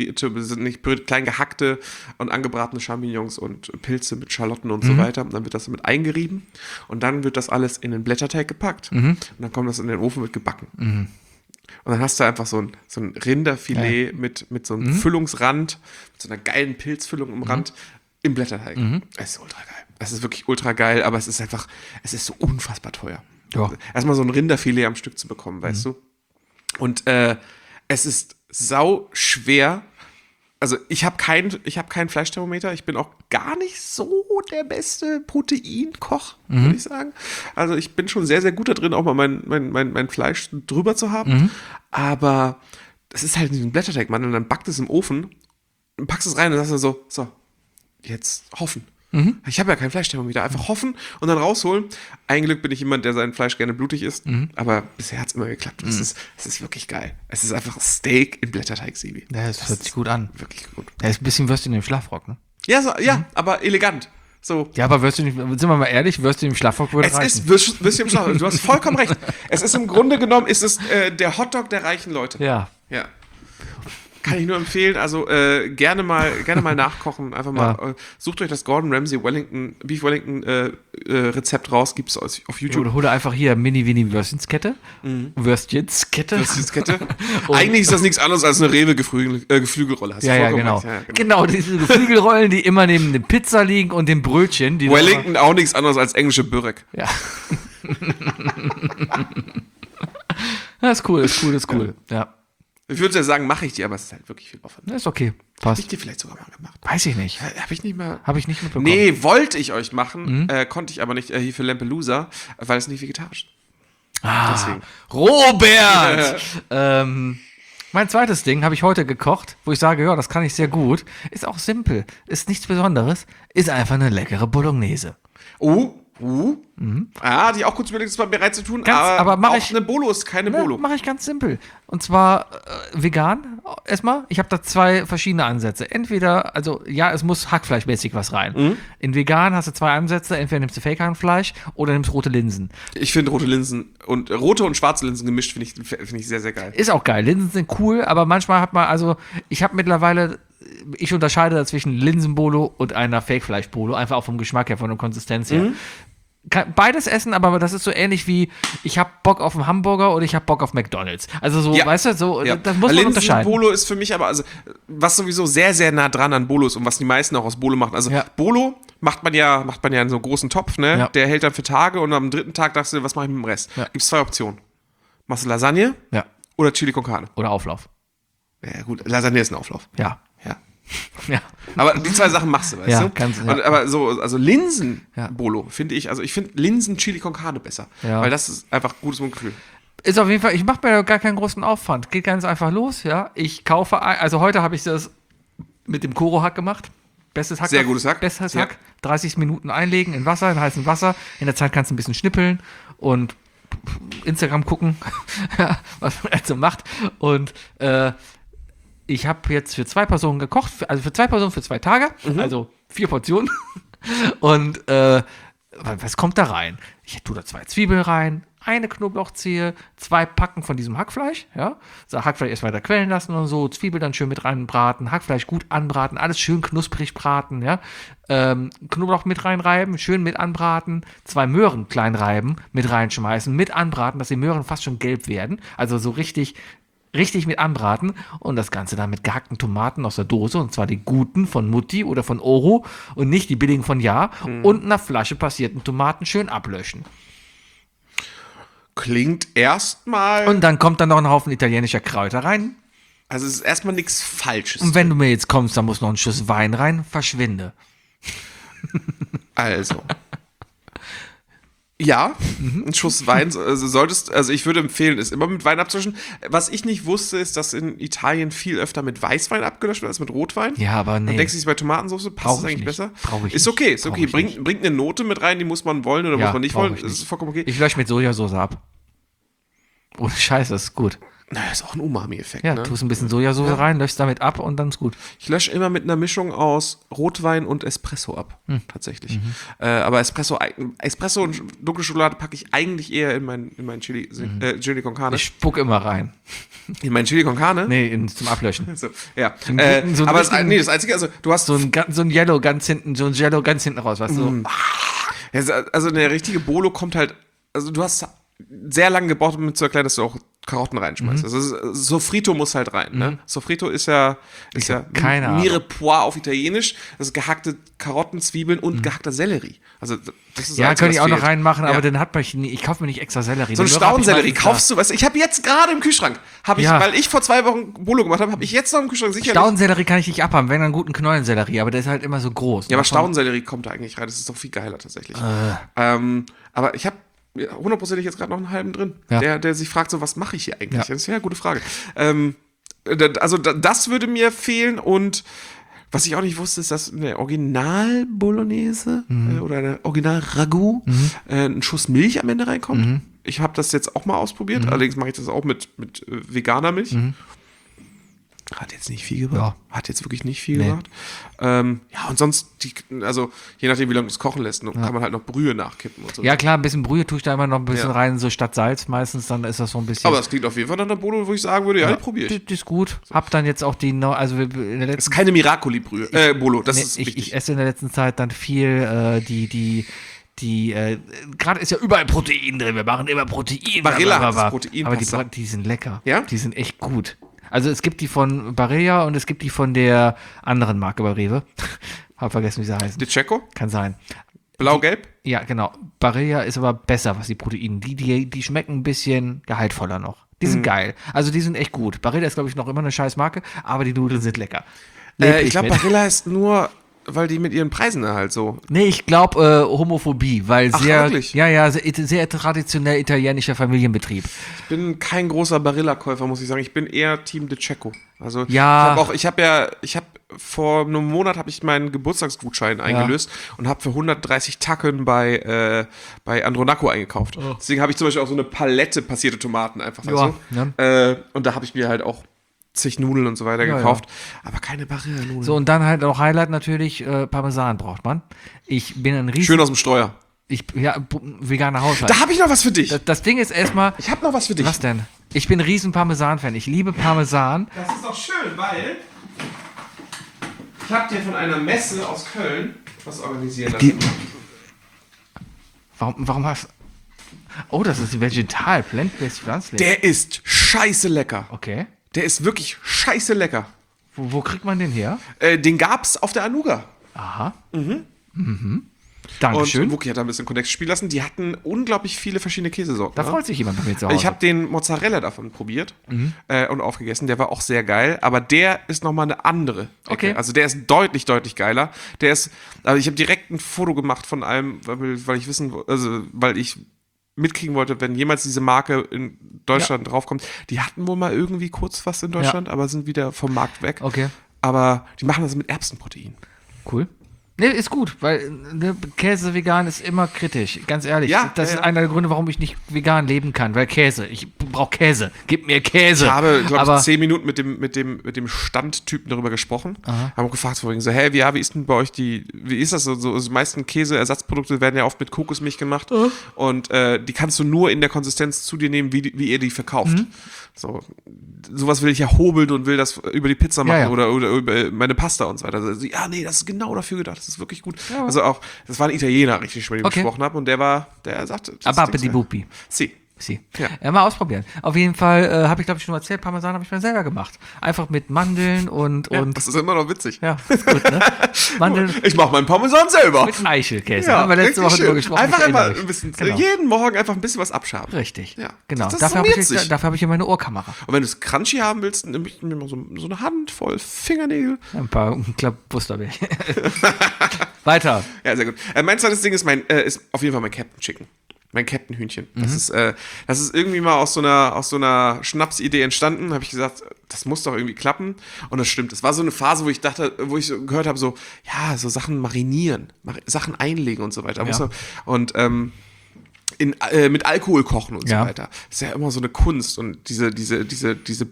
gehackte und angebratene Champignons und Pilze mit Schalotten und so weiter. Und dann wird das mit eingerieben und dann wird das alles in den Blätterteig gepackt. Und dann kommt das in den Ofen, wird gebacken. Und dann hast du einfach so ein Rinderfilet mit so einem Füllungsrand, mit so einer geilen Pilzfüllung im Rand im Blätterteig. Es ist ultra geil. Es ist wirklich ultra geil, aber es ist so unfassbar teuer. Ja. Erstmal so ein Rinderfilet am Stück zu bekommen, weißt du? Und es ist sau schwer. Also ich habe kein Fleischthermometer. Ich bin auch gar nicht so der beste Proteinkoch, würde ich sagen. Also ich bin schon sehr, sehr gut da drin, auch mal mein Fleisch drüber zu haben. Aber das ist halt ein Blätterteig, Mann. Und dann backt es im Ofen, packst es rein und sagst dann so, jetzt hoffen. Ich habe ja kein Fleischthermometer. Einfach hoffen und dann rausholen. Ein Glück bin ich jemand, der sein Fleisch gerne blutig isst. Aber bisher hat es immer geklappt. Es ist wirklich geil. Es ist einfach Steak in Blätterteig, Sebi. Ja, das hört sich gut an. Wirklich gut. Er ist ein bisschen Würstchen im Schlafrock, ne? Ja, aber elegant. So. Ja, aber Würstchen, sind wir mal ehrlich, Würstchen im Schlafrock würde Es reichen. ist Würstchen im Schlafrock. Du hast vollkommen recht. Es ist im Grunde genommen, der Hotdog der reichen Leute. Ja. Kann ich nur empfehlen, also gerne mal nachkochen, einfach mal, sucht euch das Gordon Ramsay Beef Wellington Rezept raus, gibt's auf YouTube. Oder hol einfach hier Mini-Würstchenskette. Würstchenskette. Eigentlich ist das nichts anderes als eine Rewe Geflügelrolle. Hast du Ja, vollkommen genau. recht. Genau, diese Geflügelrollen, die immer neben der Pizza liegen und dem Brötchen. Die Wellington auch nichts anderes als englische Börek. Ja. Das ist cool. Ja. Ich würde ja sagen, mache ich dir, aber es ist halt wirklich viel Aufwand. Das ist okay. Habe Passt. ich dir vielleicht sogar mal gemacht? Weiß ich nicht. Habe ich nicht mitbekommen. Nee, wollte ich euch machen, konnte ich aber nicht hier für Lampelusa, weil es nicht vegetarisch ist. Deswegen. Robert! Mein zweites Ding habe ich heute gekocht, wo ich sage, ja, das kann ich sehr gut. Ist auch simpel. Ist nichts Besonderes. Ist einfach eine leckere Bolognese. Oh, Hatte ich auch kurz überlegt, das bei mir reinzutun, aber mach auch ich- eine Bolo ist keine Bolo. Mache ich ganz simpel. Und zwar vegan erstmal. Ich habe da 2 verschiedene Ansätze. Entweder, also ja, es muss hackfleischmäßig was rein. In vegan hast du 2 Ansätze. Entweder nimmst du Fake-Hackfleisch oder nimmst rote Linsen. Ich finde rote und schwarze Linsen gemischt finde ich sehr, sehr geil. Ist auch geil. Linsen sind cool, aber manchmal hat man, also ich habe mittlerweile, ich unterscheide da zwischen Linsenbolo und einer Fake-Fleisch-Bolo, einfach auch vom Geschmack her, von der Konsistenz her. Kann beides essen, aber das ist so ähnlich wie, ich habe Bock auf einen Hamburger oder ich habe Bock auf McDonald's. Also so, Ja. weißt du, so, Ja. das muss man unterscheiden. Bolo ist für mich aber, also, was sowieso sehr, sehr nah dran an Bolo ist und was die meisten auch aus Bolo machen. Also, Ja. Bolo macht man ja in so einem großen Topf, ne? Ja. Der hält dann für Tage und am 3. Tag dachtest du, was mache ich mit dem Rest? Ja. Gibt's 2 Optionen. Machst du Lasagne Ja. oder Chili con Carne? Oder Auflauf. Ja, gut, Lasagne ist ein Auflauf. Ja. Ja. Ja. Aber die 2 Sachen machst du, weißt Ja, du? kannst du, ja. Aber so, also Linsen Ja. Bolo finde ich, also ich finde Linsen Chili con Carne besser. Ja. Weil das ist einfach gutes Mundgefühl. Ist auf jeden Fall, ich mache mir da gar keinen großen Aufwand. Geht ganz einfach los, ja. Ich kaufe, also heute habe ich das mit dem Koro-Hack gemacht. Bestes Hack. Sehr gutes Hack. Bestes Ja. Hack. 30 Minuten einlegen in Wasser, in heißem Wasser. In der Zeit kannst du ein bisschen schnippeln und Instagram gucken, ja, was man halt so macht. Und ich habe jetzt für 2 Personen gekocht, also für 2 Personen für 2 Tage, also 4 Portionen. Und was kommt da rein? Ich tue da 2 Zwiebeln rein, eine Knoblauchzehe, 2 Packen von diesem Hackfleisch, ja. So, Hackfleisch erst weiter quellen lassen und so, Zwiebel dann schön mit reinbraten, Hackfleisch gut anbraten, alles schön knusprig braten, ja. Knoblauch mit reinreiben, schön mit anbraten, 2 Möhren klein reiben, mit reinschmeißen, mit anbraten, dass die Möhren fast schon gelb werden, also so richtig mit anbraten und das Ganze dann mit gehackten Tomaten aus der Dose, und zwar die guten von Mutti oder von Oro und nicht die billigen von Ja, und einer Flasche passierten Tomaten schön ablöschen. Klingt erstmal. Und dann kommt dann noch ein Haufen italienischer Kräuter rein. Also es ist erstmal nichts Falsches. Und wenn du mir jetzt kommst, dann muss noch ein Schuss Wein rein, verschwinde. Also. Ja, ein Schuss Wein also ich würde empfehlen, es immer mit Wein abzuwischen. Was ich nicht wusste, ist, dass in Italien viel öfter mit Weißwein abgelöscht wird als mit Rotwein. Ja, aber nee. Dann denkst du, bei Tomatensauce passt Brauch es ich eigentlich nicht. besser? Brauch ich ist nicht. okay, ist Brauch okay. ich nicht. Bringt eine Note mit rein, die muss man wollen oder Ja, muss man nicht brauch wollen. ich Das nicht. ist vollkommen okay. Ich lösche mit Sojasauce ab. Ohne Scheiß, das ist gut. Naja, ist auch ein Umami-Effekt. Ja, Ne? tust ein bisschen Sojasauce rein, löschst damit ab und dann ist gut. Ich lösche immer mit einer Mischung aus Rotwein und Espresso ab, tatsächlich. Aber Espresso und dunkle Schokolade packe ich eigentlich eher in mein Chili con Carne. Ich spuck immer rein. In mein Chili con Carne? Nee, zum Ablöschen. So, ja. So einen Aber richtigen- das Einzige, also du hast So ein Yellow ganz hinten, raus, weißt du? Ja, also eine richtige Bolo kommt halt, also du hast sehr lange gebraucht, um mir zu erklären, dass du auch Karotten reinschmeißt. Also Sofrito muss halt rein, ne? Sofrito ist ja keine Ahnung. Mirepoix auf Italienisch, das ist gehackte Karotten, Zwiebeln und gehackter Sellerie. Also das ist Ja, das, könnte ich was auch noch fehlt. reinmachen, Ja. aber den hat man nie. Ich kaufe mir nicht extra Sellerie. So ein Den Möhre hab ich Staudensellerie meistens kaufst du, weißt du, ich habe jetzt gerade im Kühlschrank, Ja. weil ich vor 2 Wochen Bolo gemacht habe, habe ich jetzt noch im Kühlschrank da. sicherlich. Staudensellerie kann ich nicht abhaben, wenn dann einen guten Knollensellerie, aber der ist halt immer so groß. Ja, aber Davon- Staudensellerie kommt da eigentlich rein, das ist doch viel geiler tatsächlich. Aber ich habe hundertprozentig jetzt gerade noch einen halben drin, Ja. der sich fragt, so, was mache ich hier eigentlich? Ja. Das ist ja eine gute Frage. Das würde mir fehlen, und was ich auch nicht wusste, ist, dass eine Original-Bolognese oder eine Original-Ragout ein Schuss Milch am Ende reinkommt. Ich habe das jetzt auch mal ausprobiert, allerdings mache ich das auch mit veganer Milch. Hat jetzt nicht viel gebracht. Hat jetzt wirklich nicht viel gebracht. Ja, und sonst, also je nachdem, wie lange du es kochen lässt, kann man halt noch Brühe nachkippen und so. Ja, klar, ein bisschen Brühe tue ich da immer noch ein bisschen Ja. rein, so statt Salz meistens, dann ist das so ein bisschen. Aber das klingt auf jeden Fall nach einer Bolo, wo ich sagen würde, ja, die probiere ich. Die ist gut. Hab dann jetzt auch die, also in der Das letzten ist keine Miracoli-Brühe, Bolo, das ist wichtig. ich esse in der letzten Zeit dann viel gerade ist ja überall Protein drin, wir machen immer Protein. Barilla hat das aber Proteinpasta. die sind lecker. Ja? Die sind echt gut. Also es gibt die von Barilla und es gibt die von der anderen Marke bei Rewe. Hab vergessen, wie sie heißen. De Cecco, Kann sein. blau-gelb. Ja, genau. Barilla ist aber besser, was die Proteine. Die schmecken ein bisschen gehaltvoller noch. Die sind geil. Also die sind echt gut. Barilla ist, glaube ich, noch immer eine scheiß Marke, aber die Nudeln sind lecker. Ich glaube, Barilla ist nur, weil die mit ihren Preisen halt so. Nee, ich glaube Homophobie, weil Ach, sehr, wirklich? ja, sehr traditionell italienischer Familienbetrieb. Ich bin kein großer Barilla-Käufer, muss ich sagen. Ich bin eher Team De Cecco. Also Ja. ich habe vor einem Monat habe ich meinen Geburtstagsgutschein eingelöst und habe für 130 Tacken bei Andronaco eingekauft. Deswegen habe ich zum Beispiel auch so eine Palette passierte Tomaten einfach. Ja, und da habe ich mir halt auch zig Nudeln und so weiter gekauft, aber keine Barilla-Nudeln. So, und dann halt auch Highlight natürlich, Parmesan braucht man. Ich bin ein riesen... Schön aus dem Streuer. Veganer Haushalt. Da habe ich noch was für dich. Das Ding ist erstmal... Ich habe noch was für dich. Was denn? Ich bin ein riesen Parmesan-Fan. Ich liebe Parmesan. Das ist doch schön, weil ich habe dir von einer Messe aus Köln was organisieren lassen. Warum hast... Oh, das ist vegetal, plant-based, pflanzlich. Der ist scheiße lecker. Okay. Der ist wirklich scheiße lecker. Wo kriegt man den her? Den gab's auf der Anuga. Aha. Und Dankeschön. Wookie hat da ein bisschen Kontext spielen lassen. Die hatten unglaublich viele verschiedene Käsesorten. Da freut sich jemand bei mir zu Hause. Ich habe den Mozzarella davon probiert und aufgegessen. Der war auch sehr geil. Aber der ist nochmal eine andere Ecke. Okay. Also der ist deutlich, deutlich geiler. Also ich habe direkt ein Foto gemacht von allem, weil ich mitkriegen wollte, wenn jemals diese Marke in Deutschland draufkommt. Die hatten wohl mal irgendwie kurz was in Deutschland, aber sind wieder vom Markt weg. Okay. Aber die machen das mit Erbsenprotein. Cool. Ne, ist gut, weil Käse vegan ist immer kritisch, ganz ehrlich. Ja, das ja, ist ja. einer der Gründe, warum ich nicht vegan leben kann, weil Käse. Ich brauche Käse. Gib mir Käse. Ich habe, glaube Aber ich, 10 Minuten mit dem Standtypen darüber gesprochen. Haben gefragt, wie ist denn bei euch wie ist das so? Die meisten Käseersatzprodukte werden ja oft mit Kokosmilch gemacht und die kannst du nur in der Konsistenz zu dir nehmen, wie ihr die verkauft. Sowas will ich ja hobeln und will das über die Pizza machen oder über meine Pasta und so weiter. Also, ja, nee, das ist genau dafür gedacht. Das ist wirklich gut. Ja. Also auch, das war ein Italiener, richtig, mit dem ich gesprochen habe und der sagte, Aber die Bupi. Si. Ja. Mal ausprobieren. Auf jeden Fall habe ich, glaube ich, schon erzählt, Parmesan habe ich mir selber gemacht. Einfach mit Mandeln und das ist immer noch witzig. ja, ist gut, ne? Mandeln Ich mache meinen Parmesan selber. mit Eichelkäse. Haben wir letzte Woche drüber gesprochen. Einfach Ich immer erinnere ein mich. bisschen, jeden Morgen einfach ein bisschen was abschaben. Richtig. Ja. Genau. Das Dafür summiert sich. habe ich hier meine Ohrkamera. Und wenn du es crunchy haben willst, nimm ich mir mal so eine Handvoll Fingernägel. Ein paar Busterbärchen. Weiter. Ja, sehr gut. Mein zweites Ding ist auf jeden Fall mein Captain Chicken. Mein Captain Hühnchen. Das ist irgendwie mal aus so einer Schnapsidee entstanden. Habe ich gesagt, das muss doch irgendwie klappen. Und das stimmt. Das war so eine Phase, wo ich so gehört habe, so Sachen marinieren, Sachen einlegen und so weiter. Ja. Und mit Alkohol kochen und so weiter. Das ist ja immer so eine Kunst. Und dieses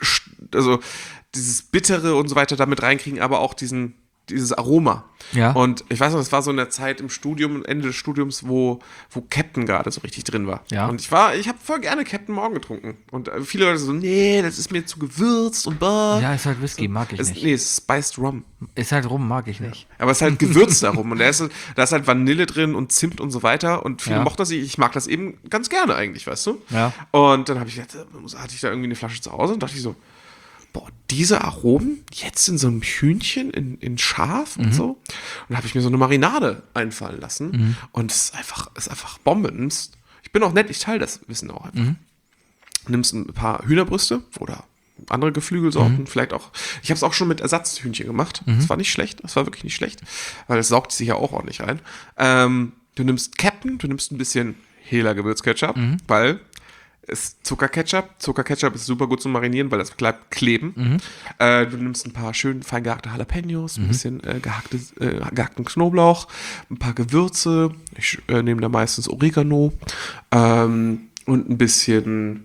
Bittere und so weiter damit reinkriegen, aber auch dieses Aroma. Ja. Und ich weiß noch, das war so in der Zeit im Studium, Ende des Studiums, wo Captain gerade so richtig drin war. Ja. Und ich habe voll gerne Captain Morgan getrunken. Und viele Leute so, nee, das ist mir zu gewürzt und bah. Ja, ist halt Whisky, mag ich nicht. Nee, es ist Spiced Rum. Ist halt rum, mag ich nicht. Aber es ist halt gewürzter Rum. Und da ist halt Vanille drin und Zimt und so weiter. Und viele mochten das. Ich mag das eben ganz gerne eigentlich, weißt du? Ja. Und dann hatte ich da irgendwie eine Flasche zu Hause und dachte ich so, boah, diese Aromen jetzt in so einem Hühnchen in scharf und so. Und dann habe ich mir so eine Marinade einfallen lassen. Und es ist einfach Bombe. Ich bin auch nett, ich teile das Wissen auch einfach. Nimmst ein paar Hühnerbrüste oder andere Geflügelsorten, vielleicht auch. Ich habe es auch schon mit Ersatzhühnchen gemacht. Das war nicht schlecht, das war wirklich nicht schlecht, weil es saugt sich ja auch ordentlich ein. Du nimmst Captain, du nimmst ein bisschen Hela Gewürzketchup, weil ist Zuckerketchup. Zuckerketchup ist super gut zum Marinieren, weil das bleibt kleben. Du nimmst ein paar schön fein gehackte Jalapenos, ein bisschen gehackten Knoblauch, ein paar Gewürze. Ich nehme da meistens Oregano und ein bisschen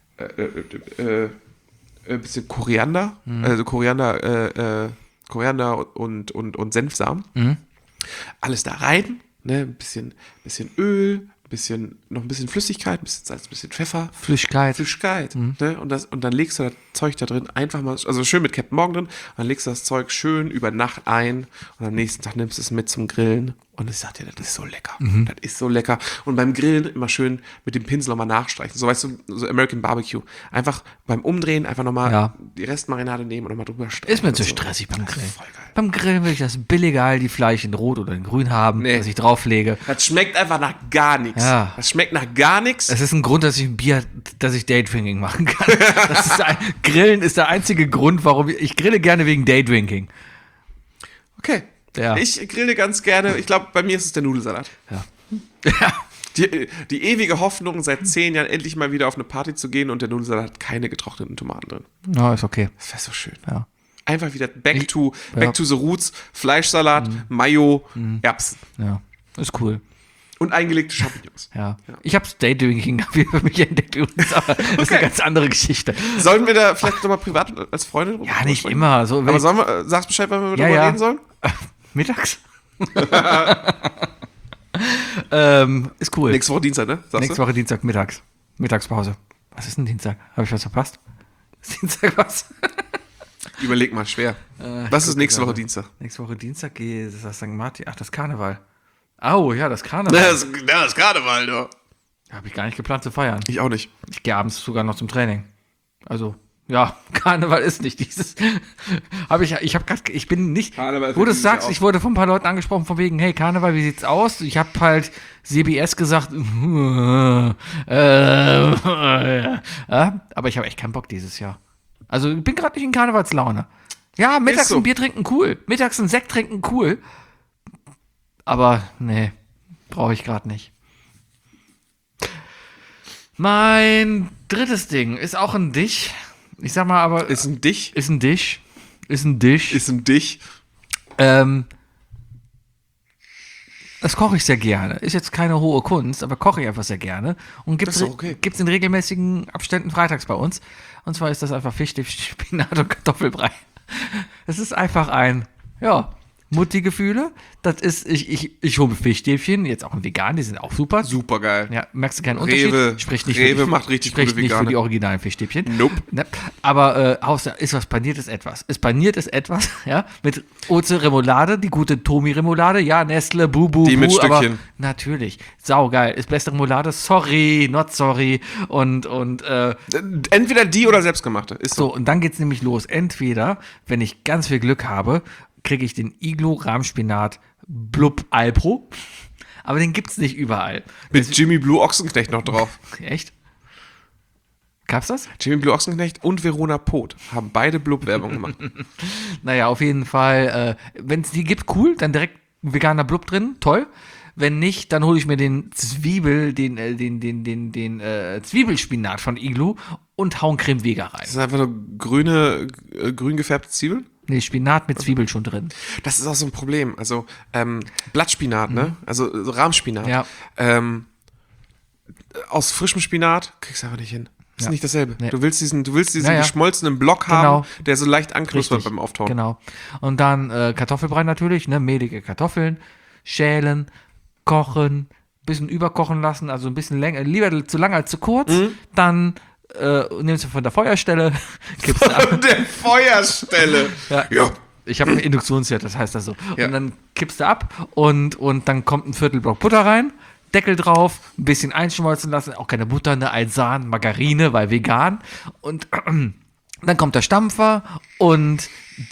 Koriander. Also Koriander und Senfsamen. Alles da rein. Ne? Ein bisschen Öl. Noch ein bisschen Flüssigkeit, ein bisschen Salz, ein bisschen Pfeffer. Flüssigkeit. Ne? Und dann legst du das Zeug da drin einfach mal, also schön mit Captain Morgan drin, dann legst du das Zeug schön über Nacht ein und am nächsten Tag nimmst du es mit zum Grillen und ich sag dir, das ist so lecker. Das ist so lecker. Und beim Grillen immer schön mit dem Pinsel nochmal nachstreichen. So, weißt du, so American Barbecue. Einfach beim Umdrehen einfach nochmal die Restmarinade nehmen und nochmal drüber streichen. Ist mir zu stressig beim Grillen. Voll geil. Beim Grillen will ich das billige Aldi-Fleisch in Rot oder in Grün haben, das ich drauflege. Das schmeckt einfach nach gar nichts. Ja. Das schmeckt nach gar nichts. Es ist ein Grund, dass ich Daydrinking machen kann. Grillen ist der einzige Grund, warum ich grille gerne wegen Daydrinking. Okay. Ja. Ich grille ganz gerne. Ich glaube, bei mir ist es der Nudelsalat. Ja. Die ewige Hoffnung, seit 10 Jahren endlich mal wieder auf eine Party zu gehen und der Nudelsalat hat keine getrockneten Tomaten drin. Ja, ist okay. Das wäre so schön. Ja. Einfach wieder back to the roots. Fleischsalat, Mayo, Erbsen. Ja, ist cool. Und eingelegte Champignons. Ja. Ich habe Daydrinking für mich entdeckt übrigens, aber das ist eine ganz andere Geschichte. Sollen wir da vielleicht nochmal privat als Freunde drüber Ja, nicht sprechen? immer. So, Aber sagst Bescheid, wann wir darüber reden sollen? Mittags? Ist cool. Nächste Woche Dienstag, ne? Nächste Woche Dienstag mittags. Mittagspause. Was ist denn Dienstag? Habe ich was verpasst? Ist Dienstag was? Überleg mal, schwer. Was ist nächste Woche Dienstag? Nächste Woche Dienstag geht das St. Martin. Ach, das Karneval. Oh, ja, das Karneval. Das ist Karneval, du. Habe ich gar nicht geplant zu feiern. Ich auch nicht. Ich gehe abends sogar noch zum Training. Also, ja, Karneval ist nicht dieses. Ich bin nicht. Karneval Wo du es ist sagst, ja auch. ich wurde von ein paar Leuten angesprochen, von wegen, hey, Karneval, wie sieht's aus? Ich habe halt CBS gesagt, aber ich habe echt keinen Bock dieses Jahr. Also, ich bin gerade nicht in Karnevalslaune. Ja, mittags Ist so. ein Bier trinken, cool. Mittags ein Sekt trinken, cool. Aber, nee, brauche ich gerade nicht. Mein drittes Ding ist auch ein Dich. Ich sag mal aber. Ist ein Dich? Ist ein Dich. Ist ein Dich. Ist ein Dich? Das koche ich sehr gerne. Ist jetzt keine hohe Kunst, aber koche ich einfach sehr gerne. Und Das ist doch okay. gibt's in regelmäßigen Abständen freitags bei uns. Und zwar ist das einfach Fischstäbchen, Spinat und Kartoffelbrei. Es ist einfach Mutti-Gefühle. Das ist, ich hole Fischstäbchen, jetzt auch ein vegan, die sind auch super. Super geil. Ja, merkst du keinen Rewe- Unterschied? Spricht nicht Rewe für, macht richtig spricht gute nicht für Vegane. die originalen Fischstäbchen. Nope. Ne? Aber ist was paniertes etwas. Es paniertes etwas, ja, mit Oze Remoulade, die gute Tomi-Remoulade, ja, Nestle, Bubu, Die mit aber Stückchen. natürlich, saugeil. Ist beste Remoulade, sorry, not sorry. Und Entweder die oder selbstgemachte. Ist so. so, und dann geht's nämlich los. Entweder, wenn ich ganz viel Glück habe, kriege ich den Iglo Rahmspinat Blub Alpro. Aber den gibt's nicht überall. Mit Jimmy Blue Ochsenknecht noch drauf. Echt? Gab's das? Jimmy Blue Ochsenknecht und Verona Poth haben beide Blub-Werbung gemacht. Naja, auf jeden Fall, wenn es die gibt, cool, dann direkt ein veganer Blub drin, toll. Wenn nicht, dann hole ich mir den Zwiebelspinat von Iglu und hau ein Creme Vega rein. Das ist einfach nur grün gefärbte Zwiebeln. Nee, Spinat mit Zwiebel schon drin. Das ist auch so ein Problem. Also, Blattspinat, ne? Also Rahmspinat. Ja. Aus frischem Spinat kriegst du einfach nicht hin. Ist Ja. nicht dasselbe. Nee. Du willst diesen Ja, ja. geschmolzenen Block Genau. haben, der so leicht anknuspert Richtig, beim Auftauen. Genau. Und dann Kartoffelbrei natürlich, ne? Mehlige Kartoffeln, schälen, kochen, bisschen überkochen lassen, also ein bisschen länger, lieber zu lang als zu kurz. Dann nimmst du von der Feuerstelle, kippst du ab. Von der Feuerstelle. Ja. Ich habe einen Induktionsherd, das heißt das so. Ja. Und dann kippst du ab und dann kommt ein Viertelblock Butter rein, Deckel drauf, ein bisschen einschmolzen lassen, auch keine Butter, ne, Alsan, Margarine, weil vegan. Und dann kommt der Stampfer und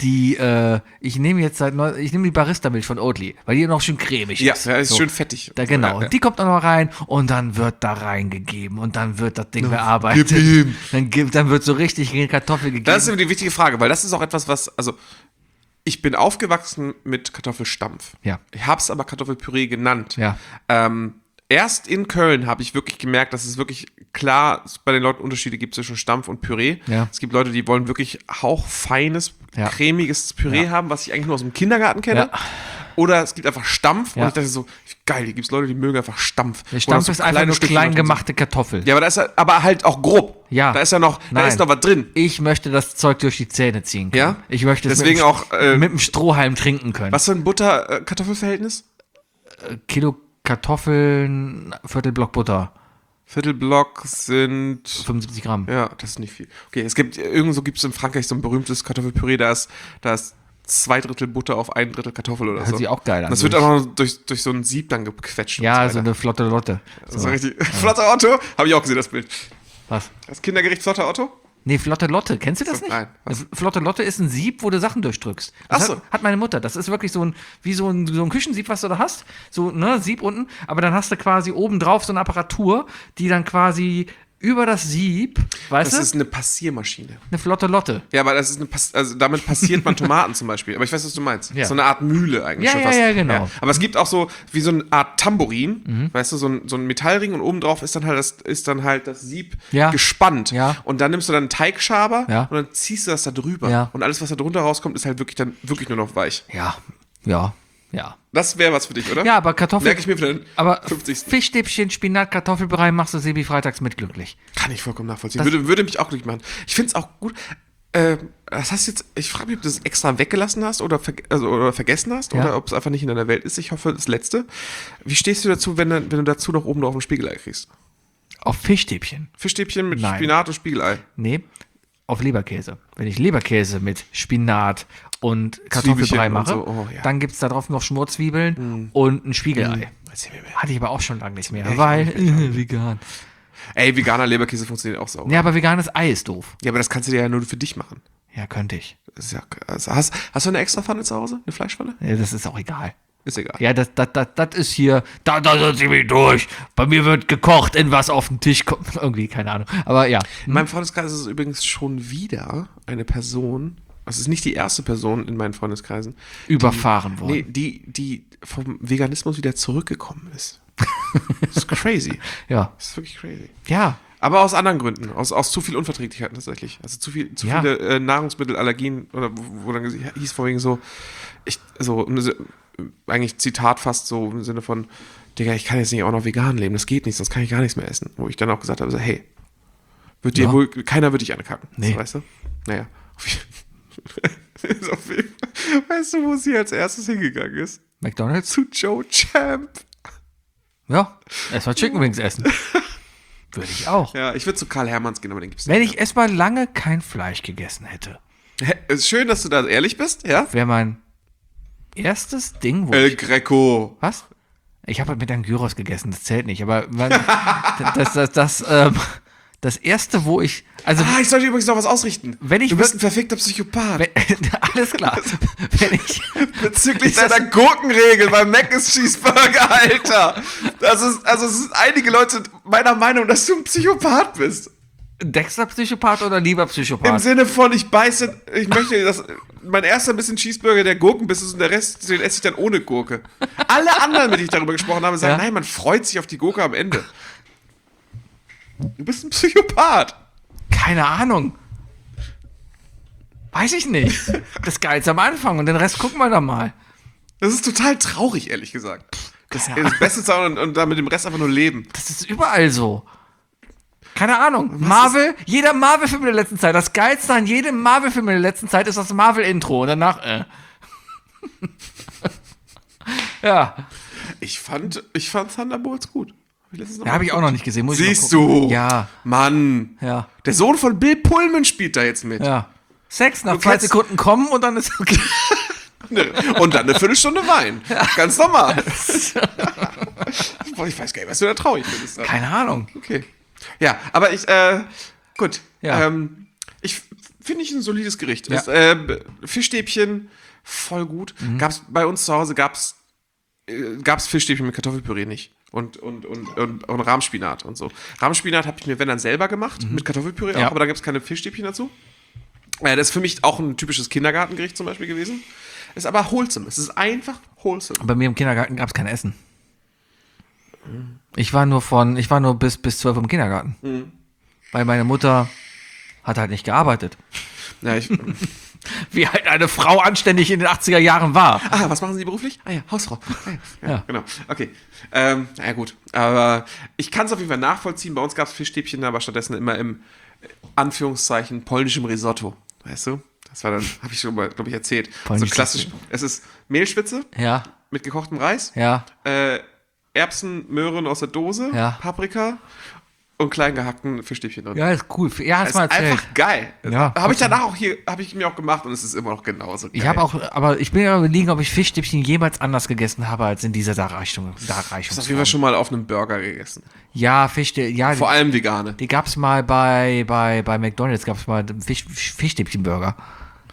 ich nehme die Barista-Milch von Oatly, weil die noch schön cremig Ja, ist. ja, ist So. schön fettig. Da, genau, Ja. die kommt auch noch rein und dann wird da reingegeben und dann wird das Ding bearbeitet. gib ihm. Dann wird so richtig Kartoffel gegeben. Das ist immer die wichtige Frage, weil das ist auch etwas, also ich bin aufgewachsen mit Kartoffelstampf. Ja. Ich habe es aber Kartoffelpüree genannt. Ja. Erst in Köln habe ich wirklich gemerkt, dass es wirklich klar bei den Leuten Unterschiede gibt zwischen Stampf und Püree. Ja. Es gibt Leute, die wollen wirklich hauchfeines, Ja. cremiges Püree Ja. haben, was ich eigentlich nur aus dem Kindergarten kenne. Ja. Oder es gibt einfach Stampf. Ja. Und ich dachte so, geil, hier gibt es Leute, die mögen einfach Stampf. Der Wo Stampf noch ist einfach kleine nur Stückchen klein noch drin sind. gemachte Kartoffel. Ja, aber da ist aber halt auch grob. Ja. Da ist ja noch, da Nein. ist noch was drin. Ich möchte das Zeug durch die Zähne ziehen können. Ja? Ich möchte es Deswegen mit, auch, mit dem Strohhalm trinken können. Was für ein Butter-Kartoffelverhältnis? Kilo Kartoffeln, Viertelblock Butter, Viertelblock sind 75 Gramm. ja, das ist nicht viel. Okay, irgendwo gibt es in Frankreich so ein berühmtes Kartoffelpüree, da ist 2/3 Butter auf 1/3 Kartoffel oder Hört so. sich auch geil an. Das wird auch noch durch so ein Sieb dann gequetscht. Ja, und so so weiter. eine flotte Lotte. Das ist richtig. Flotter Otto? Habe ich auch gesehen, das Bild. Was? Das Kindergericht Flotter Otto? Nee, flotte Lotte. Kennst du das nicht? Nein, was? Flotte Lotte ist ein Sieb, wo du Sachen durchdrückst. Das Ach so. hat meine Mutter. Das ist wirklich so ein Küchensieb, was du da hast. So, ne, Sieb unten. Aber dann hast du quasi oben drauf so eine Apparatur, die dann quasi über das Sieb, weißt Das du, ist eine Passiermaschine. eine flotte Lotte. Ja, aber das ist also damit passiert man Tomaten zum Beispiel. Aber ich weiß, was du meinst. Ja. So eine Art Mühle eigentlich Ja, schon ja, fast. ja, genau. Aber es gibt auch so wie so eine Art Tambourin, weißt du, so ein Metallring und oben drauf ist dann halt das Sieb Ja. gespannt. Ja. Und dann nimmst du dann einen Teigschaber Ja. und dann ziehst du das da drüber. Ja. Und alles, was da drunter rauskommt, ist halt wirklich nur noch weich. Ja. Das wäre was für dich, oder? Ja, aber Kartoffeln. Merke ich mir für den Aber 50. Fischstäbchen, Spinat, Kartoffelbrei machst du Sebi freitags mit glücklich. Kann ich vollkommen nachvollziehen. Würde mich auch glücklich machen. Ich finde es auch gut. Das hast jetzt, ich frage mich, ob du das extra weggelassen hast oder vergessen hast Ja. oder ob es einfach nicht in deiner Welt ist. Ich hoffe, das Letzte. Wie stehst du dazu, wenn du dazu noch oben drauf ein Spiegelei kriegst? Auf Fischstäbchen? Fischstäbchen mit Nein. Spinat und Spiegelei. Nee, auf Leberkäse. Wenn ich Leberkäse mit Spinat und Kartoffelbrei Zwiebelchen mache, und so, oh, ja. dann gibt es da drauf noch Schmorzwiebeln und ein Spiegelei. Erzähl mir mehr. Hatte ich aber auch schon lange nicht mehr, Ja, ich weil auch vegan. Ey, veganer Leberkäse funktioniert auch sauber. Ja, aber veganes Ei ist doof. Ja, aber das kannst du dir ja nur für dich machen. Ja, könnte ich. Das ist ja, also hast du eine extra Pfanne zu Hause? Eine Fleischpfanne? Ja, das ist auch egal. Ist egal. Ja, das ist hier, da setze ich mich durch. Bei mir wird gekocht, in was auf den Tisch kommt. Irgendwie, keine Ahnung. Aber ja. In meinem Freundeskreis ist es übrigens schon wieder eine Person, es ist nicht die erste Person in meinen Freundeskreisen, Überfahren worden. Nee, die vom Veganismus wieder zurückgekommen ist. Das ist crazy. Ja. Das ist wirklich crazy. Ja. Aber aus anderen Gründen. Aus zu viel Unverträglichkeiten tatsächlich. Also zu Ja. viele Nahrungsmittelallergien, oder wo dann hieß vorwiegend so, eigentlich Zitat fast so im Sinne von, Digga, ich kann jetzt nicht auch noch vegan leben, das geht nicht, sonst kann ich gar nichts mehr essen. Wo ich dann auch gesagt habe, so, hey, keiner wird dich ankacken. Nee. So, weißt du? Naja. Weißt du, wo sie als erstes hingegangen ist? McDonald's? Zu Joe Champ. Ja. Erstmal Chicken Wings essen. Würde ich auch. Ja, ich würde zu Karl Hermanns gehen, aber den gibt's Wenn nicht ich erstmal lange kein Fleisch gegessen hätte, mehr. Ist schön, dass du da ehrlich bist, ja? wäre mein erstes Ding, wo El Greco. Was? Ich habe halt mit einem Gyros gegessen, das zählt nicht, aber das erste, wo ich, also Ich sollte übrigens noch was ausrichten. Wenn ich du bist ein verfickter Psychopath. alles klar, wenn ich, Bezüglich deiner Gurkenregel beim Mac ist Cheeseburger, Alter. Es sind einige Leute meiner Meinung, dass du ein Psychopath bist. Dexter-Psychopath oder lieber Im Psychopath? Sinne von, ich möchte, dass mein erster bisschen Cheeseburger der Gurkenbiss ist und der Rest, den esse ich dann ohne Gurke. Alle anderen, mit denen ich darüber gesprochen habe, sagen, Ja? nein, man freut sich auf die Gurke am Ende. Du bist ein Psychopath. Keine Ahnung. Weiß ich nicht. Das Geilste am Anfang und den Rest gucken wir dann mal. Das ist total traurig, ehrlich gesagt. Das Keine Beste sein und dann mit dem Rest einfach nur leben. Das ist überall so. Keine Ahnung. Jeder Marvel-Film in der letzten Zeit. Das Geilste an jedem Marvel-Film in der letzten Zeit ist das Marvel-Intro. Und danach, Ja. Ich fand Thunderbolts gut. Ja, habe ich auch noch nicht gesehen. Muss ich Siehst mal gucken. du? Ja. Mann. Ja. Der Sohn von Bill Pullman spielt da jetzt mit. Ja. Sex nach Du 2 kennst- Sekunden kommen und dann ist okay. Und dann eine Viertelstunde Wein. Ganz normal. Ich weiß gar nicht, was du da traurig findest. dran. Keine Ahnung. Okay. Ja, aber gut. Ja. Ich finde ich ein solides Gericht. Ja. Fischstäbchen, voll gut. Gab's bei uns zu Hause gab's Fischstäbchen mit Kartoffelpüree nicht. Und Rahmspinat und so. Rahmspinat habe ich mir, wenn dann, selber gemacht, mit Kartoffelpüree Ja. auch, aber da gibt es keine Fischstäbchen dazu. Das ist für mich auch ein typisches Kindergartengericht zum Beispiel gewesen. Ist aber wholesome. Es ist einfach wholesome. Bei mir im Kindergarten gab es kein Essen. Ich war nur bis 12 im Kindergarten. Weil meine Mutter hat halt nicht gearbeitet. Ja, Wie halt eine Frau anständig in den 80er Jahren war. was machen Sie beruflich? Ja, Hausfrau. Ja. Genau. Okay. Ja, gut. Aber ich kann es auf jeden Fall nachvollziehen. Bei uns gab es Fischstäbchen, aber stattdessen immer im Anführungszeichen polnischem Risotto. Weißt du? Das war dann, habe ich schon mal, glaube ich, erzählt. Polnisch So klassisch. Es ist Mehlschwitze Ja, mit gekochtem Reis, ja. Erbsen, Möhren aus der Dose, Ja. Paprika und klein gehackten Fischstäbchen drin. Ja, ist cool. Ja, hast Es mal ist erzählt. einfach geil. Ja, habe ich danach auch habe ich mir auch gemacht und es ist immer noch genauso geil. Ich habe auch, aber ich bin ja überlegen, ob ich Fischstäbchen jemals anders gegessen habe als in dieser Darreichung. Ich habe auf jeden Fall schon mal auf einem Burger gegessen. Ja, Fischstäbchen, ja. Vor allem vegane. Die gab's mal bei McDonald's, gab's mal Fischstäbchen-Burger.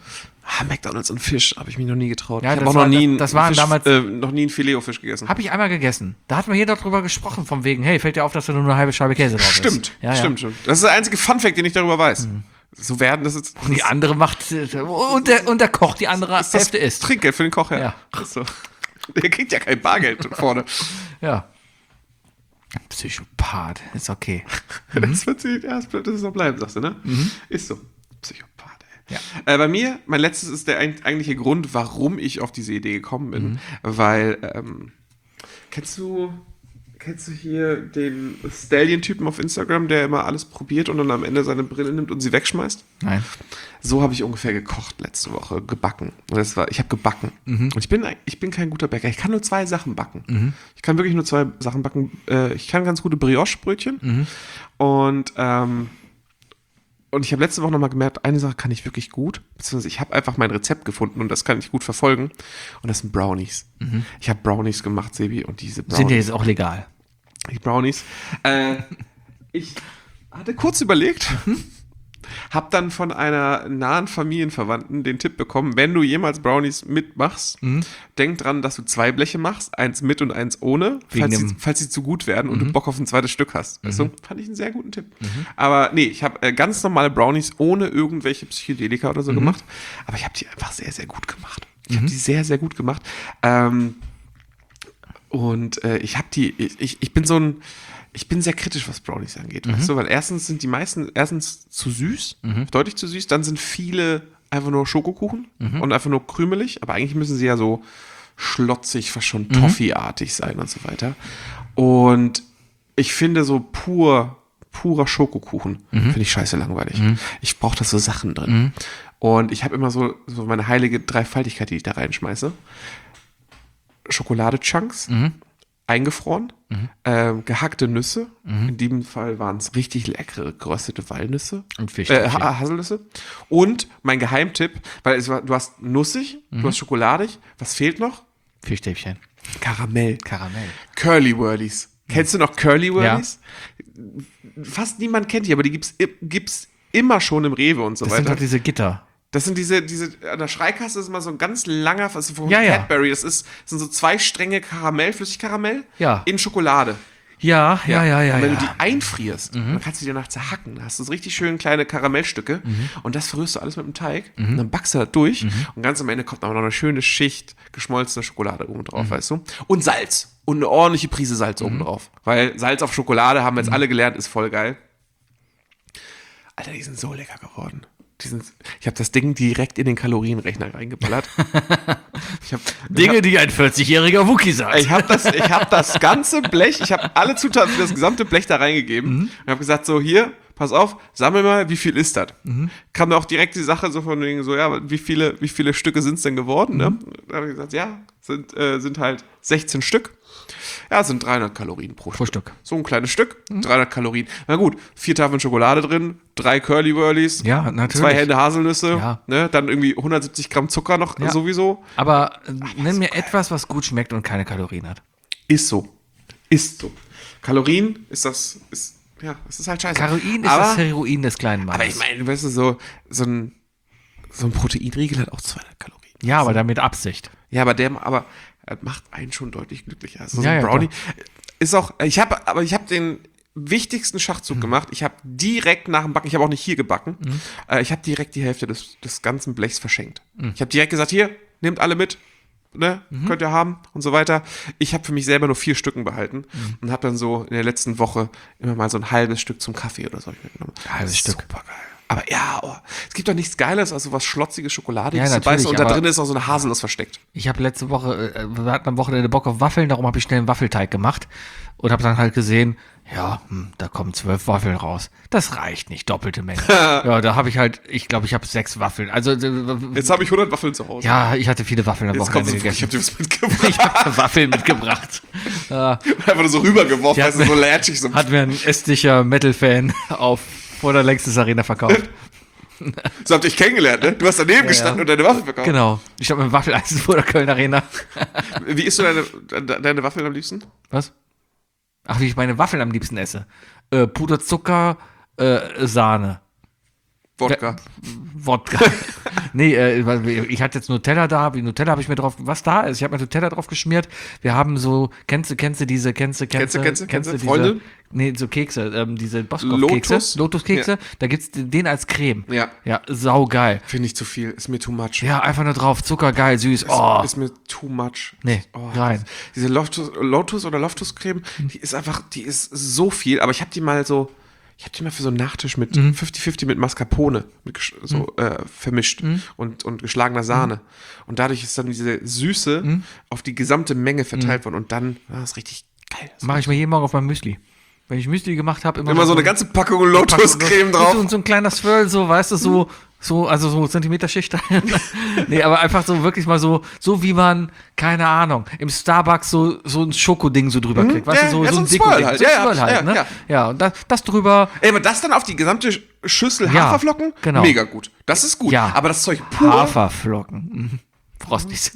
McDonald's und Fisch habe ich mich noch nie getraut. Ja, ich das habe auch war- noch nie das waren damals- noch nie einen Filet-O-Fisch gegessen. Habe ich einmal gegessen. Da hatten wir hier darüber gesprochen, von wegen, hey, fällt dir auf, dass da nur eine halbe Scheibe Käse drauf ist. Stimmt, Ja, stimmt. Das ist der einzige Funfact, den ich darüber weiß. So werden das jetzt. Und die andere macht, und der Koch, die andere das Hälfte isst. Trinkgeld für den Koch, ja. Ja. Ist so. Der kriegt ja kein Bargeld vorne. Ja. Psychopath, ist okay. Das wird sie, ja, das wird so bleiben, sagst du, ne? Ist so. Psychopath, ey. Ja. Bei mir, mein letztes ist der eigentliche Grund, warum ich auf diese Idee gekommen bin. Weil, kennst du hier den Stallion-Typen auf Instagram, der immer alles probiert und dann am Ende seine Brille nimmt und sie wegschmeißt? Nein. So habe ich ungefähr gekocht letzte Woche, gebacken. Und ich habe gebacken. Und ich bin kein guter Bäcker. Ich kann nur 2 Sachen backen. Ich kann wirklich nur 2 Sachen backen. Ich kann ganz gute Brioche-Brötchen. Und ich habe letzte Woche nochmal gemerkt, eine Sache kann ich wirklich gut. Beziehungsweise ich habe einfach mein Rezept gefunden und das kann ich gut verfolgen. Und das sind Brownies. Ich habe Brownies gemacht, Sebi, und diese Brownies. Sind ja jetzt auch legal. Die Brownies. Ich hatte kurz überlegt, habe dann von einer nahen Familienverwandten den Tipp bekommen, wenn du jemals Brownies mitmachst, denk dran, dass du 2 Bleche machst, eins mit und eins ohne, falls sie zu gut werden und du Bock auf ein zweites Stück hast. Weißt du? Fand ich einen sehr guten Tipp. Aber nee, ich habe ganz normale Brownies ohne irgendwelche Psychedelika oder so gemacht, aber ich habe die einfach sehr, sehr gut gemacht. Ich habe die sehr, sehr gut gemacht. Ich bin sehr kritisch, was Brownies angeht, weißt du, weil erstens sind die meisten zu süß, deutlich zu süß, dann sind viele einfach nur Schokokuchen und einfach nur krümelig, aber eigentlich müssen sie ja so schlotzig, fast schon Toffee-artig sein und so weiter. Und ich finde so purer Schokokuchen finde ich scheiße langweilig. Ich brauche da so Sachen drin. Und ich habe immer so meine heilige Dreifaltigkeit, die ich da reinschmeiße. Schokolade-Chunks, eingefroren, gehackte Nüsse. In diesem Fall waren es richtig leckere geröstete Walnüsse. Und Fisch. Haselnüsse. Und mein Geheimtipp, weil du hast nussig, du hast schokoladig. Was fehlt noch? Fischstäbchen. Karamell. Curly Whirlies. Kennst du noch Curly Whirlies? Ja. Fast niemand kennt die, aber die gibt's immer schon im Rewe und so Das weiter. sind doch diese Gitter. Das sind diese, an der Schreikasse ist immer so ein ganz langer, also von Ja, ja. Cadbury, das sind so 2 Stränge Karamell, Flüssigkaramell, Ja. in Schokolade. Ja. Und wenn du die einfrierst, dann kannst du die danach zerhacken. Dann hast du so richtig schön kleine Karamellstücke und das verrührst du alles mit dem Teig und dann backst du das durch und ganz am Ende kommt aber noch eine schöne Schicht geschmolzene Schokolade oben drauf, weißt du? Und Salz. Und eine ordentliche Prise Salz oben drauf. Weil Salz auf Schokolade, haben wir jetzt alle gelernt, ist voll geil. Alter, die sind so lecker geworden. Ich habe das Ding direkt in den Kalorienrechner reingeballert. Dinge, die ein 40-jähriger Wookie sagt. Ich habe das ganze Blech, ich habe alle Zutaten für das gesamte Blech da reingegeben und habe gesagt, so hier, pass auf, sammel mal, wie viel ist das? Kam da auch direkt die Sache so von wegen so, ja, wie viele Stücke sind es denn geworden? Ne? Da habe ich gesagt, ja, sind halt 16 Stück. Ja, sind 300 Kalorien pro Stück. So ein kleines Stück, 300 Kalorien. Na gut, 4 Tafeln Schokolade drin, 3 Curly Whirlies, Ja, natürlich. 2 Hände Haselnüsse, Ja. ne, dann irgendwie 170 Gramm Zucker noch Ja. sowieso. Aber nenn mir etwas, was gut schmeckt und keine Kalorien hat. Ist so. Kalorien es ist halt scheiße. Kalorien ist aber, das Heroin des kleinen Mannes. aber ich meine, weißt du, so ein Proteinriegel hat auch 200 Kalorien. ja, aber damit Absicht. Ja, aber er macht einen schon deutlich glücklicher. Also so Ja, ein ja, Brownie ist auch, ich habe den wichtigsten Schachzug gemacht. Ich habe direkt nach dem Backen, ich habe auch nicht hier gebacken, ich habe direkt die Hälfte des ganzen Blechs verschenkt. Ich habe direkt gesagt, hier, nehmt alle mit, ne, könnt ihr haben und so weiter. Ich habe für mich selber nur 4 Stücken behalten und habe dann so in der letzten Woche immer mal so ein halbes Stück zum Kaffee oder so mitgenommen. Halbes Stück. Super geil. Aber ja, es gibt doch nichts Geiles als so was schlotziges, Schokoladiges Ja, zu beißen natürlich, und da aber- drin ist auch so eine Haselnuss versteckt. Ich habe letzte Woche, wir hatten am Wochenende Bock auf Waffeln, darum habe ich schnell einen Waffelteig gemacht und habe dann halt gesehen, ja, da kommen 12 Waffeln raus. Das reicht nicht, doppelte Menge. Ja, da habe ich halt, ich glaube, ich habe 6 Waffeln. Also, Jetzt habe ich 100 Waffeln zu Hause. ja, ich hatte viele Waffeln am Jetzt kommst Wochenende du, ich gegessen. habe dir was mitgebracht. Ich habe Waffeln mitgebracht. Einfach nur so rübergeworfen, Die weißt du, so lätschig. So. Hat mir ein estnischer Metal-Fan vor der Längstes Arena verkauft. So habt ihr euch kennengelernt, ne? Du hast daneben gestanden und deine Waffe verkauft. Genau. Ich habe mit dem Waffeleisen vor der Köln Arena. Wie isst du deine Waffeln am liebsten? Was? Ach, wie ich meine Waffeln am liebsten esse. Puderzucker, Sahne. Wodka. Wodka. Nee, ich hatte jetzt Nutella da, Nutella habe ich mir drauf, was da ist, ich habe mir Nutella drauf geschmiert. Wir haben so, kennst du diese Freunde? Nee, so Kekse, diese Boskop-Kekse, Lotus-Kekse, Ja. Da gibt's den als Creme. Ja. Ja, saugeil. Finde ich zu viel, ist mir too much. Ja, einfach nur drauf, zuckergeil, süß. Oh, Ist mir too much. nee, rein. Diese Lotus oder Loftus-Creme, die ist so viel, aber ich habe die mal für so einen Nachtisch mit 50-50 mit Mascarpone vermischt und geschlagener Sahne. Und dadurch ist dann diese Süße auf die gesamte Menge verteilt worden und dann war das richtig geil. Mache ich mir jeden Morgen auf mein Müsli. Wenn ich Müsli gemacht habe, Immer so eine ganze Packung Lotus-Creme drauf. So ein kleiner Swirl, so, weißt du, so Zentimeterschicht. Nee, aber einfach so wirklich mal so wie man, keine Ahnung, im Starbucks so ein Schokoding so drüber kriegt. Weißt du, so ein Swirl Deko-Ding. halt. So ein Ja, Swirl halt, ne? ja. Ja, und das drüber. Ey, aber das dann auf die gesamte Schüssel Ja, Haferflocken? genau. Mega gut. Das ist gut. Ja. Aber das Zeug pur. Haferflocken. Frosties.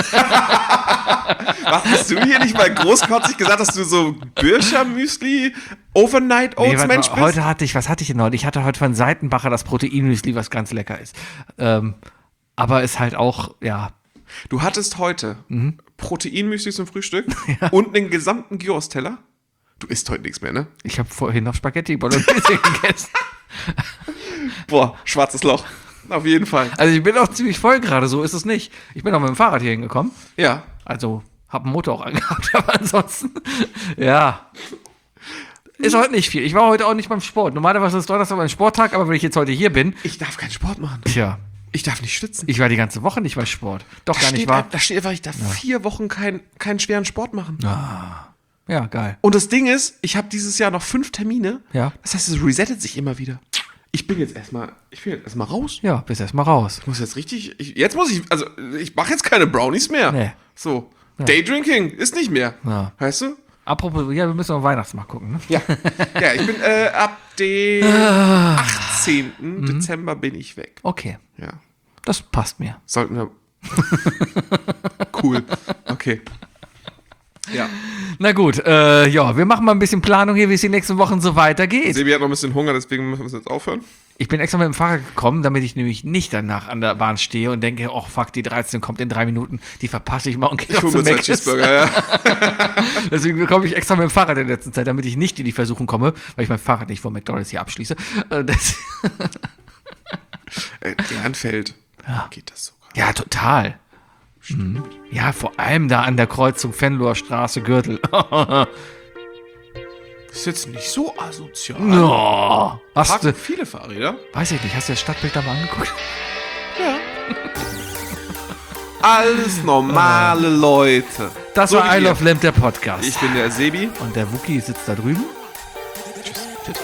Hast du hier nicht mal großkotzig gesagt, dass du so Bircher-Müsli, Overnight Oats Nee, Mensch bist? was hatte ich denn heute? Ich hatte heute von Seitenbacher das Proteinmüsli, was ganz lecker ist. Aber ist halt auch, ja. Du hattest heute Proteinmüsli zum Frühstück und einen gesamten Gyros-Teller. Du isst heute nichts mehr, ne? Ich habe vorhin noch Spaghetti Bolognese gegessen. Boah, schwarzes Loch. Auf jeden Fall. Also ich bin auch ziemlich voll gerade, so ist es nicht. Ich bin auch mit dem Fahrrad hier hingekommen. Ja. Also hab einen Motor auch angehabt, aber ansonsten, ja. Ist heute nicht viel. Ich war heute auch nicht beim Sport. Normalerweise ist Donnerstag mein Sporttag, aber wenn ich jetzt heute hier bin, Ich darf keinen Sport machen. tja, Ich darf nicht schwitzen. ich war die ganze Woche nicht beim Sport. Doch gar nicht steht, wahr. da steht einfach, ich darf 4 Wochen keinen schweren Sport machen. Ja, geil. Und das Ding ist, ich habe dieses Jahr noch 5 Termine. Ja. Das heißt, es resettet sich immer wieder. Ich bin jetzt erstmal raus. Ja, bist erst mal raus. Ich muss jetzt richtig, ich mache jetzt keine Brownies mehr. Nee. So, Daydrinking ist nicht mehr. Ja. Weißt du? Apropos, ja, wir müssen auf Weihnachtsmarkt gucken, ne? Ja. Ja, ich bin ab dem 18. Dezember bin ich weg. Okay, Ja. das passt mir. Sollten wir. Cool. Okay. Ja. Na gut, ja, wir machen mal ein bisschen Planung hier, wie es die nächsten Wochen so weitergeht. Sebi hat noch ein bisschen Hunger, deswegen müssen wir jetzt aufhören. Ich bin extra mit dem Fahrrad gekommen, damit ich nämlich nicht danach an der Bahn stehe und denke, oh fuck, die 13 kommt in 3 Minuten, die verpasse ich mal und gehe Ich noch hole zum mir 2 Mc's. Cheeseburger, ja. Deswegen komme ich extra mit dem Fahrrad in der letzten Zeit, damit ich nicht in die Versuchung komme, weil ich mein Fahrrad nicht vor McDonald's hier abschließe. Ehrenfeld. Ja. Geht das sogar? Ja, total. Mhm. Ja, vor allem da an der Kreuzung Venloer Straße, Gürtel. Ist jetzt nicht so asozial. No. Hast Parken du, viele Fahrräder. weiß ich nicht, hast du das Stadtbild da mal angeguckt? Alles normale Leute. Das So war wie I wir. Love Lamp, der Podcast. Ich bin der Sebi. Und der Wookie sitzt da drüben. Tschüss.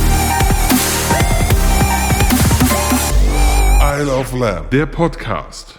I Love Lamb, der Podcast.